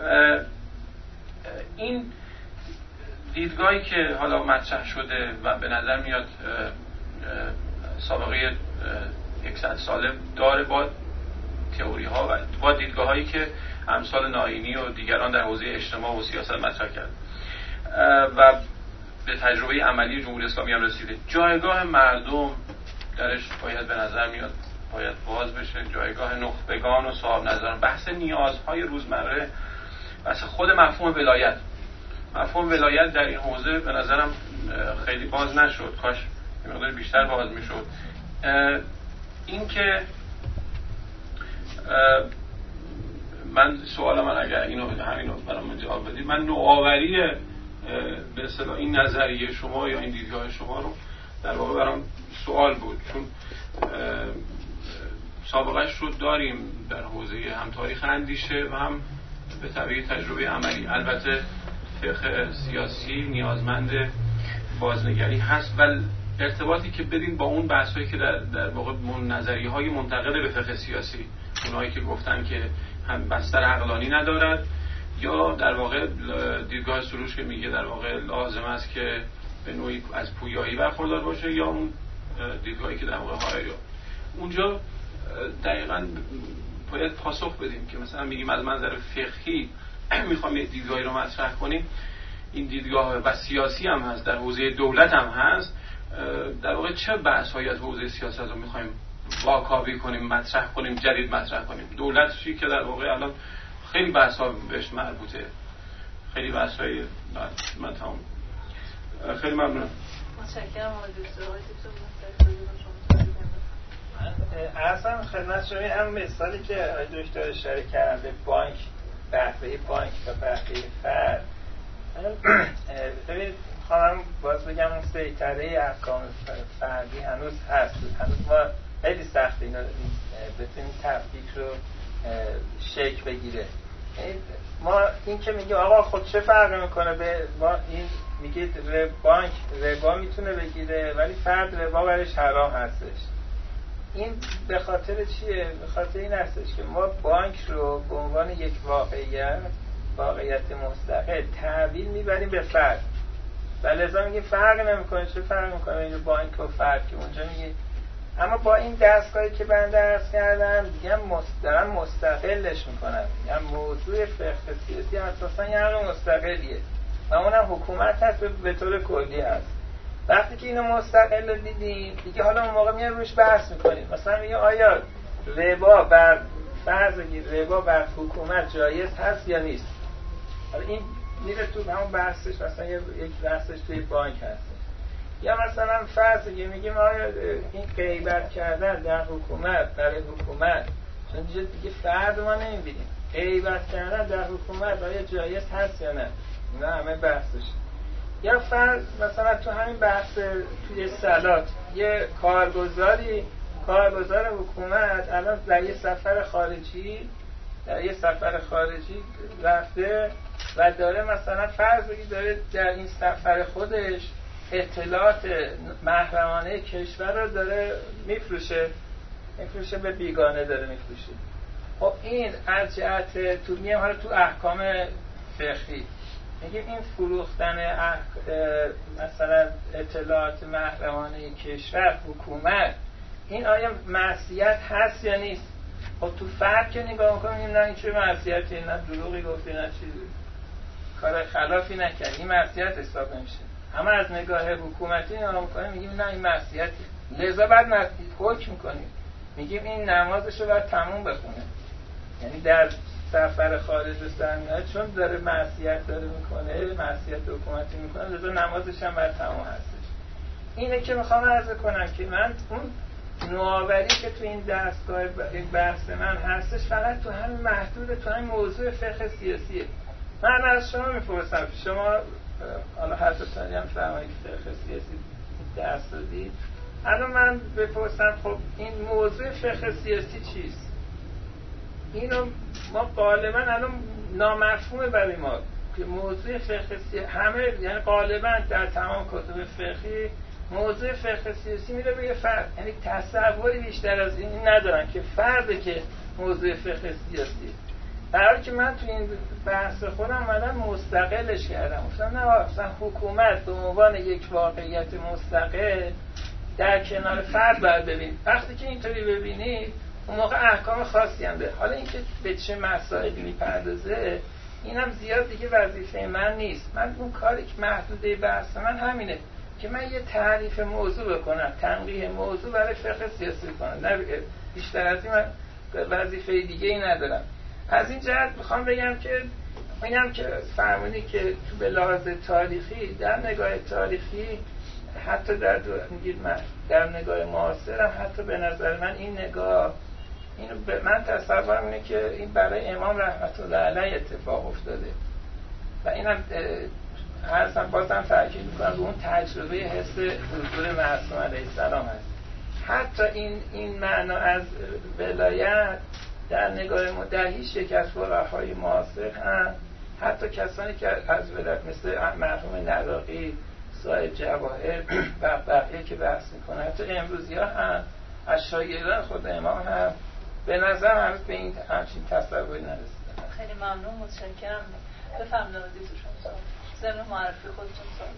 این دیدگاهی که حالا مطرح شده و به نظر میاد سابقه 100 ساله داره با تئوری ها و با دیدگاه هایی که امثال ناینی و دیگران در حوزه اجتماع و سیاست مطرح کرد و به تجربه عملی جمهوری اسلامی هم رسیده. جایگاه مردم درش باید به نظر میاد باید باز بشه، جایگاه نخبگان و صاحب نظران، بحث نیازهای روزمره، بحث خود مفهوم ولایت در این حوزه به نظرم خیلی باز نشد، کاش یه مقدار بیشتر باز میشد. این که من اگر همینو برام جواب بدید، من نوآوری به اصطلاح این نظریه شما یا این دیدگاه شما رو در واقع برام سوال بود، چون سابقهش رو داریم در حوزه هم تاریخ اندیشه و هم به طبیعی تجربه عملی. البته فقه سیاسی نیازمند بازنگری هست و ارتباطی که بدین با اون بحثایی که در واقع نظریه‌های منتقد به فقه سیاسی، اونایی که گفتن که هم بستر عقلانی ندارد یا در واقع دیدگاه سروش که میگه در واقع لازم است که به نوعی از پویایی برخوردار باشه، یا اون دیدگاهی که در واقع هایو، اونجا دقیقاً باید پاسخ بدیم که مثلا میگیم از منظر فقهی میخوام یه دیدگاهی رو مطرح کنیم، این دیدگاه و سیاسی هم هست، در حوزه دولت هم هست، در واقع چه بحث‌هایی از حوزه سیاست رو می‌خوایم واکاوی کنیم، مطرح کنیم، جدید مطرح کنیم؟ دولتشی که در واقع الان خیلی بحث‌ها بهش مربوطه، خیلی بحث‌های من تمام. خیلی ممنونم. متشکرم آقای دکتر. اصلا خدمت شما هم مثالی که آقای دکتر اشاره کردن به بانک، بحثه بانک و بحثه فرد، ببینید خواهم باز بگم اون سیطره احکام فردی هنوز هست، هنوز ما خیلی سخت اینا بتونیم تفکیک رو شکل بگیره. ما این که میگه آقا خود چه فرق میکنه به ما، این میگه بانک ربا میتونه بگیره ولی فرد ربا برش حرام هستش. این به خاطر چیه؟ به خاطر این هستش که ما بانک رو به عنوان یک واقعیت مستقل تحویل میبریم به فرد و لذا میگه فرق نمیکنه. چه فرق میکنه این بانک و فرد که اونجا میگه. اما با این دستگاهی که بنده عرض کردم دیگه دارن مستقلش میکنن، میگن موضوع فقه سیاسی اساسا یه امر مستقلیه و اونم حکومت هست به طور کلی هست. وقتی که اینو مستقل دیدیم دیگه حالا اون موقع میان روش بحث میکنیم، مثلا میگه آیا ربا بر فرض ربا بر حکومت جایز هست یا نیست. حالا این میره تو همون بحثش، مثلا یک بحثش توی بانک هست. یا مثلا فرض میگیم آیا این غیبت کردن در حکومت برای حکومت، چون دیگه فرد ما نمیبینیم، غیبت کردن در حکومت آیا جایز هست یا نه، اینا همه بحثش. یا فرض مثلا تو همین بحث توی صلات یه کارگزار حکومت الان در یه سفر خارجی رفته و داره مثلا فرض بگید داره در این سفر خودش اطلاعات محرمانه کشور رو داره میفروشه به بیگانه داره میفروشه. خب این از جهت تو میام حالا تو احکام فقهی میگیم این فروختن مثلا اطلاعات محرمانه کشور حکومت، این آیا معصیت هست یا نیست؟ خب تو فرق که نگاه میکنیم نه این چه معصیتی، نه دروغی گفتی، نه چیزی کار خلافی نکرد، این معصیت حساب نمیشه. اما از نگاه حکومتی نگاه میکنیم میگیم نه این معصیتی، لذا بعد حکم میکنیم میگیم این نمازشو باید تموم بخونه. یعنی در سفر خارج از زمینه چون داره معصیت داره میکنه، معصیت حکومتی میکنه، لذا نمازش هم باید تموم هستش. اینه که میخوام عرض کنم که من اون نوآوری که تو این دستگاه بحث من هستش فقط تو همین محدود، تو همین موضوع فقه سیاسیه. من از شما میپرسم، شما حالا حضرتانی هم فرمایید فقه سیاسی دست دادید، الان من بپرسم خب این موضوع فقه سیاسی چیست؟ اینو ما غالبا الان نامفهومه برای ما که موضوع فقه سیاسی همه، یعنی غالبا در تمام کتب فقهی موضوع فقه سیاسی میره به فرد، یعنی تصوری بیشتر از این ندارن که فرده که موضوع فقه سیاسی. در حالی که من تو این بحث خودم اومدم مستقلش کردم، گفتم نه اصلا حکومت به عنوان یک واقعیت مستقل در کنار فرد باید ببینید. وقتی که اینطوری ببینید اون موقع احکام خاصی هم ده. حالا اینکه به چه مسائلی میپردازه اینم زیاد دیگه وظیفه من نیست. من اون کاری که محدوده بحث من همینه که من یه تعریف موضوع بکنم، تنقیح موضوع برای فقه سیاسی کنم، نه بیشتر از این من وظیفه دیگه ای ندارم. از این جهت میخوام بگم که اینم که فرمونی که تو به لحاظ تاریخی، در نگاه تاریخی حتی در نگاه معاصر هم حتی به نظر من این نگاه اینو من تصور اینه که این برای امام رحمت الله علیه اتفاق افتاده و اینم بازم تاکید میکنم به اون تجربه حس حضور معصوم علیه السلام هست. حتی این معنا از ولایت در نگاه در هیچ یک از فقهای معاصر هم، حتی کسانی که از ولایت مثل مرحوم نراقی، صاحب جواهر و بقیه که بحث میکنه، حتی امروزی ها هم از شاگردان خود امام هم به نظر هنوز به این همچین تصوری نرسیدن. خیلی ممنون، متشکرم. بفرمایید شما ضمن معرفی خودتون سوال.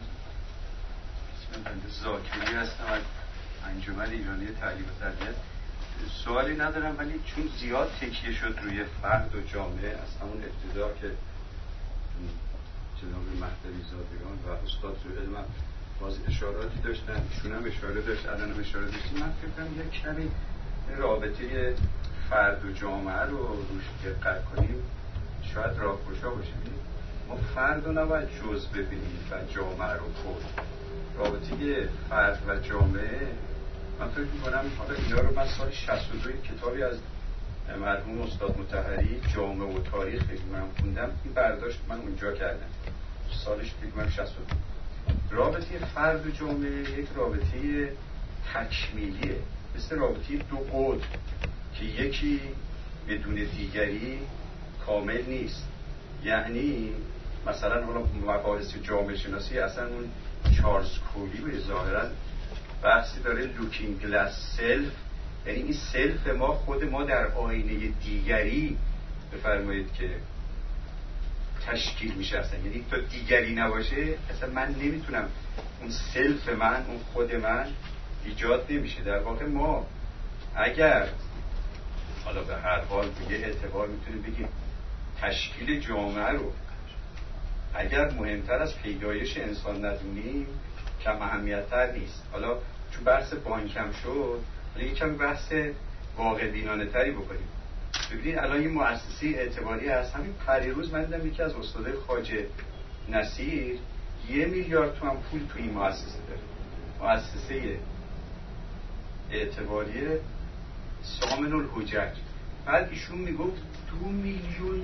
اسم بنده زاکری هستم از انجمن ایرانی تعلیم و تربیت. سوالی ندارم ولی چون زیاد تکیه شد روی فرد و جامعه از همون ابتدا که جناب مهدوی زادگان و استاد زوئل من باز اشاراتی داشتن، ایشون هم اشاره داشت، الان هم اشاره داشتیم. من فکر کنم یک کمی رابطه فرد و جامعه رو روش دقت کنیم شاید راهگشا باشه. ما فرد رو نباید جز ببینیم و جامعه رو کل. رابطه فرد و جامعه من فکر می‌کنم حالا اینا رو من سال 62 کتابی از مرحوم استاد مطهری جامعه و تاریخ من خوندم، این برداشت من اونجا کردم سالش فکر کنم 62. رابطه فرد و جامعه یک رابطه تکمیلیه، مثل رابطه دو قطب که یکی بدون دیگری کامل نیست. یعنی مثلا حالا مباحث جامعه شناسی اصلا اون چارلز کولی به ظاهرا بحثی داره لوکینگ گلاس سلف، یعنی این سلف ما خود ما در آینه دیگری بفرمایید که تشکیل میشه اصلا. یعنی تا دیگری نباشه اصلا من نمیتونم اون سلف من اون خود من ایجاد نمیشه. در واقع ما اگر حالا به هر حال به یه اعتبار میتونیم بگیم تشکیل جامعه رو اگر مهمتر از پیدایش انسان ندونیم کم اهمیت‌تر نیست. حالا چون بحث بانکم شد یکم بحث واقع بینانه تری بکنیم. ببینید الان یه مؤسسه اعتباری هست. همین پریروز من دیدم یکی از استادای خواجه نصیر 1 میلیارد تومان پول تو این مؤسسه داره. مؤسسه اعتباری سامن الحجج. بعد ایشون میگفت 2 میلیون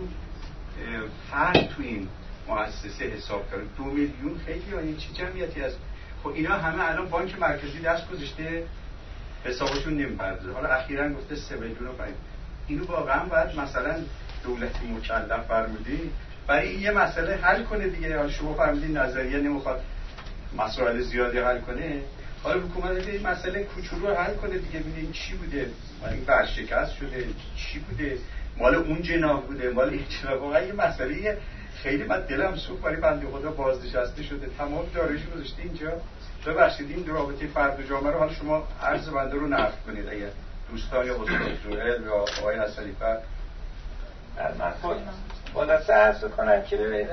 فرد تو این مؤسسه حساب کرده. 2 میلیون خیلی این چه جمعیتی هست. خب اینا همه الان بانک مرکزی دست گذاشته حسابشون نمیپردازه. حالا اخیراً گفته 3 میلیون و 5. اینو واقعا باید مثلا دولتی مکلف فرمودی برای این یه مسئله حل کنه دیگه. حالا شما فرمودین نظریه نمیخواد مسائل زیادی حل کنه، حالا حکومت این مسئله کوچولو رو حل کنه دیگه. ببینید چی بوده، این ورشکست شده، چی بوده، مال اون جناب بوده، مال این جناب. واقعا یه مسئله خیلی من دلم سوخت برای بنده خدا بازنشسته شده، تمام داراییش گذاشته اینجا. ببخشید این رابطه فرد و جامعه رو حالا شما عرض بنده رو نقد کنید اگر دوستان یا استاد زوئل یا آقای حسنی فر. من خلاصه عرض کنم که ببینید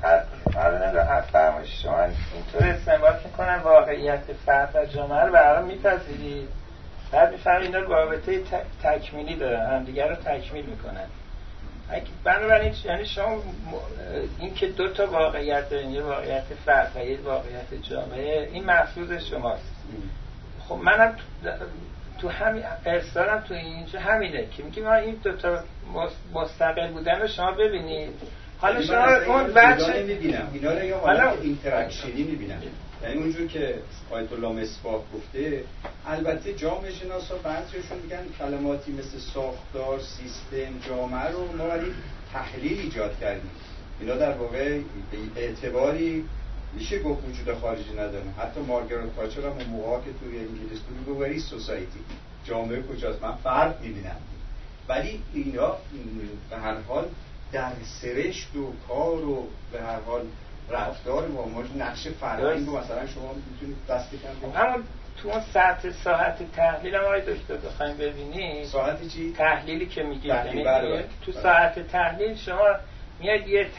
هر فرمایش شما اینطور استنباط میکنن واقعیت فرد و جامعه رو برام میپذیرید، بعد میفهمید اینا رابطه تکمیلی دارن، هم دیگر رو تکمیل میکنن. بنابراین یعنی شما این که 2 تا واقعیت دارین، یه واقعیت فرد و یه واقعیت جامعه، این محفوظ شماست. خب منم تو همین اصرارم تو اینجا همینه که میگم این 2 تا مستقل بودن رو شما ببینید. حالا شما اون بچه نمیبینم اینا رو، یا حالا اینتراکشنی میبینم. یعنی اونجور که آیت الله مصباح گفته، البته جامعه شناسا بعضیشون میگن کلماتی مثل ساختار، سیستم، جامعه رو ما ولی تحلیل ایجاد کردیم. اینا در واقع به اعتباری میشه گفت وجود خارجی نداره. حتی مارگارت تاچر هم اون موقع که توی انگلیس بود میگه وری سوسایتی، جامعه کجاست، من فرد میبینم. ولی اینا به هر حال در سرشت و کار و به هر حال رفتار ما نقش فرهنگ رو مثلا شما میتونید دست کم. اما تو اون ساعت تحلیل هم آقای دکتر بخوایم ببینید ساعت چی؟ تحلیلی که میگید، یعنی تو بله. ساعت تحلیل شما میاد یه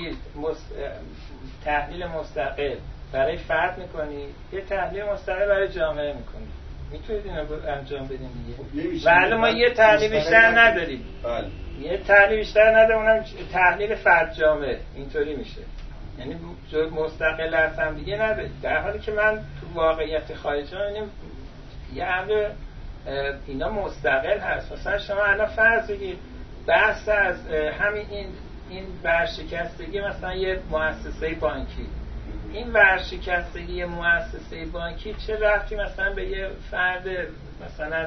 تحلیل مستقل برای فرد میکنید، یه تحلیل مستقل برای جامعه میکنید. میتونید اینو انجام بدین دیگه. ولی ما یه تحلیل بیشتر نداریم. بله. یه تحلیل بیشتر نداریم، اونم تحلیل فرد جامعه. اینطوری میشه. یعنی مستقل از هم دیگه نداریم. در حالی که من تو واقعیت خارجی می‌بینم یه امر اینا مستقل هست. مثلا شما الان فرض بگید بحث از همین این ورشکستگی مثلا یه مؤسسه بانکی، این ورشکستگی مؤسسه بانکی چه ربطی مثلا به یه فرد مثلا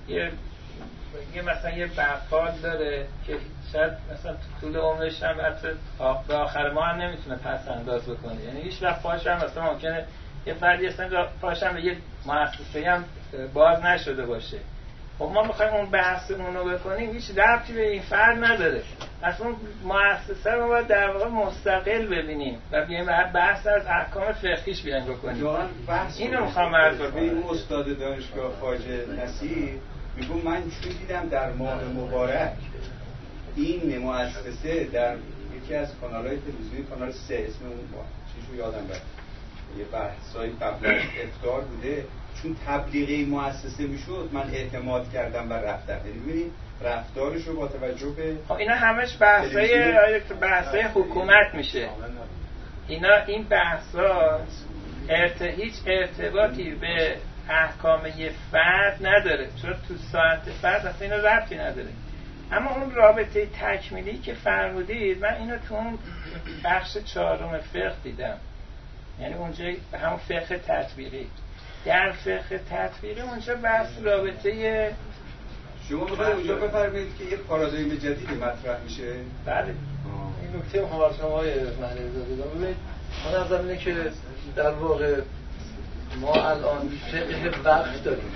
مثلا یه بقال داره که شاید مثلا طول عمرش هم حتی به آخر ما هم نمیتونه پس انداز بکنه. یعنی هیچ وقت پاش هم مثلا ممکنه یه فردی اصلا پاش هم به یه مؤسسه هم باز نشده باشه. خب ما میخوایم اون بحثمون رو بکنیم، هیچ ربطی به این فرد نداره. اصلا مؤسسه رو باید در واقع مستقل ببینیم و بیایم بحث از احکام فقهیش بیایم بکنیم. اینو میخوام عرض کنم. این استاد دانشگاه خواجه نصیر میگم من چون دیدم در ماه مبارک این مؤسسه در یکی از کانال‌های تلویزیونی کانال 3 اسم اون چیزو یادم رفت، یه بحثای قبل از افطار بوده، چون تبلیغی مؤسسه میشد من اعتماد کردم و رفتم. یعنی ببینید رفتارش رو با توجه به اینا همش بحثای حکومت میشه. این بحثا هیچ ارتباطی به احکام یه فرد نداره، چون تو ساعت فرد اصلا اینا ربطی نداره. اما اون رابطه تکمیلی که فرمودید، من اینو تو اون بخش 4 فقه دیدم، یعنی اونجا همون فقه تطبیقی. در فقه تطبیقی اونجا بحث رابطه شما میخواید اونجا بفرمایید که یه پارادایم جدیدی مطرح میشه. بله این نکته مهمه های معنی زاده. ببینید من نظرم اینه که در واقع ما الان فقه وقف داریم.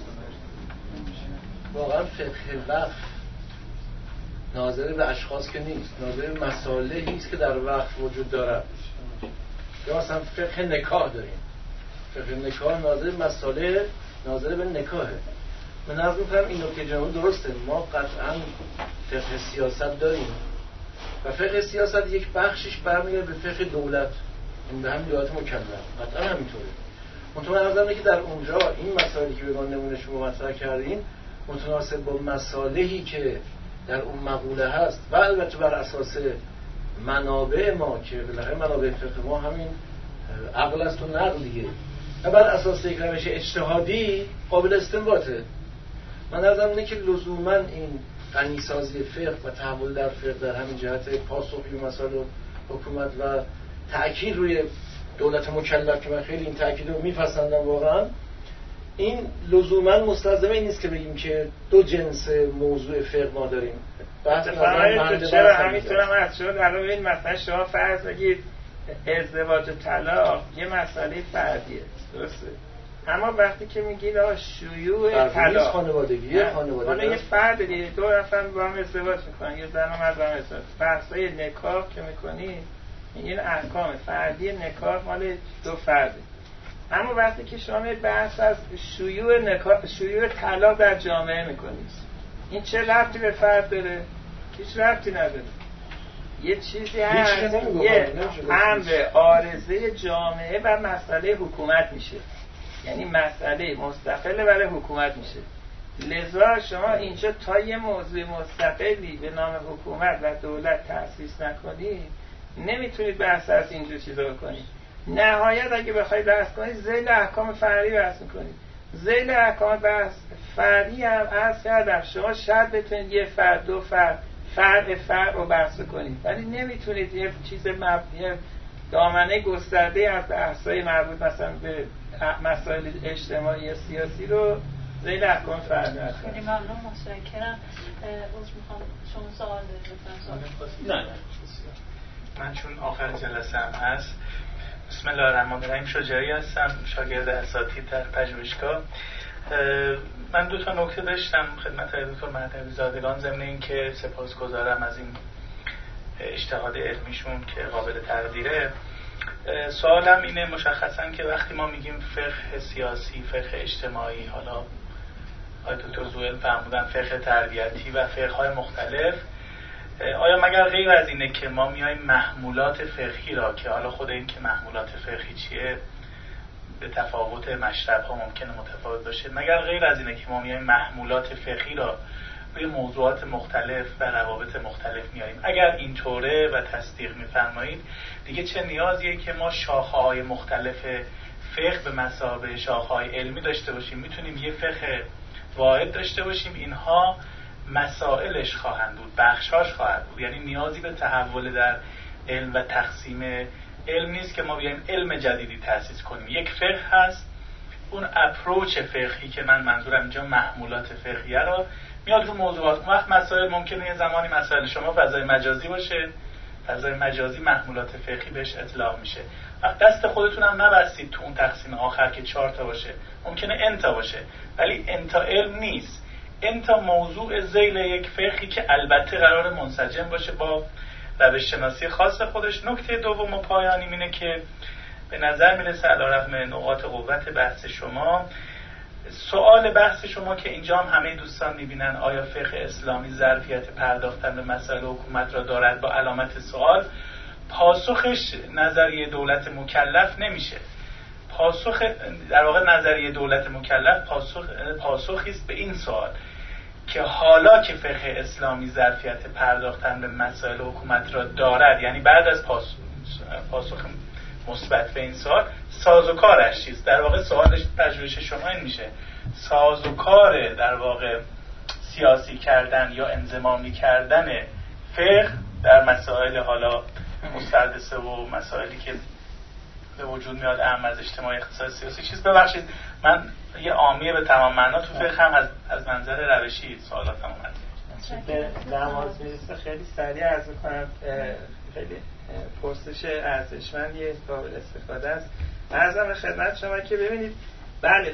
واقعا فقه وقف ناظر به اشخاص که نیست، ناظر به مسائلی است که در وقف وجود دارد. یا مثلا فقه نکاح داریم. فقه نکاح ناظر به مسائل ناظر به نکاحه. من نظر می‌کنم این نکته جناب درسته. ما قطعاً فقه سیاست داریم و فقه سیاست یک بخشش برمیگرده به فقه دولت، این به هم دولت مکلف. قطعاً همینطوره. منتها نظر که در اونجا این مسائلی که به ما نمونه شما مطرح کردین متناسب با مصالحی که در اون مقوله هست و البته بر اساس منابع ما که بالاخره منابع فقه ما همین عقل است و نقلیه و بر اساس یک روش اجتهادی قابل استنباطه. من نظرم اینه که لزوما این غنیسازی فقه و تحول در فقه در همین جهت پاسخی به مسائل حکومت و تأکید روی دولت مکلف که من خیلی این تأکید رو میپسندم واقعا، این لزوما مستلزم این نیست که بگیم که دو جنس موضوع فقه ما داریم. بحث چرا همینطورم هست. شما در این مثلا شما فرض بگید ازدواج و طلاق یه مسئله فردیه، درسته؟ اما وقتی که میگید شیوع طلاق خانوادگی حالا یه فرد دیگه دو نفر با هم ازدواج میکنن، یه زن و مرد با هم ازدواج، بحثای نکاح که میکنی این احکام فردی نکاح مال دو فرده. اما وقتی که شما بحث از شیوع طلاق در جامعه میکنید، این چه ربطی به فرد داره؟ هیچ ربطی نداره. یه چیزی هست یه امر عارضه جامعه و مسئله حکومت میشه، یعنی مسئله مستقل برای حکومت میشه. لذا شما اینجا تا یه موضوع مستقلی به نام حکومت و دولت تأسیس نکنید نمیتونید بحث از اینجور چیزا بکنید. نهایت اگه بخواید بحث کنید زیل احکام فردی بحث میکنید. زیل احکام بحث فردی هم عرض کردم شما شاید بتونید یه فرد دو فرد رو بحث کنید، ولی نمیتونید یه چیز یه دامنه گسترده از بحث‌های مربوط مثلا به مسائل اجتماعی یا سیاسی رو زیل احکام فردی بحث کنید. خیلی ممنون، متشکرم. میخوام شما سوال دارید؟ نه من چون آخر جلسه هم هست. بسم الله الرحمن الرحیم. شجاعی هستم، شاگرد اساتید در پژوهشگاه. من 2 نکته داشتم خدمت دکتر مهدوی زادگان، ضمن این که سپاسگزارم از این اجتهاد علمیشون که قابل تقدیره. سوالم اینه مشخصا که وقتی ما میگیم فقه سیاسی، فقه اجتماعی، حالا آقای دکتر زوئل فرمودن فقه تربیتی و فقه‌های مختلف، آیا مگر غیر از اینه که ما میایم محمولات فقهی را که حالا خود این که محمولات فقهی چیه به تفاوت مشرب‌ها ممکنه متفاوت باشه، مگر غیر از اینه که ما میایم محمولات فقهی را روی موضوعات مختلف و روابط مختلف میاریم؟ اگر اینطوره و تصدیق میفرمایید دیگه چه نیازیه که ما شاخه‌های مختلف فقه به مثابه شاخه‌های علمی داشته باشیم؟ میتونیم یه فقه واحد داشته باشیم، اینها مسائلش خواهند بود، بخشاش خواهد بود. یعنی نیازی به تحول در علم و تقسیم علم نیست که ما بیایم علم جدیدی تأسیس کنیم. یک فقه هست، اون اپروچ فقهی که من منظورم اینجا محمولات فقهیه را میاد رو موضوعات. اون وقت مسائل ممکنه یه زمانی مسائل شما فضای مجازی باشه، فضای مجازی محمولات فقهی بهش اطلاق میشه. وقت دست خودتون هم نبستید تو اون تقسیم آخر که 4 تا باشه، ممکنه انتا باشه، ولی انتا علم نیست. انتا موضوع ذیل یک فقهی که البته قرار منسجم باشه با روش شناسی خاص خودش. نکته دوم و پایانی اینه که به نظر میرسه علیرغم نقاط قوت بحث شما سوال بحث شما که اینجا هم همه دوستان میبینن آیا فقه اسلامی ظرفیت پرداختن به مسائل حکومت را دارد با علامت سوال، پاسخش نظریه دولت مکلف نمیشه. پاسخ در واقع نظریه دولت مکلف پاسخی است به این سوال که حالا که فقه اسلامی ظرفیت پرداختن به مسائل حکومت را دارد، یعنی بعد از پاسخ مثبت به این سوال، سازوکارش چیست؟ در واقع سوالش پژوهش شما این میشه، سازوکار در واقع سیاسی کردن یا انضمامی کردن فقه در مسائل حالا مستحدثه و مسائلی که به وجود میاد اهم از اجتماعی اقتصاد سیاسی چیز. ببخشید من یه عامیه به تمام معنا تو فقه هم از منظر روشی سوالاتم اومد. به نماز میرسه خیلی سریع عرض میکنم، خیلی پرسش ارزشمندی قابل استفاده است. عرضم به خدمت شما که ببینید بله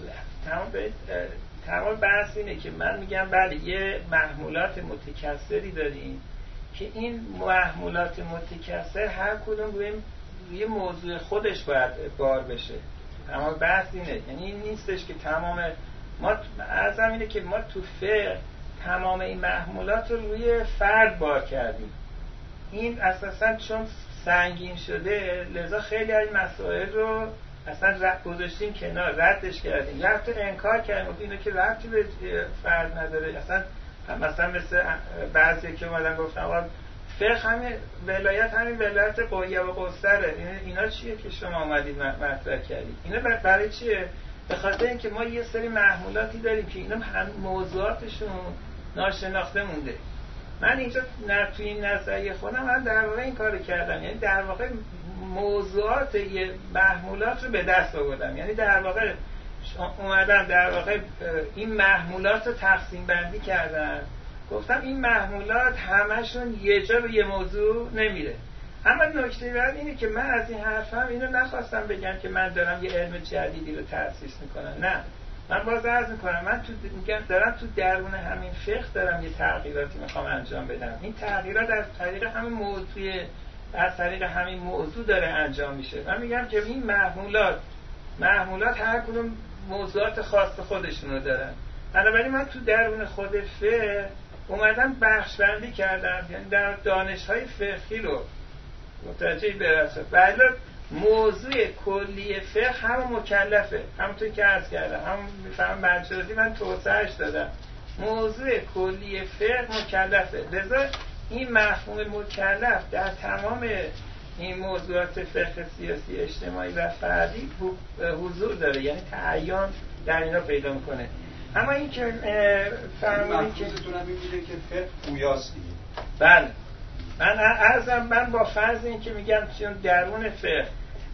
تمام بحث اینه که من میگم بله یه محمولات متکثری داریم که این محمولات متکثر هر کدوم روی یه موضوع خودش باید بار بشه. تمام بحث اینه، یعنی این نیستش که تمام ما عرضم اینه که ما تو فقه تمام این محمولات رو روی فرد بار کردیم. این اساساً چون سنگین شده لذا خیلی از مسائل رو اصلا گذاشتیم کنار، ردش کردیم، یا حتی انکار کردیم اینو که ربطی به فرد نداره. اصلا مثلا مثل بعضی که اومدن گفتن آقا فقه همین ولایت قویه و قصره، اینا چیه که شما اومدید مطرح کردید؟ اینا برای چیه؟ به خاطر اینکه ما یه سری محمولاتی داریم که اینا هم موضوعاتشون ناشناخته مونده. من اینجا توی این نظریه خودم من در واقع این کارو کردم، یعنی در واقع موضوعات یه محمولات رو به دست آوردم، یعنی در واقع اومدم در واقع این محمولات رو تقسیم بندی کردم، گفتم این محمولات همشون یه جا به یه موضوع نمیره. اما نکته بعد اینه که من از این حرفم اینو نخواستم بگم که من دارم یه علم جدیدی رو تأسیس میکنم، نه، من باز عرض میکنم من دارم تو درون همین فقه دارم یه تغییراتی میخوام انجام بدم. این تغییرات از طریق همین موضوع داره انجام میشه. من میگم که این محمولات هر کدوم موضوعات خاص خودشون رو دارن. بنابراین من تو درون خود فقه اومدم بخش بندی کردم، یعنی در دانش‌های فقهی رو متوجه برسه. بله موضوع کلی فقه هم مکلفه، همونطور که عرض کردم، هم میفهم مجازی من توسعهش دادم. موضوع کلی فقه مکلفه، لذا این مفهوم مکلف در تمام این موضوعات فقه سیاسی اجتماعی و فردی حضور داره، یعنی تعیین در اینا پیدا میکنه. اما این که فرمودین که مفهومتون هم این بوده که فقه پویاست دیگه. بله من با فرض این که میگم چون درون فقه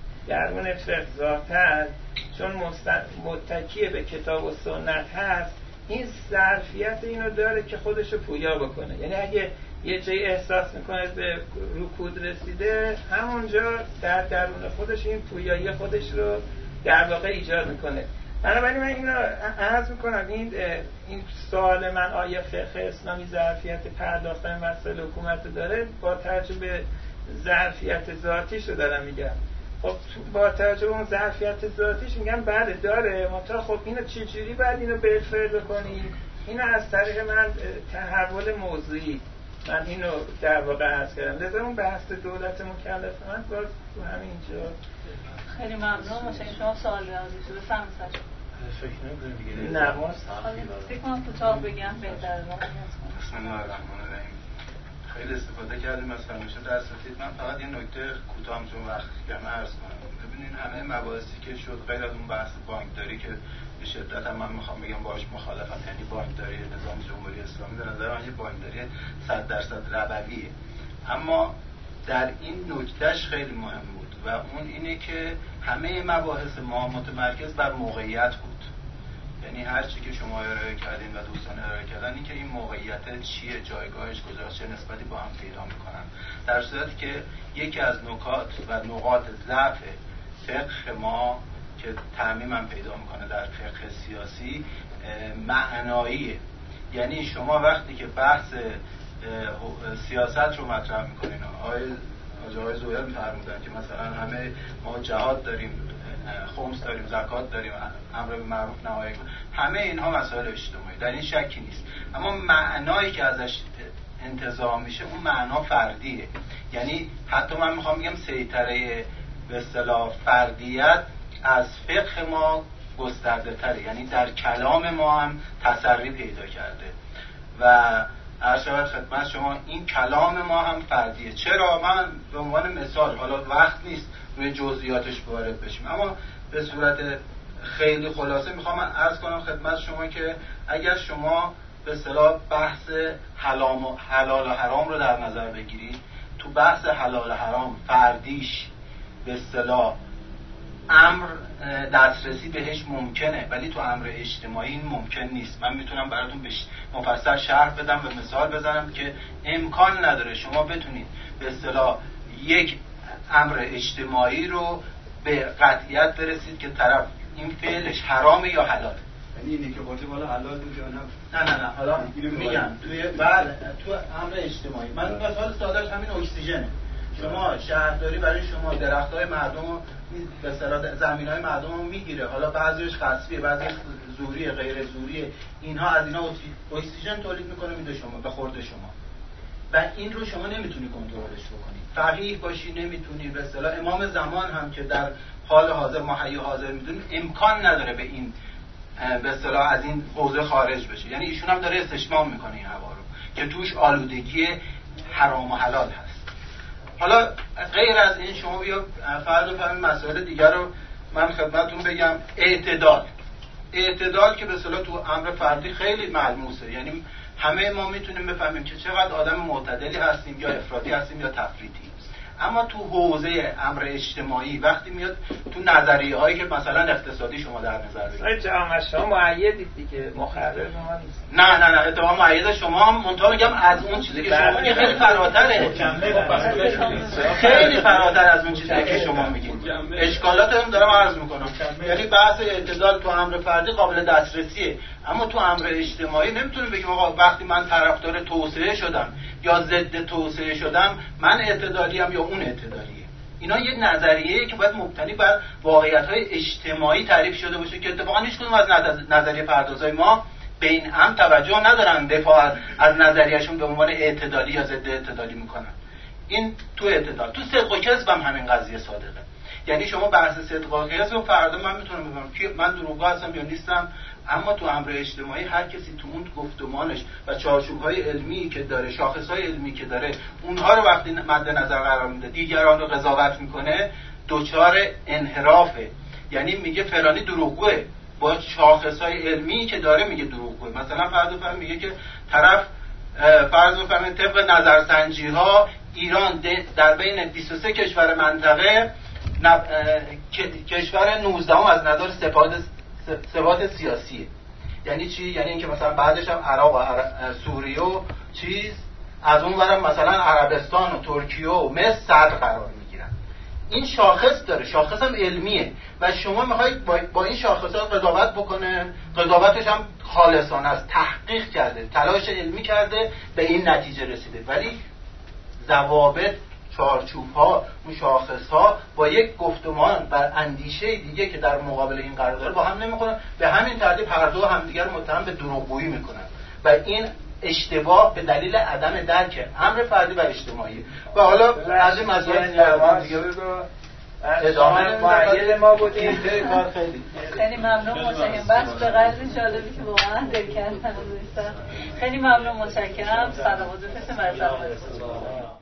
ذاتاً چون متکی به کتاب و سنت هست، این ظرفیت اینو داره که خودشو پویا بکنه. یعنی اگه یه جایی احساس میکنه به رکود رسیده، همونجا در درون خودش این پویایی خودش رو در واقع ایجاد میکنه. بنابراین من اینو عرض میکنم، این سوال من آیا فقه اسلامی ظرفیت پرداختن مسائل حکومت داره، با توجه به ظرفیت ذاتیش رو دارم میگم. خب با توجه به اون ظرفیت ذاتیش میگم بله داره، منتها خب اینو چجوری باید اینو بالفعل بکنی؟ اینو از طریق من تحول موضوعی من اینو در واقع عرض کردم. لذا اون بحث دولت مکلف من باز تو همینجا. خیلی ممنون. مثلا شما سوال دارید بفرمایید. فکر نمی‌کنم دیگه نماز فکر کنم کوتاه بگم بهتره. بسم الله الرحمن الرحیم. خیلی استفاده کردیم از فرمایش اساتید. من فقط یه نکته کوتاه چون وقت کم عرض کنم. ببینین همه مباحثی که شد غیر از اون بحث بانکداری که به شدت من میخوام بگم باهاش مخالفم، یعنی بانکداری نظام جمهوری اسلامی به نظر من یه بانکداری 100% ربویه، اما در این نکتهش خیلی مهم بود و اون اینه که همه مباحث ما متمرکز بر موقعیت بود. یعنی هر چی که شما ارائه کردین و دوستان ارائه کردن این که این موقعیت چیه، جایگاهش کجاست، چه نسبتی با هم پیدا میکنن، در صورتی که یکی از نکات و نقاط ضعف فقه ما که تعمیماً پیدا میکنه در فقه سیاسی معناییه. یعنی شما وقتی که بحث سیاست رو مطرح میکنین، آقای زویل میفرمودن که مثلا همه ما جهاد داریم خمس داریم، زکات داریم، امر به معروف نهی، همه اینها مسائل اجتماعی، در این شکی نیست. اما معنایی که ازش انتزاع میشه اون معنا فردیه. یعنی حتی من میخوام بگم سیطره به اصطلاح فردیت از فقه ما گسترده تره، یعنی در کلام ما هم تسری پیدا کرده و عرض شود خدمت شما این کلام ما هم فردیه. چرا؟ من به عنوان مثال، حالا وقت نیست روی جزئیاتش وارد بشیم، اما به صورت خیلی خلاصه میخوام من عرض کنم خدمت شما که اگر شما به اصطلاح بحث حلال و حرام رو در نظر بگیرید، تو بحث حلال و حرام فردیش به اصطلاح امر دسترسی بهش ممکنه، ولی تو امر اجتماعی این ممکن نیست. من میتونم براتون مفصل شرح بدم و مثال بزنم که امکان نداره شما بتونید به اصطلاح یک امر اجتماعی رو به قطعیت برسید که طرف این فعلش حرامه یا حلاله. یعنی اینی که گفتی والا حلال بود یا نه؟ نه حالا میگم تو امر اجتماعی من مثال سادهش همین اکسیژنه. شما شهرداری برای شما درختای مردم رو به اصطلاح زمینای مردم رو میگیره، حالا بعضیش غصبیه، بعضیش زوریه، غیر زوریه، اینها از اینا اکسیژن تولید میکنه میده شما به خورد شما و این رو شما نمیتونی کنترلش بکنی. فقیه باشی نمیتونی، به اصطلاح امام زمان هم که در حال حاضر ما حی حاضر میدونیم امکان نداره به این به اصطلاح از این حوزه خارج بشه. یعنی ایشون هم داره استشمام میکنه این هوا رو که توش آلودگی حرام و حلال هست. حالا غیر از این شما بیا فرض بفرمایید مسائل دیگر رو من خدمتتون بگم. اعتدال که به اصطلاح تو امر فردی خیلی ملموسه، یعنی همه ما میتونیم بفهمیم که چقدر آدم معتدلی هستیم یا افراطی هستیم یا تفریطی. اما تو حوزه امر اجتماعی وقتی میاد تو نظریه هایی که مثلا اقتصادی شما در نظر بگیرید، جامعه شما مؤیدید دیگه، مخرب ما نیست. نه اتفاقا مؤید شما هم، منتها میگم از اون چیزی که شما میگید خیلی فراتره، خیلی فراتر از اون چیزی که شما میگید. اشکالات هم دارم عرض میکنم. یعنی بحث اعتدال تو امر فردی قابل دسترسیه، اما تو امر اجتماعی نمیتونیم بگیم آقا وقتی من طرفدار توسعه شدم یا ضد توسعه شدم من اعتدالیم یا اون اعتدالیه. اینا یک نظریه‌ای که باید مبتنی بر واقعیت‌های اجتماعی تعریف شده باشه که اتفاقا هیچ کدوم از نظریه پردازای ما به این هم توجه ندارن، دفاع از نظریه‌شون به عنوان اعتدالی یا ضد اعتدالی میکنن. این تو اعتدال. تو صدق و کذب هم همین قضیه صادقه. یعنی شما بحث صدق و کذب و فردا من میتونم بگم که من دروغگو هستم یا نیستم، اما تو امر اجتماعی هر کسی تو اون گفتمانش و چارچوب‌های علمی که داره، شاخص‌های علمی که داره، اونها رو وقتی مد نظر قرار میده دیگران رو قضاوت میکنه، دوچار انحرافه. یعنی میگه فلانی دروغگوئه، با شاخص‌های علمی که داره میگه دروغگوئه. مثلا فرض میگه که طرف فرض بفرمایید طبق نظرسنجی‌ها ایران در بین 23 کشور منطقه کشور 19ام از نظر ثبات سیاسیه. یعنی چی؟ یعنی اینکه مثلا بعدش هم عراق و سوریه و از اون ورم مثلا عربستان و ترکیه و مصر صدر قرار میگیرن. این شاخص داره، شاخص هم علمیه و شما میخواید با این شاخص ها قضاوت بکنه، قضاوتش هم خالصانه است، تحقیق کرده، تلاش علمی کرده، به این نتیجه رسیده، ولی ضوابط، چارچوب‌ها، مشاخص‌ها با یک گفتمان بر اندیشه دیگه که در مقابل این قرار داره با هم نمی‌خونن. به همین ترتیب هر دو همدیگر متهم به دروغگویی میکنن و این اشتباه به دلیل عدم درک امر فردی و اجتماعی. و حالا از این مسائل دیگه ادامه معید ما بودیم. خیلی ممنون، متشکرم. بس به قدر جالبی که واقعا دل کردن. خیلی ممنون، متشکرم. سلامت و مرتب.